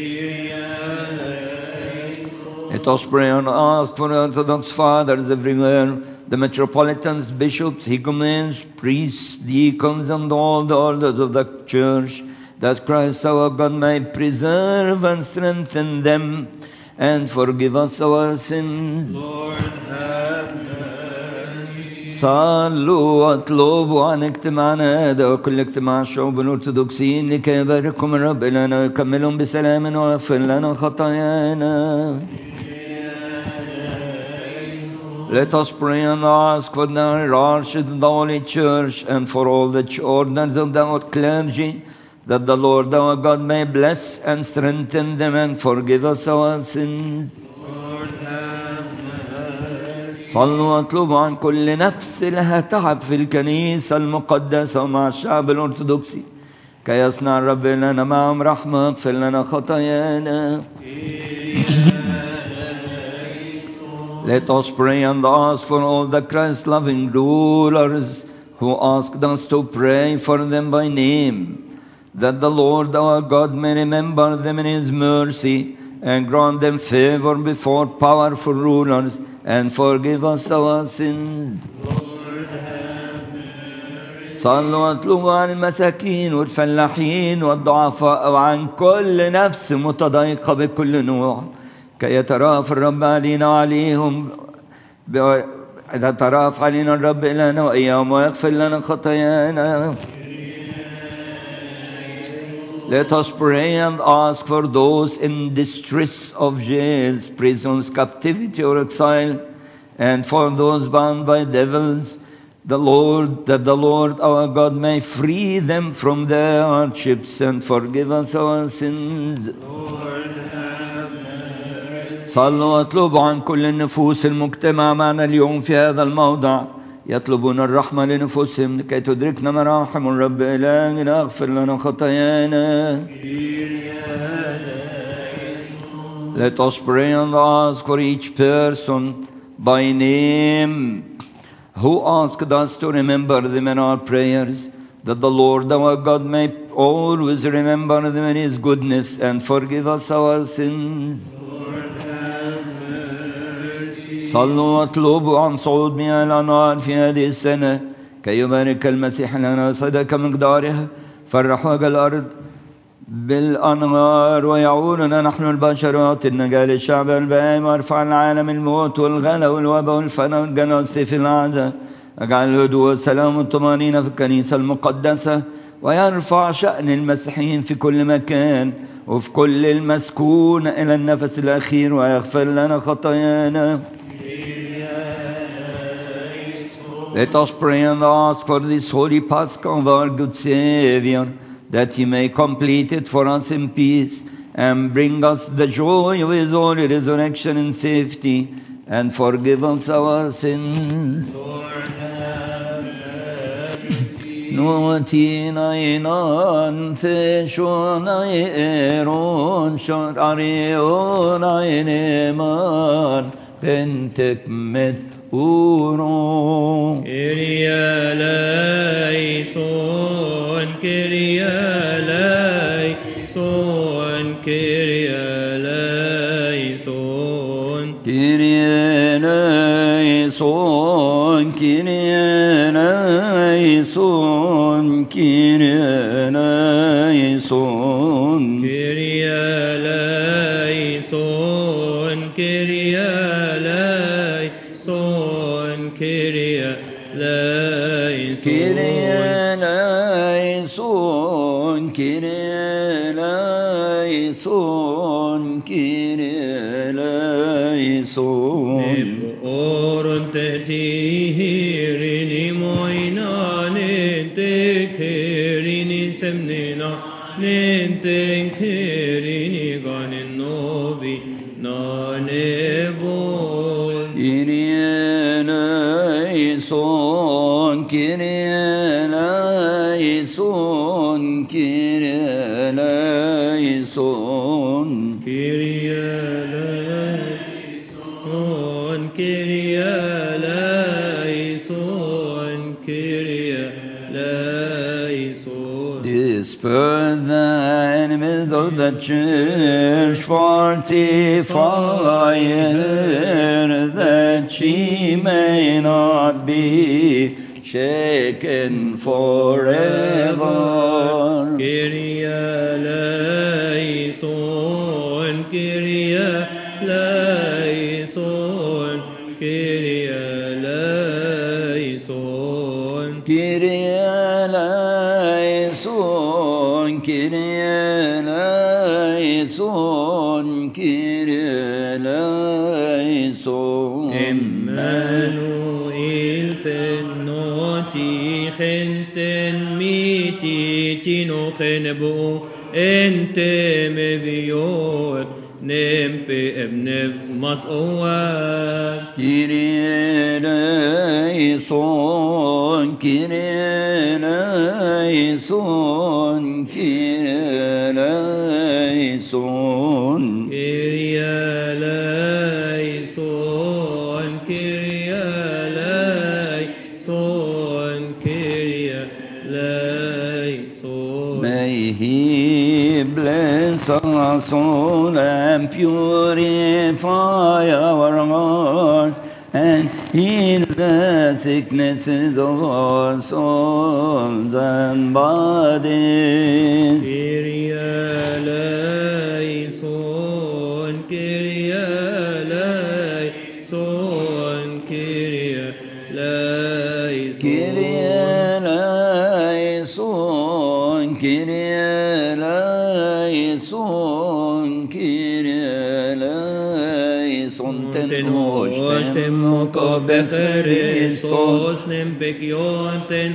Let us pray and ask for Orthodox fathers everywhere, the metropolitans, bishops, higumens, priests, deacons, and all the orders of the church, that Christ our God may preserve and strengthen them and forgive us our sins. Lord, have mercy. صلوا واطلبوا عن اجتماعنا هذا وكل اجتماع الشعوب الأرثوذكسيين لكي يباركهم الرب لنا ويكملهم بسلام ويغفر لنا خطايانا. Let us pray and ask for the hierarchy of the Holy Church and for all the orders of the clergy, that the Lord our God may bless and strengthen them and forgive us our sins. Lord, have mercy. صلوا واطلبوا عن كل نفس لها تعب في الكنيسة المقدسة ومع الشعب الأرثوذكسي كي يصنع الرب لنا معهم رحمة اغفر لنا خطايانا. Let us pray and ask for all the Christ-loving rulers who asked us to pray for them by name, that the Lord our God may remember them in His mercy and grant them favor before powerful rulers and forgive us our sins. صلوا واطلبوا عن المساكين والفلاحين والضعفاء وعن كل نفس متضايقة بكل نوع كي يترأف الرب علينا وعليهم يترأف علينا الرب إلهنا وإياهم ويغفر لنا خطايانا. Let us pray and ask for those in distress of jails, prisons, captivity or exile, and for those bound by devils, that the Lord our God may free them from their hardships and forgive us our sins. صلوا واطلبوا عن كل النفوس المجتمع معنا اليوم في هذا الموضع يطلبون الرحمة لنفوسهم لكي تدركنا مراحم الرب إلهنا اغفر لنا خطايانا. Let us pray and ask for each person by name who asked us to remember them in our prayers, that the Lord our God may always remember them in His goodness and forgive us our sins. صلوا واطلبوا عن صعود مياه الأنهار في هذه السنة كي يبارك المسيح لنا صدق مقدارها فرح وجه الأرض بالأنهار ويعولنا نحن البشرات النجاة للشعب البائم وارفع العالم الموت والغلا والوباء والفنا والجنى والسيف العادة اجعل الهدوء والسلام والطمأنينة في الكنيسة المقدسة ويرفع شأن المسيحيين في كل مكان وفي كل المسكون إلى النفس الأخير ويغفر لنا خطايانا. Let us pray and ask for this holy Pascha of our good Savior, that He may complete it for us in peace and bring us the joy of His holy resurrection in safety and forgive us our sins. Nuotina inan te shona eron shor ariona eneman pentek met uro. Kyrie eleison, Kyrie eleison, Kyrie eleison, Kyrie eleison, Kyrie eleison, Kyrie eleison, Kyrie eleison, Kyrie eleison, Kyrie eleison, Kyrie eleison, Kyrie eleison, Kyrie eleison. Orun tetihirini moinanin tekerini semnina nintenkerini ganin novi nanevon. Kyrie eleison, Kyrie eleison, Kyrie eleison, Kyrie eleison, Kyrie eleison, Kyrie eleison. Disperse the enemies of the church, fortify her that she may not be shaken forever. Kyrie eleison, Kyrie eleison, Kyrie eleison, Kyrie eleison, Kyrie eleison, Kyrie eleison. Emmanuel penoti genten miti tino genebo ente meviot nempe ebnev mas'oat. Kyrie eleison, Kyrie eleison, Kyrie eleison, Kyrie eleison, May He bless us all and purify our hearts and heal the sicknesses of our souls and bodies. Kyrie eleison, Kyrie eleison, Kyrie eleison. Kyrie eleison, Kyrie eleison, Kyrie eleison. Ten hoshtemoko beChristos, nem pekionten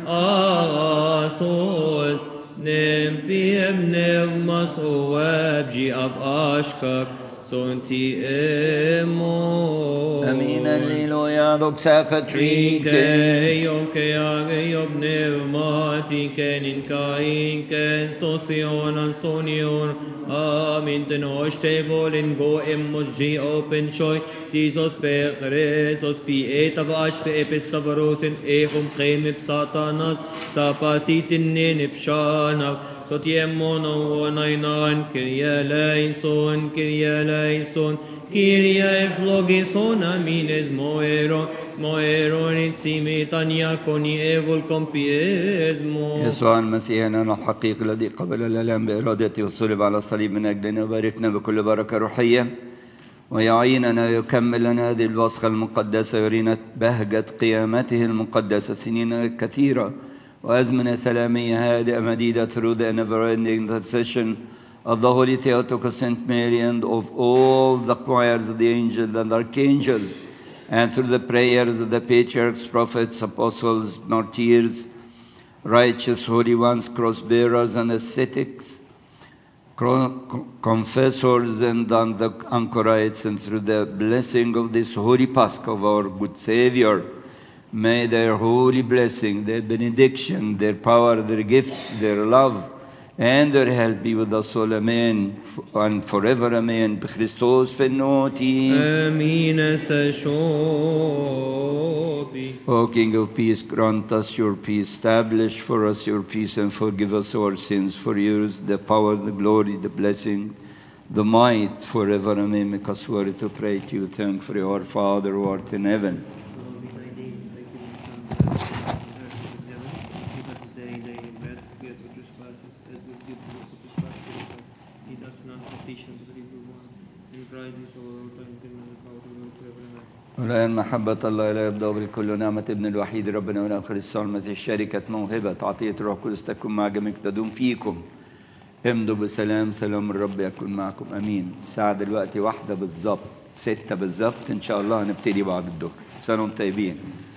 asos, nem piem nevmas oabji ab ashkak, sonti emo. Amin, alleluia, doxa Katrike. Ioke age job nevmatiken in kainken stosion astonion. Amin, ten hoshte volin go emmoji open shoy. Jesus per Christos fi etav ashfe epistavarosin echum chemip satanas sapasitin nenip shanav. Sotiemmono onainan Kyrie eleison, Kyrie eleison, Kyrie eflogison amines moeron in simitania coni evol compiesmo. يسوع المسيح لنا الحقيقي الذي قبل الآلام بإرادته وصلب على الصليب من أجلنا وباركنا بكل بركة روحية ويعيننا ويكمل لنا هذه البصخة المقدسة ويرينا بهجة قيامته المقدسة سنين كثيرة وأزمنة سلامية هادئة مديدة through the never-ending intercession of the Holy Theotokos Saint Mary and of all the choirs of the angels and archangels, and through the prayers of the patriarchs, prophets, apostles, martyrs, righteous holy ones, cross-bearers and ascetics, confessors and the anchorites, and through the blessing of this holy Pascha of our good Savior, may their holy blessing, their benediction, their power, their gifts, their love, and their help be with us all, amen, and forever, amen. Christos penoti. Amen. Estashopi. O King of peace, grant us your peace, establish for us your peace, and forgive us our sins. For yours the power, the glory, the blessing, the might, forever, amen. Make us worthy to pray to you, thankfully, our Father who art in heaven. والآن محبة الله لا يبدأ بالكل نعمة ابن الوحيد ربنا وناخر الصالح المسيح شركة موهبة عطية روح القدس تكون مع جميعكم تدوم فيكم. امضوا بسلام، سلام الرب يكون معكم، امين. الساعة دلوقتي 1 بالظبط، 6 بالظبط ان شاء الله هنبتدي بعد الظهر. سنة طيبين.